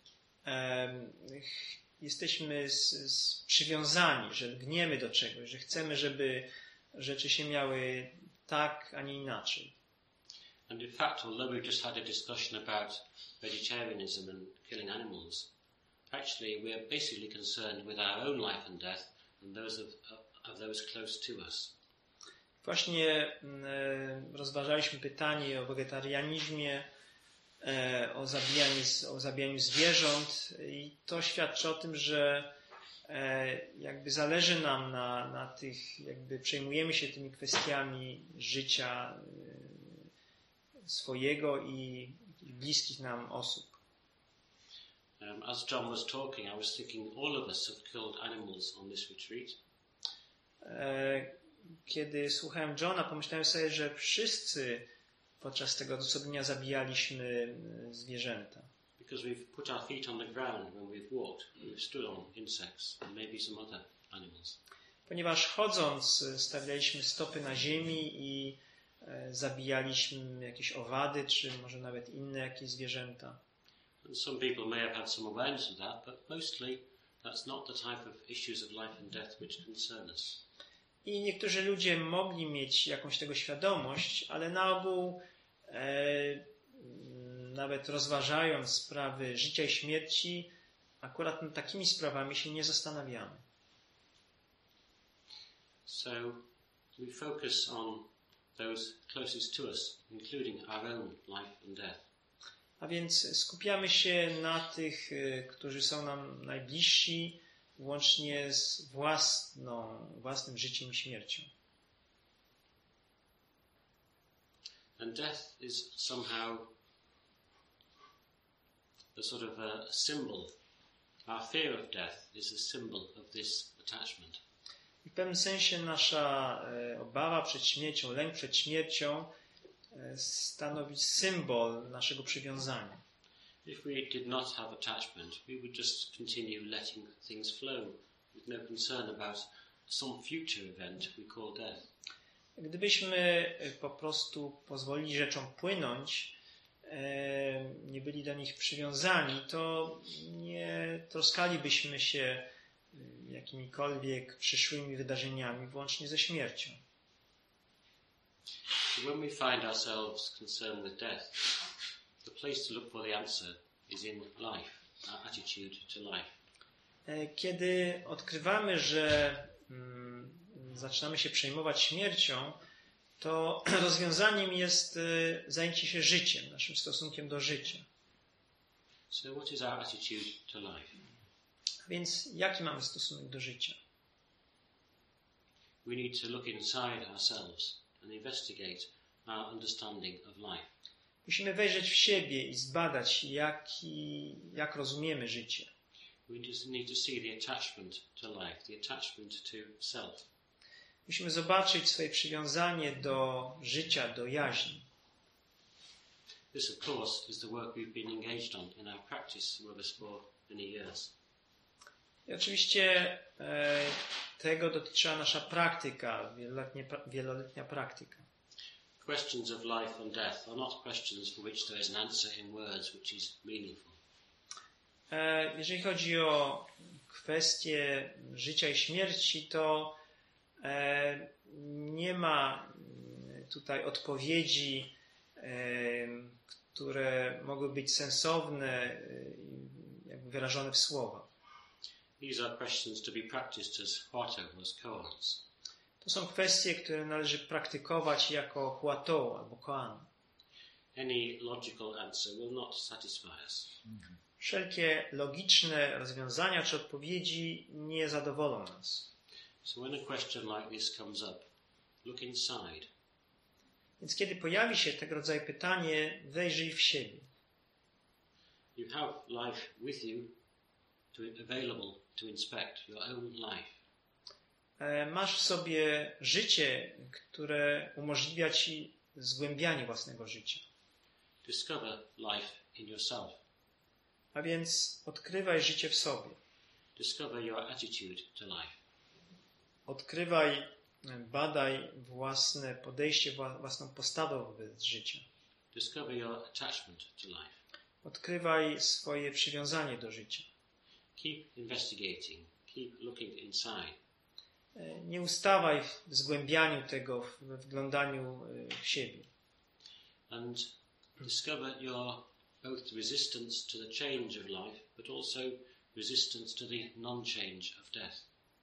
jesteśmy przywiązani, że lgniemy do czegoś, że chcemy, żeby rzeczy się miały tak, a nie inaczej. And in fact, although we've just had a discussion about vegetarianism and killing animals, actually we are basically concerned with our own life and death and those of those close to us. Właśnie rozważaliśmy pytanie o wegetarianizmie, o zabijaniu zwierząt i to świadczy o tym, że jakby zależy nam na tych, jakby przejmujemy się tymi kwestiami życia swojego i bliskich nam osób. As John was talking, I was thinking all of us have killed animals on this retreat. Kiedy słuchałem Johna, pomyślałem sobie, że wszyscy podczas tego odosobnienia zabijaliśmy zwierzęta. Because we've put our feet on the ground when we've walked, we've stood on insects and maybe some other animals. Ponieważ chodząc stawialiśmy stopy na ziemi i zabijaliśmy jakieś owady, czy może nawet inne jakieś zwierzęta. And some people may have had some awareness of that, but mostly that's not the type of issues of life and death which concern us. I niektórzy ludzie mogli mieć jakąś tego świadomość, ale na ogół nawet rozważając sprawy życia i śmierci, akurat nad takimi sprawami się nie zastanawiamy. So we focus on those closest to us, including our own life and death. A więc skupiamy się na tych, którzy są nam najbliżsi, łącznie z własnym życiem i śmiercią. And death is somehow a sort of a symbol. Our fear of death is a symbol of this attachment. I w pewnym sensie nasza obawa przed śmiercią, lęk przed śmiercią stanowi symbol naszego przywiązania. If we did not have attachment, we would just continue letting things flow with no concern about some future event we call death. Gdybyśmy po prostu pozwolili rzeczom płynąć, nie byli do nich przywiązani, to nie troskalibyśmy się jakimikolwiek przyszłymi wydarzeniami, włącznie ze śmiercią. So when we find ourselves concerned with death, the place to look for the answer is in life, our attitude to life. Kiedy odkrywamy, że zaczynamy się przejmować śmiercią, to rozwiązaniem jest zajęcie się życiem, naszym stosunkiem do życia. So what is our attitude to life? Więc jaki mamy stosunek do życia? we need to look inside ourselves and investigate our understanding of life. Musimy wejrzeć w siebie i zbadać, jak rozumiemy życie. We just need to see the attachment to life, the attachment to self. Musimy zobaczyć swoje przywiązanie do życia, do jaźni. This, of course, is the work we've been engaged on in our practice with us for many years. I oczywiście tego dotyczyła nasza praktyka, wieloletnia praktyka. Questions of life and death are not questions for which there is an answer in words which is meaningful. Jeżeli chodzi o kwestie życia i śmierci, to nie ma tutaj odpowiedzi, które mogły być sensowne, jakby wyrażone w słowach. These are questions to be practiced as huatou, as koans. To są kwestie, które należy praktykować jako huatou albo koan. Any logical answer will not satisfy us. Wszelkie logiczne rozwiązania czy odpowiedzi nie zadowolą nas. So when a question like this comes up, look inside. Więc kiedy pojawi się tego rodzaju pytanie, wejrzyj w siebie. You have life with you available to inspect your own life. Masz w sobie życie, które umożliwia ci zgłębianie własnego życia. Discover life in yourself. A więc odkrywaj życie w sobie. Discover your attitude to life. Odkrywaj, badaj własne podejście, własną postawę wobec życia. Discover your attachment to life. Odkrywaj swoje przywiązanie do życia. Keep investigating. Keep looking inside. Nie ustawaj w zgłębianiu tego, w wglądaniu w siebie. And discover your both resistance to the change of life, but also resistance to the non-change of death.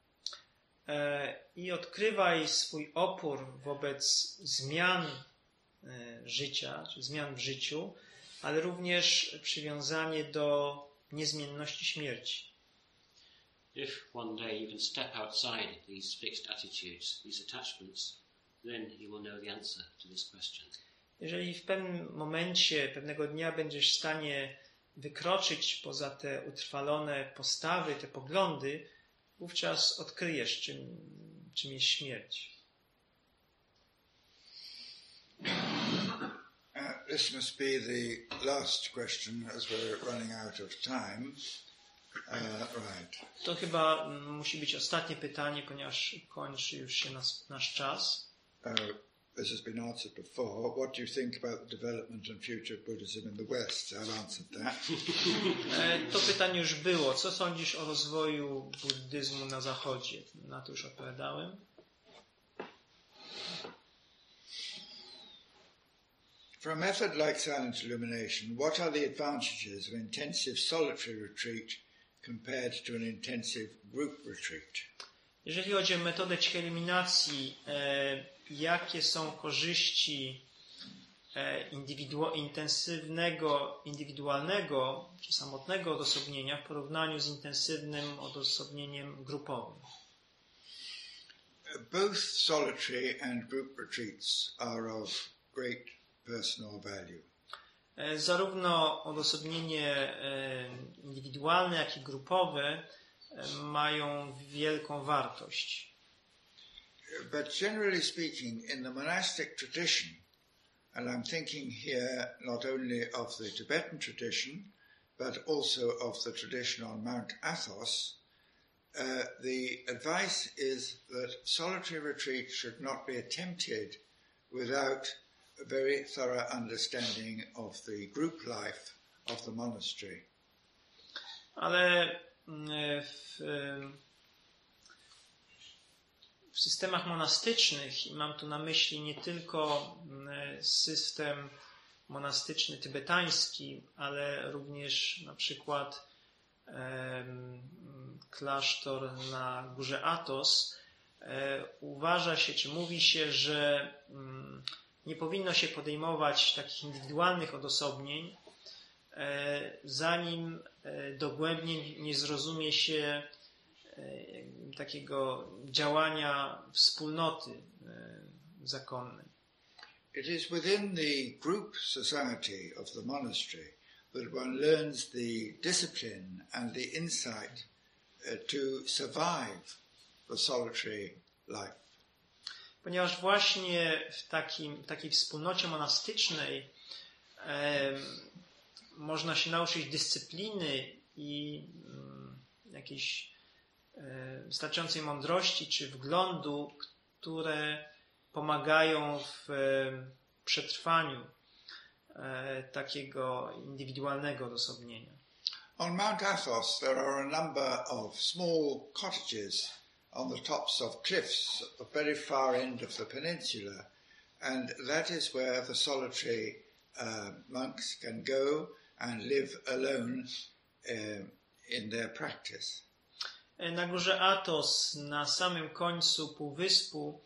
I odkrywaj swój opór wobec zmian życia, czy zmian w życiu, ale również przywiązanie do niezmienności śmierci. If one day you can step outside these fixed attitudes, these attachments, then you will know the answer to this question. Jeżeli w pewnym momencie, pewnego dnia będziesz w stanie wykroczyć poza te utrwalone postawy, te poglądy, wówczas odkryjesz, czym jest śmierć. This must be the last question as we're running out of time. Right. To chyba musi być ostatnie pytanie, ponieważ kończy już się nasz czas. This has been answered before. What do you think about the development and future of Buddhism in the West? I've answered that. To pytanie już było. Co sądzisz o rozwoju buddyzmu na Zachodzie? Na to już odpowiadałem. For a method like silent illumination, what are the advantages of intensive solitary retreat compared to an intensive group retreat? Jeżeli chodzi o metodę cicha iluminacji, jakie są korzyści intensywnego, indywidualnego czy samotnego odosobnienia w porównaniu z intensywnym odosobnieniem grupowym? Both solitary and group retreats are of great personal value. Zarówno odosobnienie indywidualne, jak i grupowe mają wielką wartość. But generally speaking, in the monastic tradition, and I'm thinking here not only of the Tibetan tradition, but also of the tradition on Mount Athos, the advice is that solitary retreat should not be attempted without a very thorough understanding of the group life of the monastery. Ale w systemach monastycznych, i mam tu na myśli nie tylko system monastyczny tybetański, ale również na przykład klasztor na górze Athos, uważa się, czy mówi się, że nie powinno się podejmować takich indywidualnych odosobnień, zanim dogłębnie nie zrozumie się takiego działania wspólnoty zakonnej. It is within the group society of the monastery that one learns the discipline and the insight to survive the solitary life. Ponieważ właśnie w takiej wspólnocie monastycznej można się nauczyć dyscypliny i jakiejś wystarczającej mądrości czy wglądu, które pomagają w przetrwaniu takiego indywidualnego odosobnienia. On Mount Athos there are a number of small cottages on the tops of cliffs at the very far end of the peninsula, and that is where the solitary monks can go and live alone in their practice. Na górze Athos, na samym końcu półwyspu,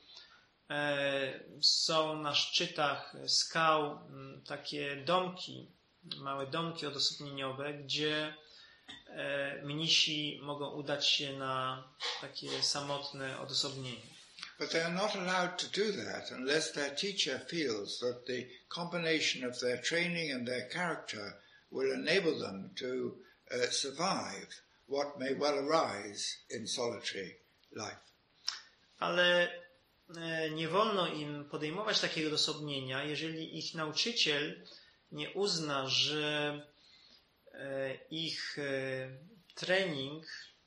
są na szczytach skał takie domki, małe domki odosobnieniowe, gdzie mnisi mogą udać się na takie samotne odosobnienie. But they are not allowed to do that unless their teacher feels that the combination of their training and their character will enable them to survive what may well arise in solitary life. Ale nie wolno im podejmować takiego odosobnienia, jeżeli ich nauczyciel nie uzna, że ich trening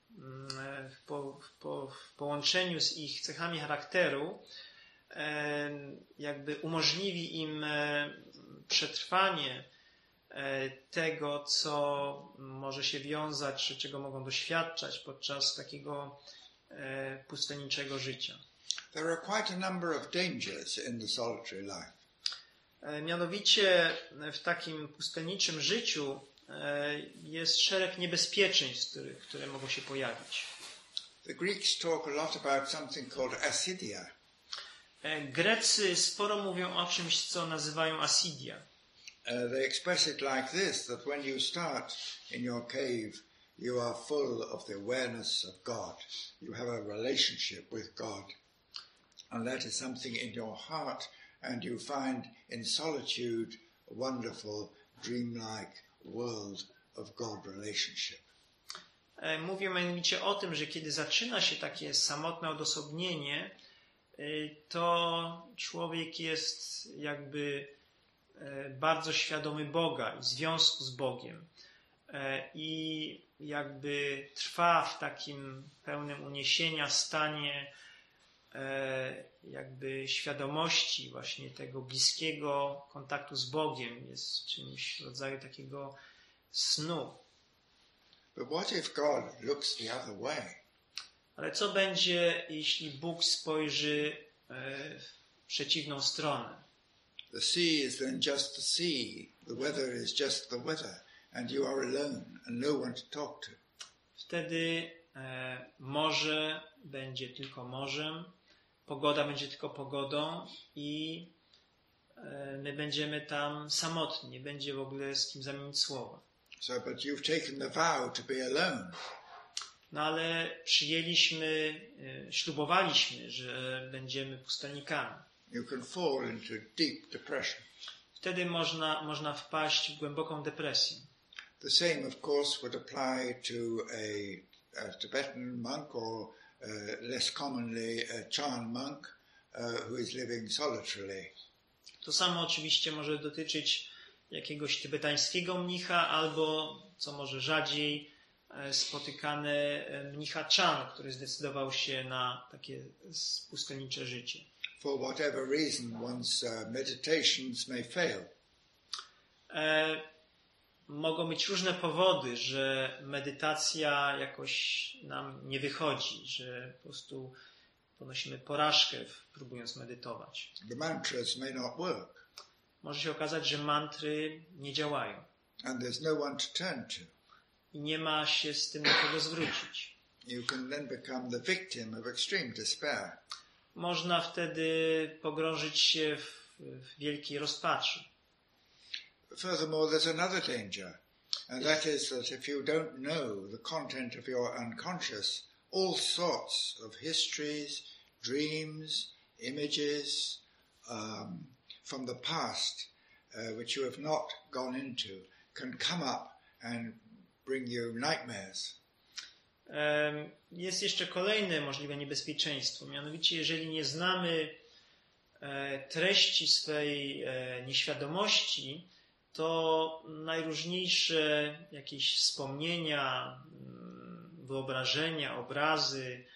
w połączeniu z ich cechami charakteru jakby umożliwi im przetrwanie tego, co może się wiązać, czy czego mogą doświadczać podczas takiego pustelniczego życia. There are quite a number of dangers in the solitary life. Mianowicie w takim pustelniczym życiu jest szereg niebezpieczeństw, które mogą się pojawić. The Greeks talk a lot about something called asidia. Grecy sporo mówią o czymś, co nazywają asidia. They express it like this, that when you start in your cave, you are full of the awareness of God. You have a relationship with God. And that is something in your heart, and you find in solitude a wonderful, dreamlike world of God relationship. Mówię mianowicie o tym, że kiedy zaczyna się takie samotne odosobnienie, to człowiek jest jakby bardzo świadomy Boga i związku z Bogiem i jakby trwa w takim pełnym uniesienia stanie jakby świadomości właśnie tego bliskiego kontaktu z Bogiem, jest czymś w rodzaju takiego snu. But what if God looks the other way? Ale co będzie, jeśli Bóg spojrzy w przeciwną stronę? The sea is then just the sea, the weather is just the weather, and you are alone and no one to talk to. Wtedy morze będzie tylko morzem, pogoda będzie tylko pogodą i my będziemy tam samotni, nie będzie w ogóle z kim zamienić słowa. So, but you've taken the vow to be alone. No ale ślubowaliśmy, że będziemy pustelnikami. You can fall into deep depression. Wtedy można wpaść w głęboką depresję. The same, of course, would apply to a Tibetan monk or less commonly a Chan monk who is living solitarily. To samo oczywiście może dotyczyć jakiegoś tybetańskiego mnicha albo, co może rzadziej spotykane, mnicha Chan, który zdecydował się na takie pustelnicze życie. For whatever reason, one's meditations may fail. Mogą być różne powody, że medytacja jakoś nam nie wychodzi, że po prostu ponosimy porażkę próbując medytować. The mantras may not work. Może się okazać, że mantry nie działają. And there's no one to turn to. I nie ma się z tym na kogo zwrócić. You can then become the victim of extreme despair. Można wtedy pogrążyć się w wielkiej rozpaczy. Furthermore, there's another danger, and that is that if you don't know the content of your unconscious, all sorts of histories, dreams, images from the past which you have not gone into can come up and bring you nightmares. Jest jeszcze kolejne możliwe niebezpieczeństwo, mianowicie jeżeli nie znamy treści swej nieświadomości, to najróżniejsze jakieś wspomnienia, wyobrażenia, obrazy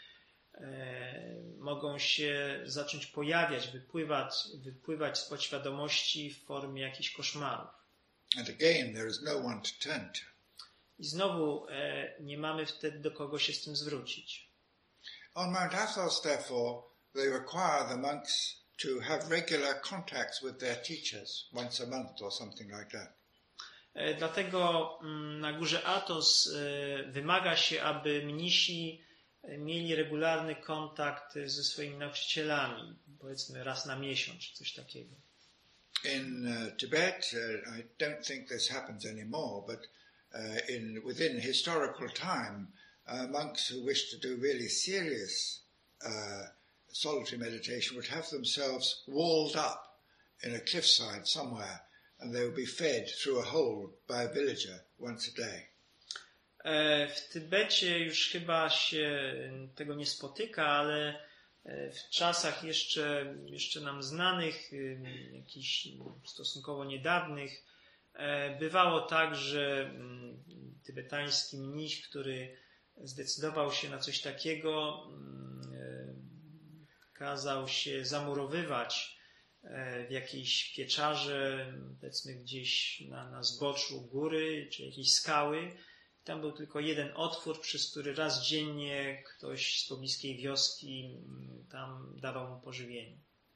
mogą się zacząć pojawiać, wypływać z podświadomości w formie jakichś koszmarów. And again, there is no one to turn to. I znowu nie mamy wtedy do kogo się z tym zwrócić. On Mount Athos, therefore, they require the monks to have regular contacts with their teachers once a month or something like that. Dlatego na górze Athos wymaga się, aby mnisi mieli regularny kontakt ze swoimi nauczycielami, powiedzmy raz na miesiąc, czy coś takiego. In Tibet, I don't think this happens anymore, but within historical time, monks who wish to do really serious solitary meditation would have themselves walled up in a cliffside somewhere, and they would be fed through a hole by a villager once a day. W Tybecie już chyba się tego nie spotyka, ale w czasach jeszcze nam znanych, jakichś stosunkowo niedawnych, bywało tak, że tybetański mnich, który zdecydował się na coś takiego, kazał się zamurowywać w jakiejś pieczarze, powiedzmy gdzieś na zboczu góry czy jakiejś skały. Tam był tylko jeden otwór, przez który raz dziennie ktoś z pobliskiej wioski tam dawał mu pożywienie.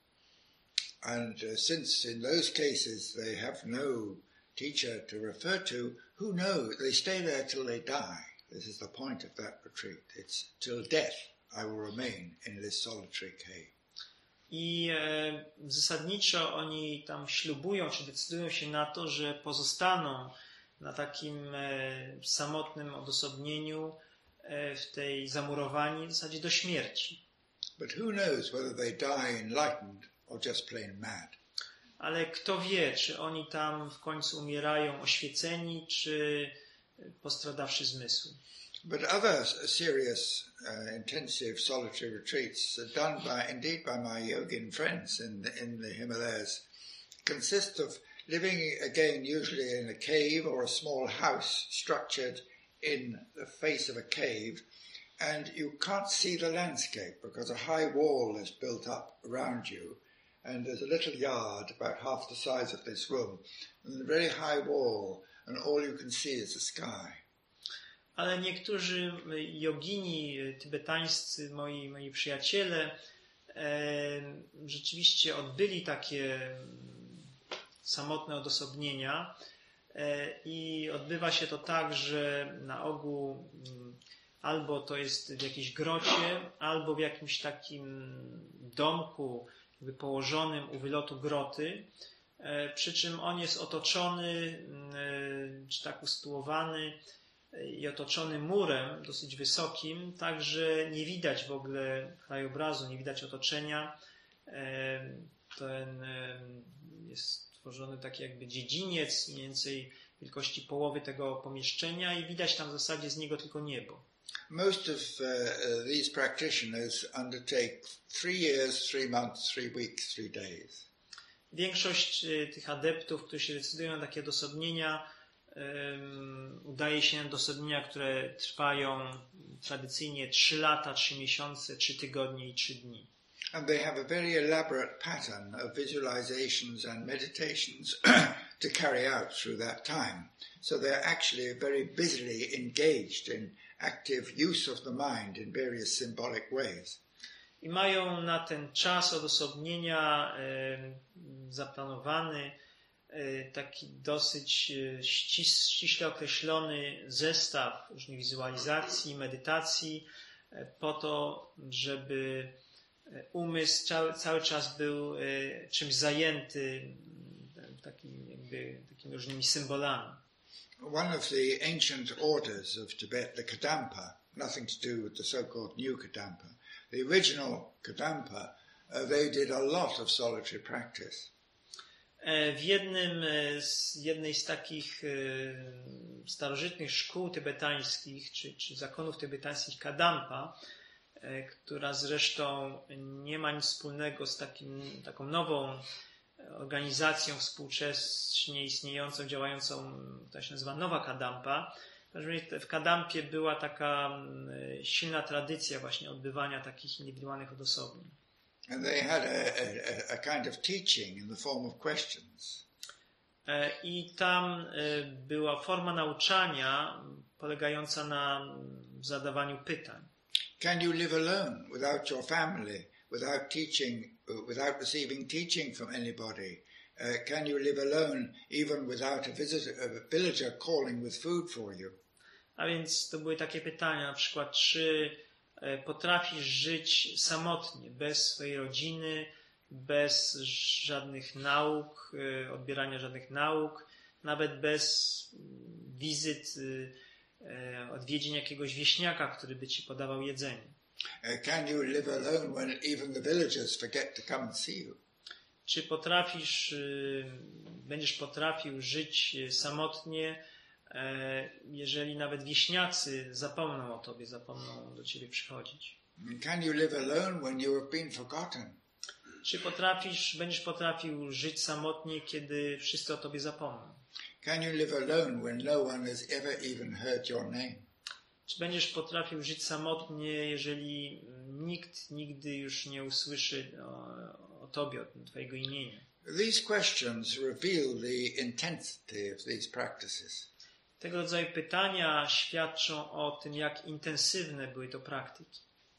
And since in those cases they have no teacher to refer to, who knows? They stay there till they die. This is the point of that retreat. It's till death I will remain in this solitary cave. I zasadniczo oni tam ślubują, czy decydują się na to, że pozostaną na takim samotnym odosobnieniu, w tej zamurowani w zasadzie do śmierci. But who knows whether they die enlightened or just plain mad. Ale kto wie, czy oni tam w końcu umierają oświeceni, czy postradawszy zmysły. But other serious, intensive solitary retreats done by my yogin friends in the Himalayas consist of living again usually in a cave or a small house structured in the face of a cave, and you can't see the landscape because a high wall is built up around you, and there's a little yard about half the size of this room, and a very high wall, and all you can see is the sky. Ale niektórzy jogini tybetańscy, moi przyjaciele, rzeczywiście odbyli takie samotne odosobnienia i odbywa się to tak, że na ogół albo to jest w jakiejś grocie, albo w jakimś takim domku jakby położonym u wylotu groty, przy czym on jest otoczony, czy tak usytuowany i otoczony murem dosyć wysokim, tak że nie widać w ogóle krajobrazu, nie widać otoczenia. Ten jest tworzony taki jakby dziedziniec, mniej więcej wielkości połowy tego pomieszczenia i widać tam w zasadzie z niego tylko niebo. Most of these practitioners undertake 3 years, 3 months, 3 weeks, 3 days. Większość tych adeptów, którzy się decydują na takie odosobnienia, udaje się na odosobnienia, które trwają tradycyjnie 3 lata, 3 miesiące, 3 tygodnie i 3 dni. And they have a very elaborate pattern of visualizations and meditations to carry out through that time. So they're actually very busily engaged in active use of the mind in various symbolic ways. I mają na ten czas odosobnienia zaplanowany taki dosyć ściśle określony zestaw różnych wizualizacji, medytacji po to, żeby umysł cały czas był czymś zajęty takimi różnymi symbolami. One of the ancient orders of Tibet, the Kadampa, nothing to do with the so-called new Kadampa. The original Kadampa, they did a lot of solitary practice. W jednej z takich starożytnych szkół tybetańskich, czy zakonów tybetańskich Kadampa, która zresztą nie ma nic wspólnego z taką nową organizacją współcześnie istniejącą, działającą, która się nazywa Nowa Kadampa. W Kadampie była taka silna tradycja właśnie odbywania takich indywidualnych odosobnień. And they had a kind of teaching in the form of questions. I tam była forma nauczania polegająca na zadawaniu pytań. Can you live alone without your family, without teaching, without receiving teaching from anybody? Can you live alone even without a villager calling with food for you? A więc to były takie pytania, na przykład, czy potrafisz żyć samotnie, bez swojej rodziny, bez żadnych nauk, odbierania żadnych nauk, nawet bez wizyt, odwiedzin jakiegoś wieśniaka, który by ci podawał jedzenie. Can you live alone when even the villagers forget to come and see you? Czy będziesz potrafił żyć samotnie, jeżeli nawet wieśniacy zapomną o tobie, zapomną do ciebie przychodzić? Can you live alone when you have been forgotten? Czy będziesz potrafił żyć samotnie, kiedy wszyscy o tobie zapomną? Can you live alone when no one has ever even heard your name? Czy będziesz potrafił żyć samotnie, jeżeli nikt nigdy już nie usłyszy o tobie, o twojego imienia? These questions reveal the intensity of these practices. Tego rodzaju pytania świadczą o tym, jak intensywne były to praktyki.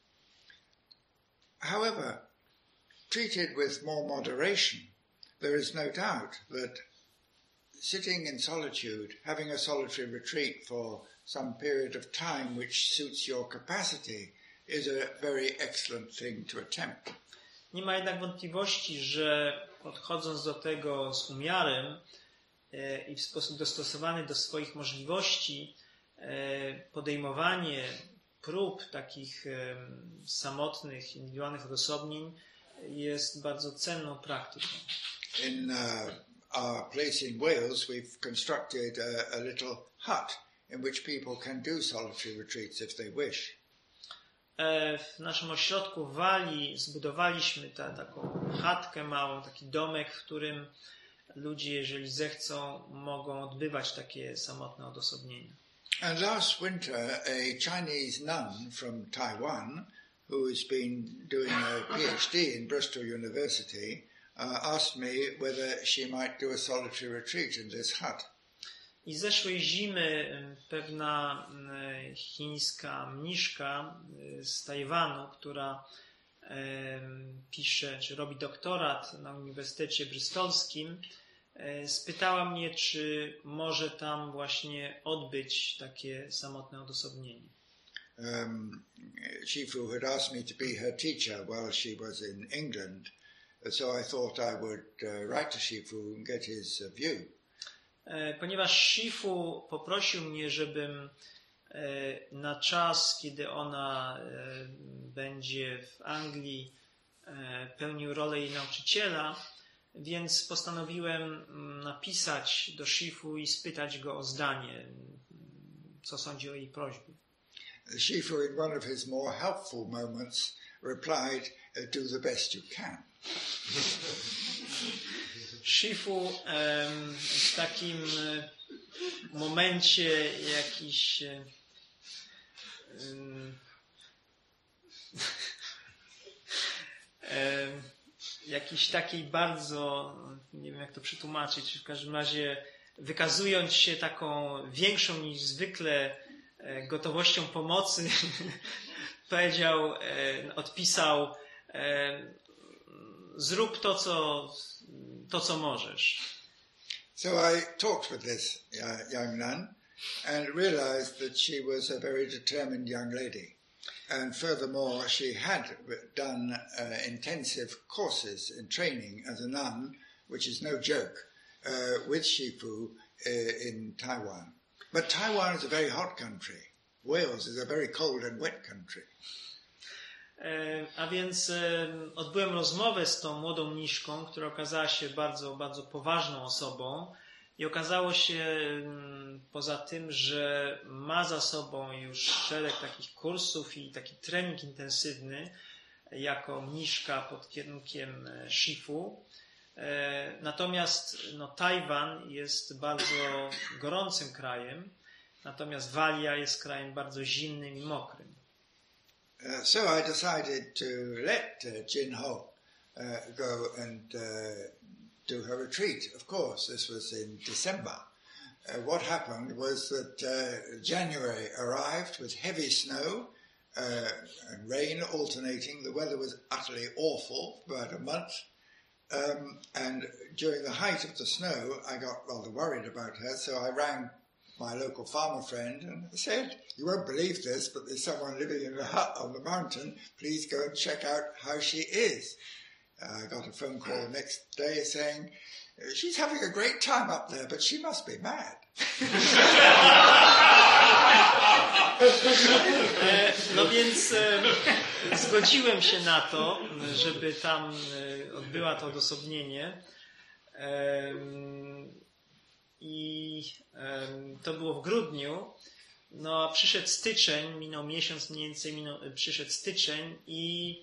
However, treated with more moderation, there is no doubt that sitting in solitude, having a solitary retreat for some period of time which suits your capacity is a very excellent thing to attempt. Nie ma jednak wątpliwości, że podchodząc do tego z umiarem i w sposób dostosowany do swoich możliwości, podejmowanie prób takich samotnych, indywidualnych odosobnień jest bardzo cenną praktyką. In our place in Wales, we've constructed a little hut in which people can do solitary retreats if they wish. W naszym ośrodku w Walii zbudowaliśmy taką chatkę małą, taki domek, w którym ludzie, jeżeli zechcą, mogą odbywać takie samotne odosobnienia. And last winter, a Chinese nun from Taiwan, who has been doing a PhD in Bristol University, asked me whether she might do a solitary retreat in this hut. I zeszłej zimy pewna chińska mniszka z Tajwanu, która pisze, czy robi doktorat na Uniwersytecie Bristolskim, spytała mnie, czy może tam właśnie odbyć takie samotne odosobnienie. Shifu had asked me to be her teacher while she was in England, so I thought I would write to Shifu and get his view. Ponieważ Shifu poprosił mnie, żebym na czas, kiedy ona będzie w Anglii, pełnił rolę jej nauczyciela, więc postanowiłem napisać do Shifu i spytać go o zdanie, co sądzi o jej prośbie. Shifu, in one of his more helpful moments, replied, "Do the best you can." Shifu w takim momencie jakiś takiej bardzo, nie wiem jak to przetłumaczyć, w każdym razie wykazując się taką większą niż zwykle gotowością pomocy, odpisał, zrób to, co możesz. So I talked with this young nun and realized that she was a very determined young lady. And furthermore, she had done intensive courses in training as a nun, which is no joke, with Shifu in Taiwan. But Taiwan is a very hot country. Wales is a very cold and wet country. A więc odbyłem rozmowę z tą młodą mniszką, która okazała się bardzo, bardzo poważną osobą i okazało się poza tym, że ma za sobą już szereg takich kursów i taki trening intensywny jako mniszka pod kierunkiem Shifu. Natomiast Tajwan jest bardzo gorącym krajem, natomiast Walia jest krajem bardzo zimnym i mokrym. So I decided to let Jin Ho go and do her retreat. Of course, this was in December. What happened was that January arrived with heavy snow and rain alternating. The weather was utterly awful for about a month. And during the height of the snow, I got rather worried about her, so I rang my local farmer friend and said, "You won't believe this, but there's someone living in a hut on the mountain. Please go and check out how she is." I got a phone call the next day saying, "She's having a great time up there, but she must be mad." No więc zgodziłem się na to, żeby tam odbyła to odosobnienie. I to było w grudniu. No a przyszedł styczeń, minął miesiąc mniej więcej, przyszedł styczeń i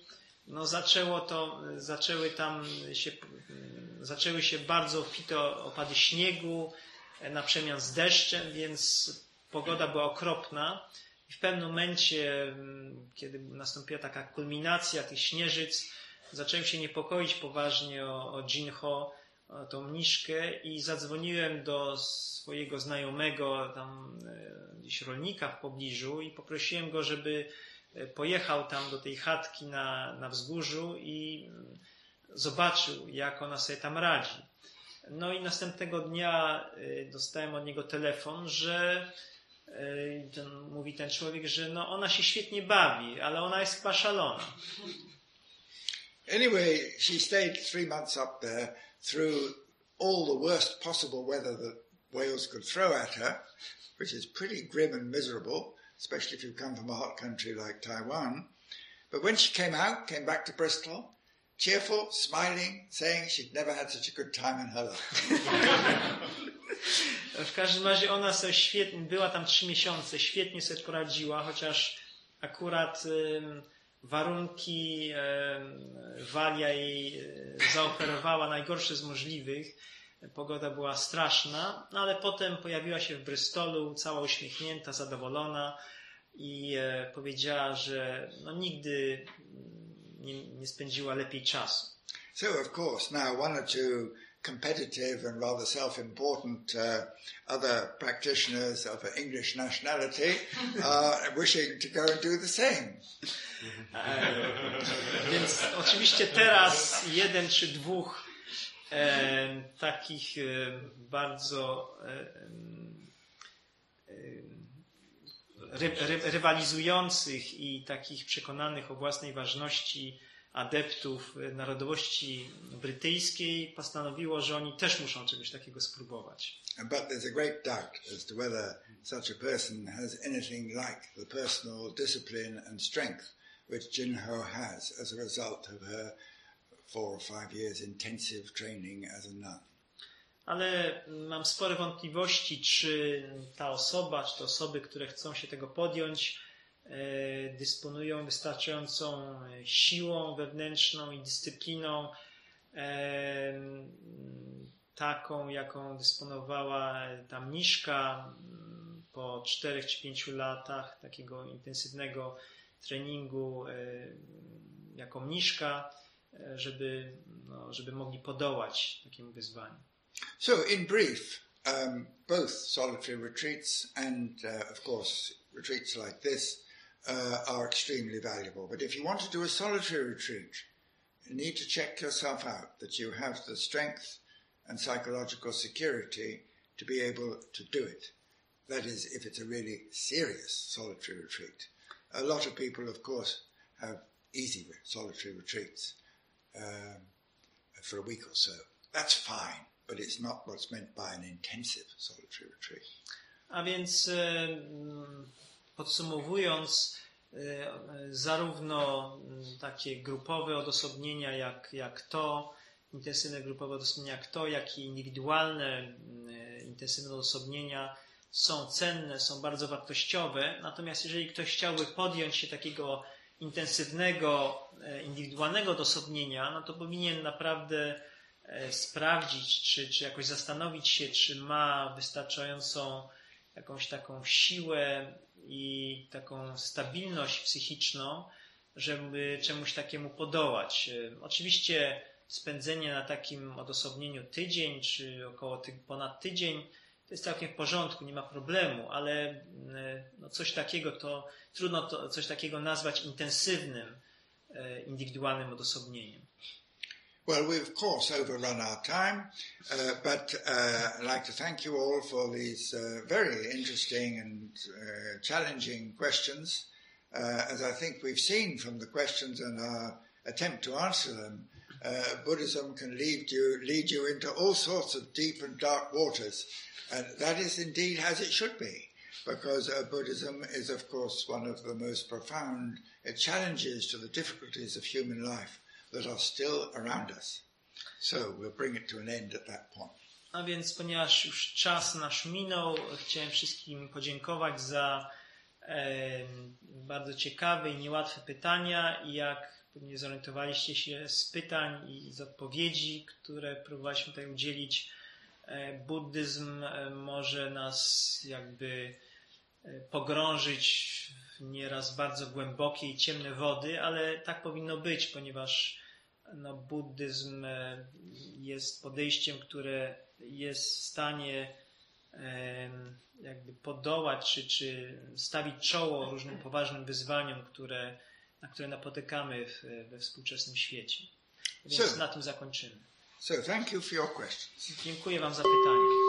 zaczęły się bardzo obfite opady śniegu na przemian z deszczem, więc pogoda była okropna. I w pewnym momencie, kiedy nastąpiła taka kulminacja tych śnieżyc, zacząłem się niepokoić poważnie o Jin Ho, o tą mniszkę i zadzwoniłem do swojego znajomego, tam gdzieś rolnika w pobliżu i poprosiłem go, żeby pojechał tam do tej chatki na wzgórzu i zobaczył, jak ona sobie tam radzi. No i następnego dnia dostałem od niego telefon, że mówi ten człowiek, że ona się świetnie bawi, ale ona jest chyba szalona. Anyway, she stayed 3 months up there through all the worst possible weather that Wales could throw at her, which is pretty grim and miserable, especially if you come from a hot country like Taiwan. But when she came back to Bristol, cheerful, smiling, saying she'd never had such a good time in her life. W każdym razie ona sobie świetnie, była tam 3 miesiące, świetnie sobie poradziła, chociaż akurat warunki Walia jej zaoferowała najgorsze z możliwych. Pogoda była straszna, no ale potem pojawiła się w Bristolu, cała uśmiechnięta, zadowolona i powiedziała, że nigdy nie spędziła lepiej czasu. So of course now one or two competitive and rather self-important other practitioners of an English nationality are wishing to go and do the same. Więc oczywiście teraz 1 czy 2 takich bardzo rywalizujących i takich przekonanych o własnej ważności adeptów narodowości brytyjskiej postanowiło, że oni też muszą czegoś takiego spróbować. But there's a great doubt as to whether such a person has anything like the personal discipline and strength which Jin Ho has as a result of her 4 or 5 years intensive training as a nun. Ale mam spore wątpliwości, czy ta osoba, czy te osoby, które chcą się tego podjąć, dysponują wystarczającą siłą wewnętrzną i dyscypliną, taką, jaką dysponowała ta mniszka po 4 czy 5 latach takiego intensywnego treningu jako mniszka, żeby mogli podołać takiemu wyzwaniu. So in brief, both solitary retreats and of course retreats like this are extremely valuable. But if you want to do a solitary retreat, you need to check yourself out that you have the strength and psychological security to be able to do it. That is, if it's a really serious solitary retreat. A lot of people, of course, have easy solitary retreats for a week or so. That's fine, but it's not what's meant by an intensive solitary retreat. A więc podsumowując, zarówno takie grupowe odosobnienia jak to, intensywne grupowe odosobnienia jak to, jak i indywidualne intensywne odosobnienia są cenne, są bardzo wartościowe. Natomiast jeżeli ktoś chciałby podjąć się takiego intensywnego, indywidualnego odosobnienia, no to powinien naprawdę sprawdzić, czy jakoś zastanowić się, czy ma wystarczającą jakąś taką siłę i taką stabilność psychiczną, żeby czemuś takiemu podołać. Oczywiście spędzenie na takim odosobnieniu tydzień, czy około ponad tydzień, to jest całkiem w porządku, nie ma problemu, ale no coś takiego to trudno coś takiego nazwać intensywnym, indywidualnym odosobnieniem. Well, we've of course overrun our time, but I'd like to thank you all for these very interesting and challenging questions. As I think we've seen from the questions and our attempt to answer them, Buddhism can lead you into all sorts of deep and dark waters, and that is indeed as it should be, because Buddhism is of course one of the most profound challenges to the difficulties of human life that are still around us. So we'll bring it to an end at that point. A więc ponieważ już czas nasz minął, chciałem wszystkim podziękować za bardzo ciekawe i niełatwe pytania i jak pewnie zorientowaliście się z pytań i z odpowiedzi, które próbowaliśmy tutaj udzielić, buddyzm może nas jakby pogrążyć w nieraz bardzo głębokie i ciemne wody, ale tak powinno być, ponieważ buddyzm jest podejściem, które jest w stanie jakby podołać czy stawić czoło różnym poważnym wyzwaniom, na które napotykamy we współczesnym świecie. Więc na tym zakończymy. So thank you for your questions. Dziękuję wam za pytania.